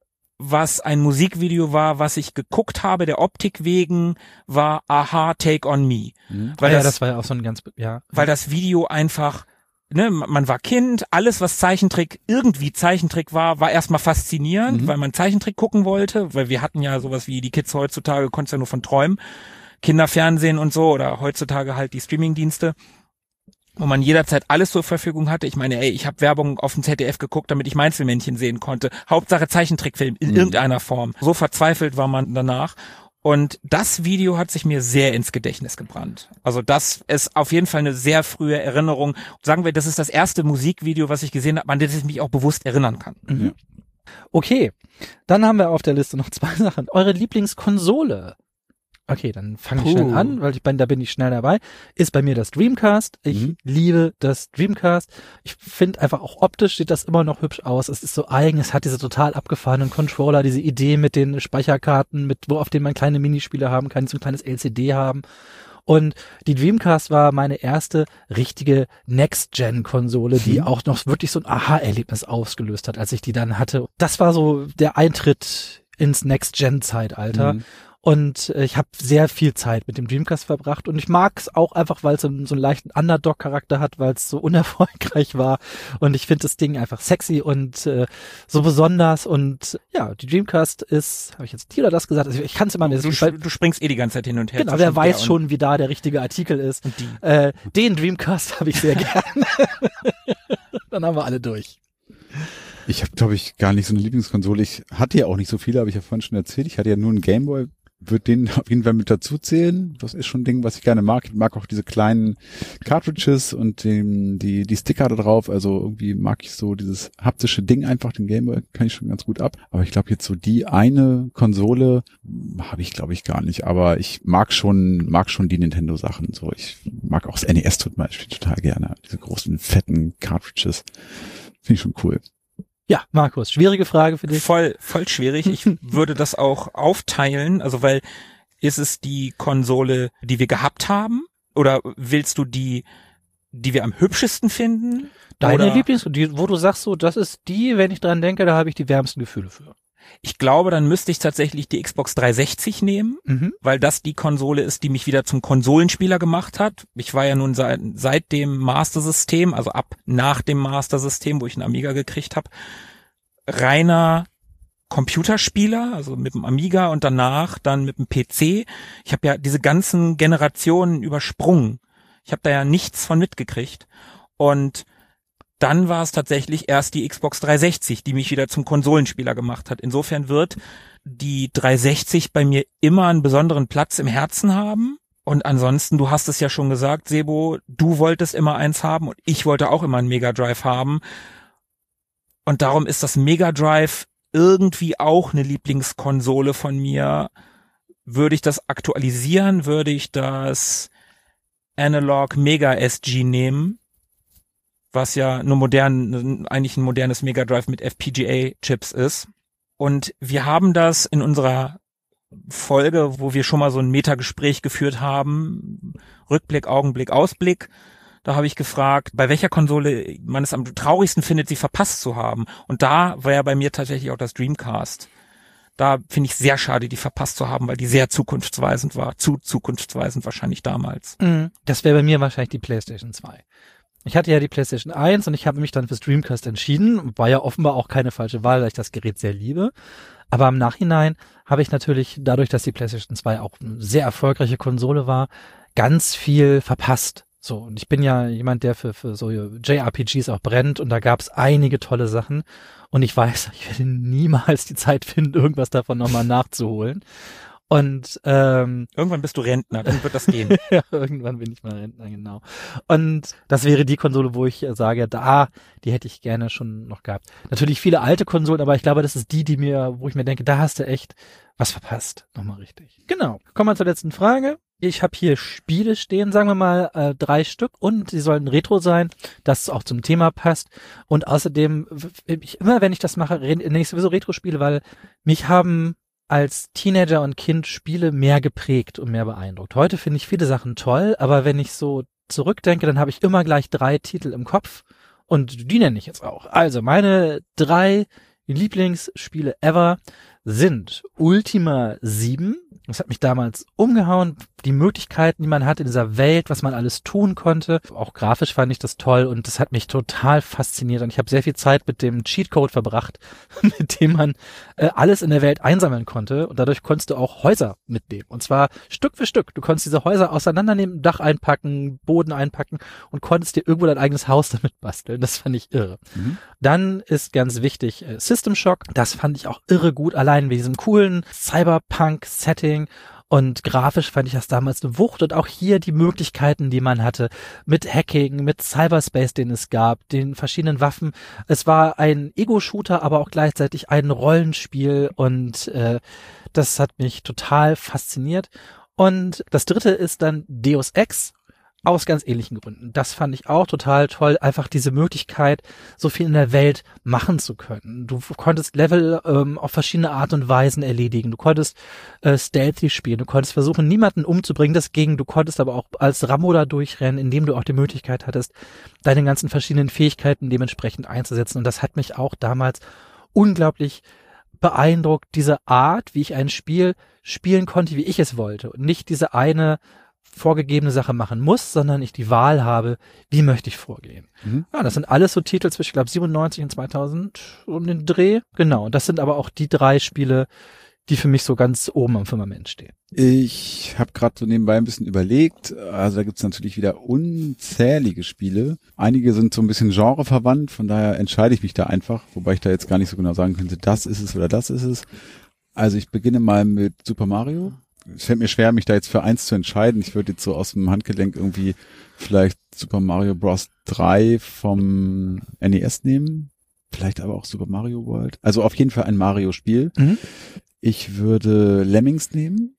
was ein Musikvideo war, was ich geguckt habe, der Optik wegen, war Aha, Take on Me. Weil das war ja auch so ein ganz, weil das Video einfach, ne, man war Kind, alles was irgendwie Zeichentrick war erstmal faszinierend, weil man Zeichentrick gucken wollte, weil wir hatten ja sowas wie die Kids heutzutage, konntest ja nur von träumen, Kinderfernsehen und so oder heutzutage halt die Streamingdienste, wo man jederzeit alles zur Verfügung hatte. Ich meine, ich habe Werbung auf dem ZDF geguckt, damit ich Mainzelmännchen sehen konnte. Hauptsache Zeichentrickfilm in irgendeiner Form. So verzweifelt war man danach. Und das Video hat sich mir sehr ins Gedächtnis gebrannt. Also das ist auf jeden Fall eine sehr frühe Erinnerung. Sagen wir, das ist das erste Musikvideo, was ich gesehen habe, an das ich mich auch bewusst erinnern kann. Ja. Okay, dann haben wir auf der Liste noch 2 Sachen. Eure Lieblingskonsole. Okay, dann fange ich schnell an, weil da bin ich schnell dabei. Ist bei mir das Dreamcast. Ich liebe das Dreamcast. Ich finde einfach auch optisch sieht das immer noch hübsch aus. Es ist so eigen, es hat diese total abgefahrenen Controller, diese Idee mit den Speicherkarten, auf denen man kleine Minispiele haben kann, die so ein kleines LCD haben. Und die Dreamcast war meine erste richtige Next-Gen-Konsole, die auch noch wirklich so ein Aha-Erlebnis ausgelöst hat, als ich die dann hatte. Das war so der Eintritt ins Next-Gen-Zeitalter. Und ich habe sehr viel Zeit mit dem Dreamcast verbracht und ich mag es auch einfach, weil es so einen leichten Underdog-Charakter hat, weil es so unerfolgreich war und ich finde das Ding einfach sexy und so besonders und ja, die Dreamcast ist, habe ich jetzt hier oder das gesagt? Also ich kann es immer nicht. Du springst die ganze Zeit hin und her. Genau, wer weiß schon, wie da der richtige Artikel ist. Den Dreamcast habe ich sehr gerne. Dann haben wir alle durch. Ich habe, glaube ich, gar nicht so eine Lieblingskonsole. Ich hatte ja auch nicht so viele, habe ich ja vorhin schon erzählt. Ich hatte ja nur einen Gameboy. Würde den auf jeden Fall mit dazu zählen. Das ist schon ein Ding, was ich gerne mag. Ich mag auch diese kleinen Cartridges und die Sticker da drauf. Also irgendwie mag ich so dieses haptische Ding einfach. Den Gameboy kann ich schon ganz gut ab. Aber ich glaube jetzt so die eine Konsole habe ich, glaube ich, gar nicht. Aber ich mag schon die Nintendo-Sachen. So, ich mag auch das NES zum Beispiel total gerne. Diese großen, fetten Cartridges. Finde ich schon cool. Ja, Markus, schwierige Frage für dich. Voll schwierig. Ich würde das auch aufteilen, also weil ist es die Konsole, die wir gehabt haben oder willst du die wir am hübschesten finden? Deine wo du sagst so, das ist die, wenn ich dran denke, da habe ich die wärmsten Gefühle für. Ich glaube, dann müsste ich tatsächlich die Xbox 360 nehmen, weil das die Konsole ist, die mich wieder zum Konsolenspieler gemacht hat. Ich war ja nun seit dem Master-System, also nach dem Master-System, wo ich einen Amiga gekriegt habe, reiner Computerspieler, also mit dem Amiga und danach dann mit dem PC. Ich habe ja diese ganzen Generationen übersprungen. Ich habe da ja nichts von mitgekriegt. Und dann war es tatsächlich erst die Xbox 360, die mich wieder zum Konsolenspieler gemacht hat. Insofern wird die 360 bei mir immer einen besonderen Platz im Herzen haben. Und ansonsten, du hast es ja schon gesagt, Sebo, du wolltest immer eins haben und ich wollte auch immer einen Mega Drive haben. Und darum ist das Mega Drive irgendwie auch eine Lieblingskonsole von mir. Würde ich das aktualisieren, würde ich das Analog Mega SG nehmen, was ja eigentlich ein modernes Mega Drive mit FPGA-Chips ist. Und wir haben das in unserer Folge, wo wir schon mal so ein Metagespräch geführt haben, Rückblick, Augenblick, Ausblick, da habe ich gefragt, bei welcher Konsole man es am traurigsten findet, sie verpasst zu haben. Und da war ja bei mir tatsächlich auch das Dreamcast. Da finde ich sehr schade, die verpasst zu haben, weil die sehr zukunftsweisend war. Zu zukunftsweisend wahrscheinlich damals. Das wäre bei mir wahrscheinlich die PlayStation 2. Ich hatte ja die PlayStation 1 und ich habe mich dann fürs Dreamcast entschieden. War ja offenbar auch keine falsche Wahl, weil ich das Gerät sehr liebe. Aber im Nachhinein habe ich natürlich, dadurch, dass die PlayStation 2 auch eine sehr erfolgreiche Konsole war, ganz viel verpasst. So, und ich bin ja jemand, der für so JRPGs auch brennt und da gab es einige tolle Sachen. Und ich weiß, ich werde niemals die Zeit finden, irgendwas davon nochmal nachzuholen. Und irgendwann bist du Rentner, dann wird das gehen. Ja, irgendwann bin ich mal Rentner, genau. Und das wäre die Konsole, wo ich sage, die hätte ich gerne schon noch gehabt. Natürlich viele alte Konsolen, aber ich glaube, das ist wo ich mir denke, da hast du echt was verpasst. Nochmal richtig. Genau. Kommen wir zur letzten Frage. Ich habe hier Spiele stehen, sagen wir mal 3 Stück und sie sollen Retro sein, dass es auch zum Thema passt. Und außerdem, immer wenn ich das mache, nenne ich sowieso Retro-Spiele, weil mich haben als Teenager und Kind Spiele mehr geprägt und mehr beeindruckt. Heute finde ich viele Sachen toll, aber wenn ich so zurückdenke, dann habe ich immer gleich 3 Titel im Kopf und die nenne ich jetzt auch. Also meine 3 Lieblingsspiele ever sind Ultima 7. Das hat mich damals umgehauen. Die Möglichkeiten, die man hat in dieser Welt, was man alles tun konnte. Auch grafisch fand ich das toll und das hat mich total fasziniert. Und ich habe sehr viel Zeit mit dem Cheatcode verbracht, mit dem man alles in der Welt einsammeln konnte. Und dadurch konntest du auch Häuser mitnehmen. Und zwar Stück für Stück. Du konntest diese Häuser auseinandernehmen, Dach einpacken, Boden einpacken und konntest dir irgendwo dein eigenes Haus damit basteln. Das fand ich irre. Dann ist ganz wichtig System Shock. Das fand ich auch irre gut. Allein mit diesem coolen Cyberpunk-Setting. Und grafisch fand ich das damals eine Wucht und auch hier die Möglichkeiten, die man hatte mit Hacking, mit Cyberspace, den es gab, den verschiedenen Waffen. Es war ein Ego-Shooter, aber auch gleichzeitig ein Rollenspiel und das hat mich total fasziniert. Und das dritte ist dann Deus Ex. Aus ganz ähnlichen Gründen. Das fand ich auch total toll, einfach diese Möglichkeit, so viel in der Welt machen zu können. Du konntest Level auf verschiedene Art und Weisen erledigen. Du konntest stealthy spielen. Du konntest versuchen, niemanden umzubringen. Das ging. Du konntest aber auch als Rambo da durchrennen, indem du auch die Möglichkeit hattest, deine ganzen verschiedenen Fähigkeiten dementsprechend einzusetzen. Und das hat mich auch damals unglaublich beeindruckt diese Art, wie ich ein Spiel spielen konnte, wie ich es wollte und nicht diese eine vorgegebene Sache machen muss, sondern ich die Wahl habe, wie möchte ich vorgehen. Ja, das sind alles so Titel zwischen, ich glaube, 97 und 2000 um den Dreh. Genau, und das sind aber auch die 3 Spiele, die für mich so ganz oben am Firmament stehen. Ich habe gerade so nebenbei ein bisschen überlegt, also da gibt's natürlich wieder unzählige Spiele. Einige sind so ein bisschen genreverwandt, von daher entscheide ich mich da einfach, wobei ich da jetzt gar nicht so genau sagen könnte, das ist es oder das ist es. Also ich beginne mal mit Super Mario. Es fällt mir schwer, mich da jetzt für eins zu entscheiden. Ich würde jetzt so aus dem Handgelenk irgendwie vielleicht Super Mario Bros. 3 vom NES nehmen. Vielleicht aber auch Super Mario World. Also auf jeden Fall ein Mario-Spiel. Ich würde Lemmings nehmen.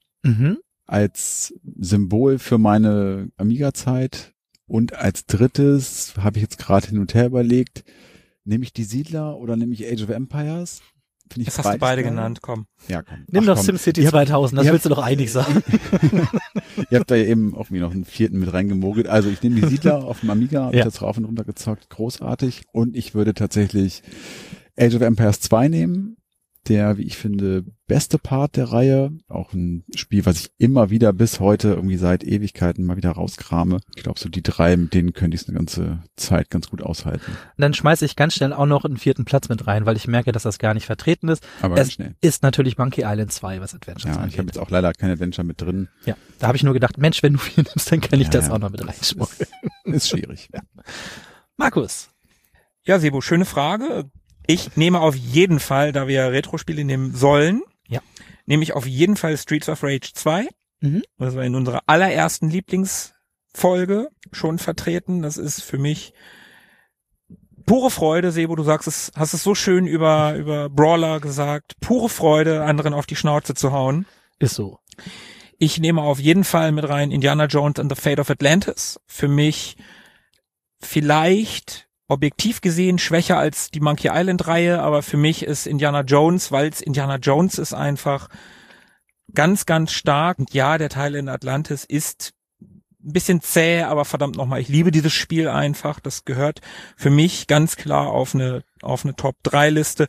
Als Symbol für meine Amiga-Zeit. Und als drittes habe ich jetzt gerade hin und her überlegt, nehme ich die Siedler oder nehme ich Age of Empires? Das hast du beide genannt, komm. Ja, komm. Nimm doch SimCity 2000, das willst du doch einig sagen. Ihr habt da ja eben auch noch einen 4. mit reingemogelt. Also ich nehme die Siedler auf dem Amiga, habe das rauf und runter gezockt, großartig. Und ich würde tatsächlich Age of Empires 2 nehmen. Der, wie ich finde, beste Part der Reihe. Auch ein Spiel, was ich immer wieder bis heute irgendwie seit Ewigkeiten mal wieder rauskrame. Ich glaube, so die 3, mit denen könnte ich es eine ganze Zeit ganz gut aushalten. Dann schmeiße ich ganz schnell auch noch einen 4. Platz mit rein, weil ich merke, dass das gar nicht vertreten ist. Aber es schnell. Ist natürlich Monkey Island 2, was Adventures angeht. Ich habe jetzt auch leider kein Adventure mit drin. Ja, da habe ich nur gedacht, Mensch, wenn du 4 nimmst, dann kann ich das auch noch mit reinschmuggeln. Ist schwierig. Ja. Markus. Ja, Sebo, schöne Frage. Ich nehme auf jeden Fall, da wir Retro-Spiele nehmen sollen, nehme ich auf jeden Fall Streets of Rage 2. Das war in unserer allerersten Lieblingsfolge schon vertreten. Das ist für mich pure Freude, Sebo, du sagst es, hast es so schön über Brawler gesagt. Pure Freude, anderen auf die Schnauze zu hauen. Ist so. Ich nehme auf jeden Fall mit rein Indiana Jones and the Fate of Atlantis. Für mich vielleicht objektiv gesehen schwächer als die Monkey Island Reihe, aber für mich ist Indiana Jones, weil es Indiana Jones ist, einfach ganz, ganz stark. Und ja, der Teil in Atlantis ist ein bisschen zäh, aber verdammt nochmal, ich liebe dieses Spiel einfach. Das gehört für mich ganz klar auf eine Top-3-Liste.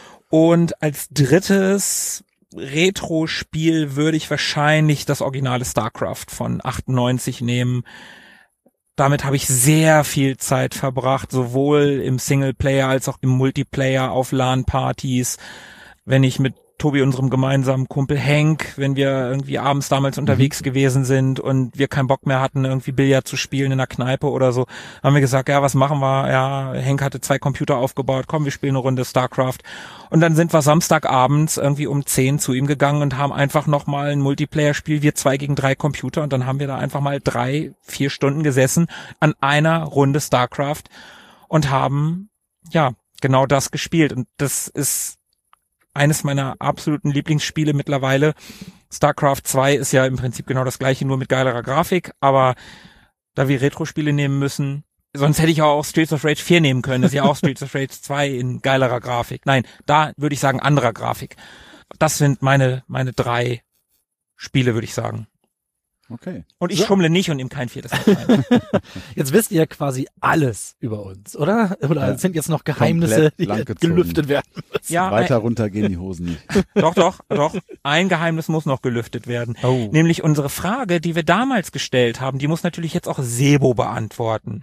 Und als drittes Retro-Spiel würde ich wahrscheinlich das originale StarCraft von 98 nehmen. Damit habe ich sehr viel Zeit verbracht, sowohl im Singleplayer als auch im Multiplayer auf LAN-Partys. Wenn ich mit Tobi, unserem gemeinsamen Kumpel Henk, wenn wir irgendwie abends damals unterwegs gewesen sind und wir keinen Bock mehr hatten, irgendwie Billard zu spielen in der Kneipe oder so, haben wir gesagt, ja, was machen wir? Ja, Henk hatte 2 Computer aufgebaut, komm, wir spielen eine Runde StarCraft. Und dann sind wir Samstagabends irgendwie um 10 zu ihm gegangen und haben einfach nochmal ein Multiplayer-Spiel, wir 2 gegen 3 Computer, und dann haben wir da einfach mal 3-4 Stunden gesessen an einer Runde StarCraft und haben, ja, genau das gespielt. Und das ist eines meiner absoluten Lieblingsspiele mittlerweile. StarCraft 2 ist ja im Prinzip genau das gleiche, nur mit geilerer Grafik, aber da wir Retro-Spiele nehmen müssen, sonst hätte ich auch Streets of Rage 4 nehmen können, das ist ja auch Streets of Rage 2 in geilerer Grafik. Nein, da würde ich sagen anderer Grafik. Das sind meine 3 Spiele, würde ich sagen. Okay. Und ich schummle nicht und nehme kein 4. Jetzt wisst ihr quasi alles über uns, oder? Oder sind jetzt noch Geheimnisse, die gelüftet werden müssen? Ja, weiter runter gehen die Hosen nicht. Doch. Ein Geheimnis muss noch gelüftet werden. Oh. Nämlich unsere Frage, die wir damals gestellt haben, die muss natürlich jetzt auch Sebo beantworten.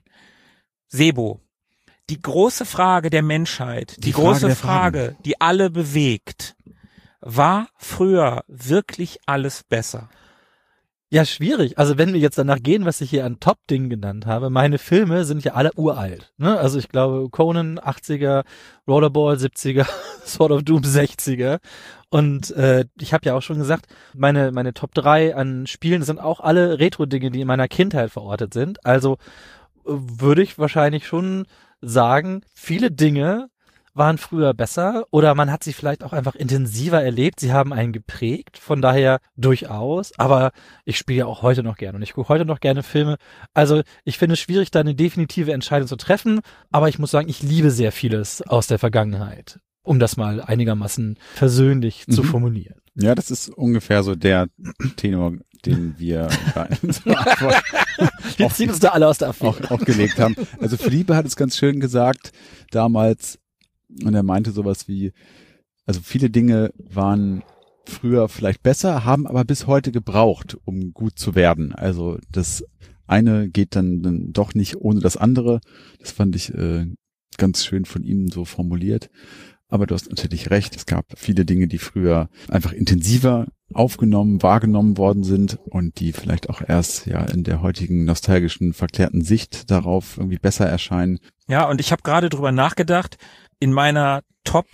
Sebo, die große Frage der Menschheit, die große Frage, die alle bewegt, war früher wirklich alles besser? Ja, schwierig. Also wenn wir jetzt danach gehen, was ich hier an Top-Dingen genannt habe, meine Filme sind ja alle uralt. Ne? Also ich glaube Conan 80er, Rollerball 70er, Sword of Doom 60er. Und ich habe ja auch schon gesagt, meine Top 3 an Spielen sind auch alle Retro-Dinge, die in meiner Kindheit verortet sind. Also würde ich wahrscheinlich schon sagen, viele Dinge waren früher besser oder man hat sie vielleicht auch einfach intensiver erlebt. Sie haben einen geprägt, von daher durchaus. Aber ich spiele ja auch heute noch gerne und ich gucke heute noch gerne Filme. Also ich finde es schwierig, da eine definitive Entscheidung zu treffen. Aber ich muss sagen, ich liebe sehr vieles aus der Vergangenheit, um das mal einigermaßen versöhnlich zu formulieren. Ja, das ist ungefähr so der Tenor, den wir in unserer Antwort die ziehen uns da alle aus der Affäre. Auch gelegt haben. Also Philippe hat es ganz schön gesagt damals, und er meinte sowas wie, Also viele Dinge waren früher vielleicht besser, haben aber bis heute gebraucht, um gut zu werden. Also das eine geht dann doch nicht ohne das andere. Das fand ich ganz schön von ihm so formuliert. Aber du hast natürlich recht. Es gab viele Dinge, die früher einfach intensiver wahrgenommen worden sind und die vielleicht auch erst ja in der heutigen nostalgischen, verklärten Sicht darauf irgendwie besser erscheinen. Ja, und ich habe gerade drüber nachgedacht, in meiner Top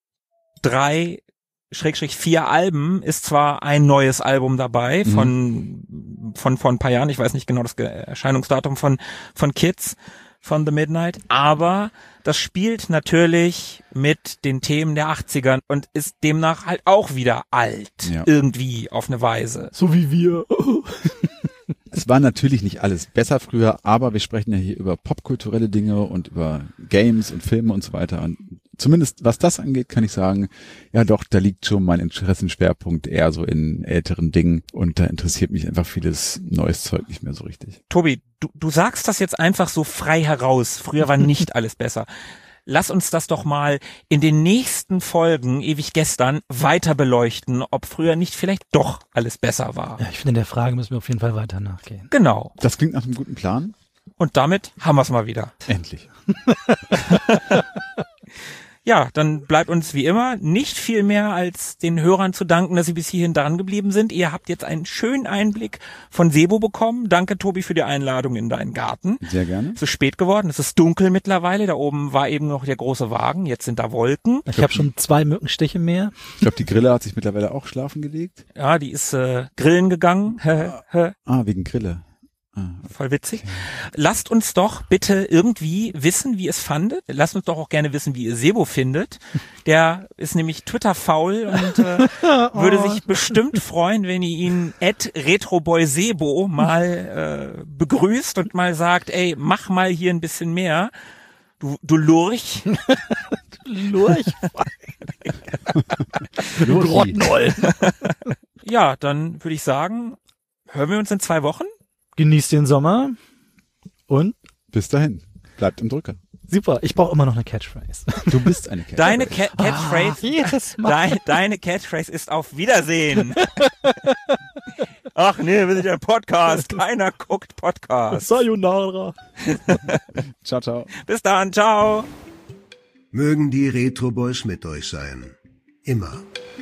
3/4 Alben ist zwar ein neues Album dabei von ein paar Jahren, ich weiß nicht genau das Erscheinungsdatum von Kids, von The Midnight, aber das spielt natürlich mit den Themen der 80er und ist demnach halt auch wieder alt, irgendwie auf eine Weise. So wie wir. Es war natürlich nicht alles besser früher, aber wir sprechen ja hier über popkulturelle Dinge und über Games und Filme und so weiter. Und zumindest was das angeht, kann ich sagen, ja doch, da liegt schon mein Interessenschwerpunkt eher so in älteren Dingen und da interessiert mich einfach vieles neues Zeug nicht mehr so richtig. Tobi, du sagst das jetzt einfach so frei heraus. Früher war nicht alles besser. Lass uns das doch mal in den nächsten Folgen, ewig gestern, weiter beleuchten, ob früher nicht vielleicht doch alles besser war. Ja, ich finde, in der Frage müssen wir auf jeden Fall weiter nachgehen. Genau. Das klingt nach einem guten Plan. Und damit haben wir es mal wieder. Endlich. Ja, dann bleibt uns wie immer nicht viel mehr als den Hörern zu danken, dass sie bis hierhin dran geblieben sind. Ihr habt jetzt einen schönen Einblick von Sebo bekommen. Danke, Tobi, für die Einladung in deinen Garten. Sehr gerne. Es ist spät geworden, es ist dunkel mittlerweile. Da oben war eben noch der große Wagen, jetzt sind da Wolken. Ich habe schon 2 Mückenstiche mehr. Ich glaube, die Grille hat sich mittlerweile auch schlafen gelegt. Ja, die ist grillen gegangen. Wegen Grille. Voll witzig. Lasst uns doch bitte irgendwie wissen, wie ihr es fandet. Lasst uns doch auch gerne wissen, wie ihr Sebo findet. Der ist nämlich Twitter-faul und würde sich bestimmt freuen, wenn ihr ihn @retroboysebo mal begrüßt und mal sagt, ey, mach mal hier ein bisschen mehr. Du Lurch. Lurch. Du Grottenol. Ja, dann würde ich sagen, hören wir uns in 2 Wochen. Genießt den Sommer und bis dahin. Bleibt im Drücker. Super, ich brauche immer noch eine Catchphrase. Du bist eine Catchphrase. Deine Catchphrase ist auf Wiedersehen. Ach nee, wir sind ja ein Podcast. Keiner guckt Podcast. Sayonara. Ciao, ciao. Bis dann, ciao. Mögen die Retro Boys mit euch sein. Immer.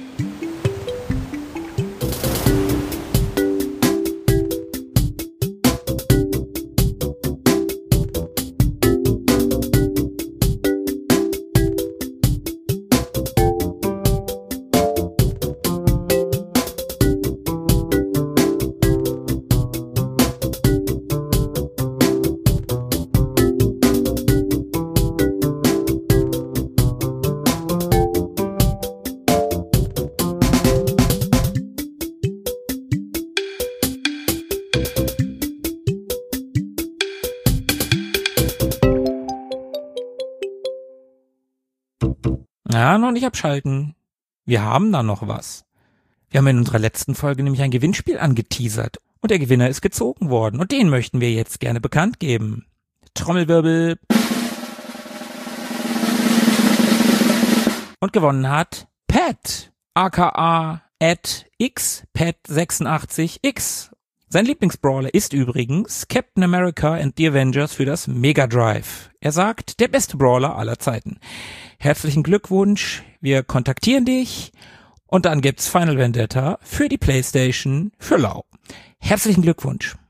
Ja, noch nicht abschalten. Wir haben da noch was. Wir haben in unserer letzten Folge nämlich ein Gewinnspiel angeteasert und der Gewinner ist gezogen worden und den möchten wir jetzt gerne bekannt geben. Trommelwirbel. Und gewonnen hat Pat, aka @xpat86x. Sein Lieblingsbrawler ist übrigens Captain America and the Avengers für das Mega Drive. Er sagt, der beste Brawler aller Zeiten. Herzlichen Glückwunsch, wir kontaktieren dich und dann gibt's Final Vendetta für die PlayStation für lau. Herzlichen Glückwunsch.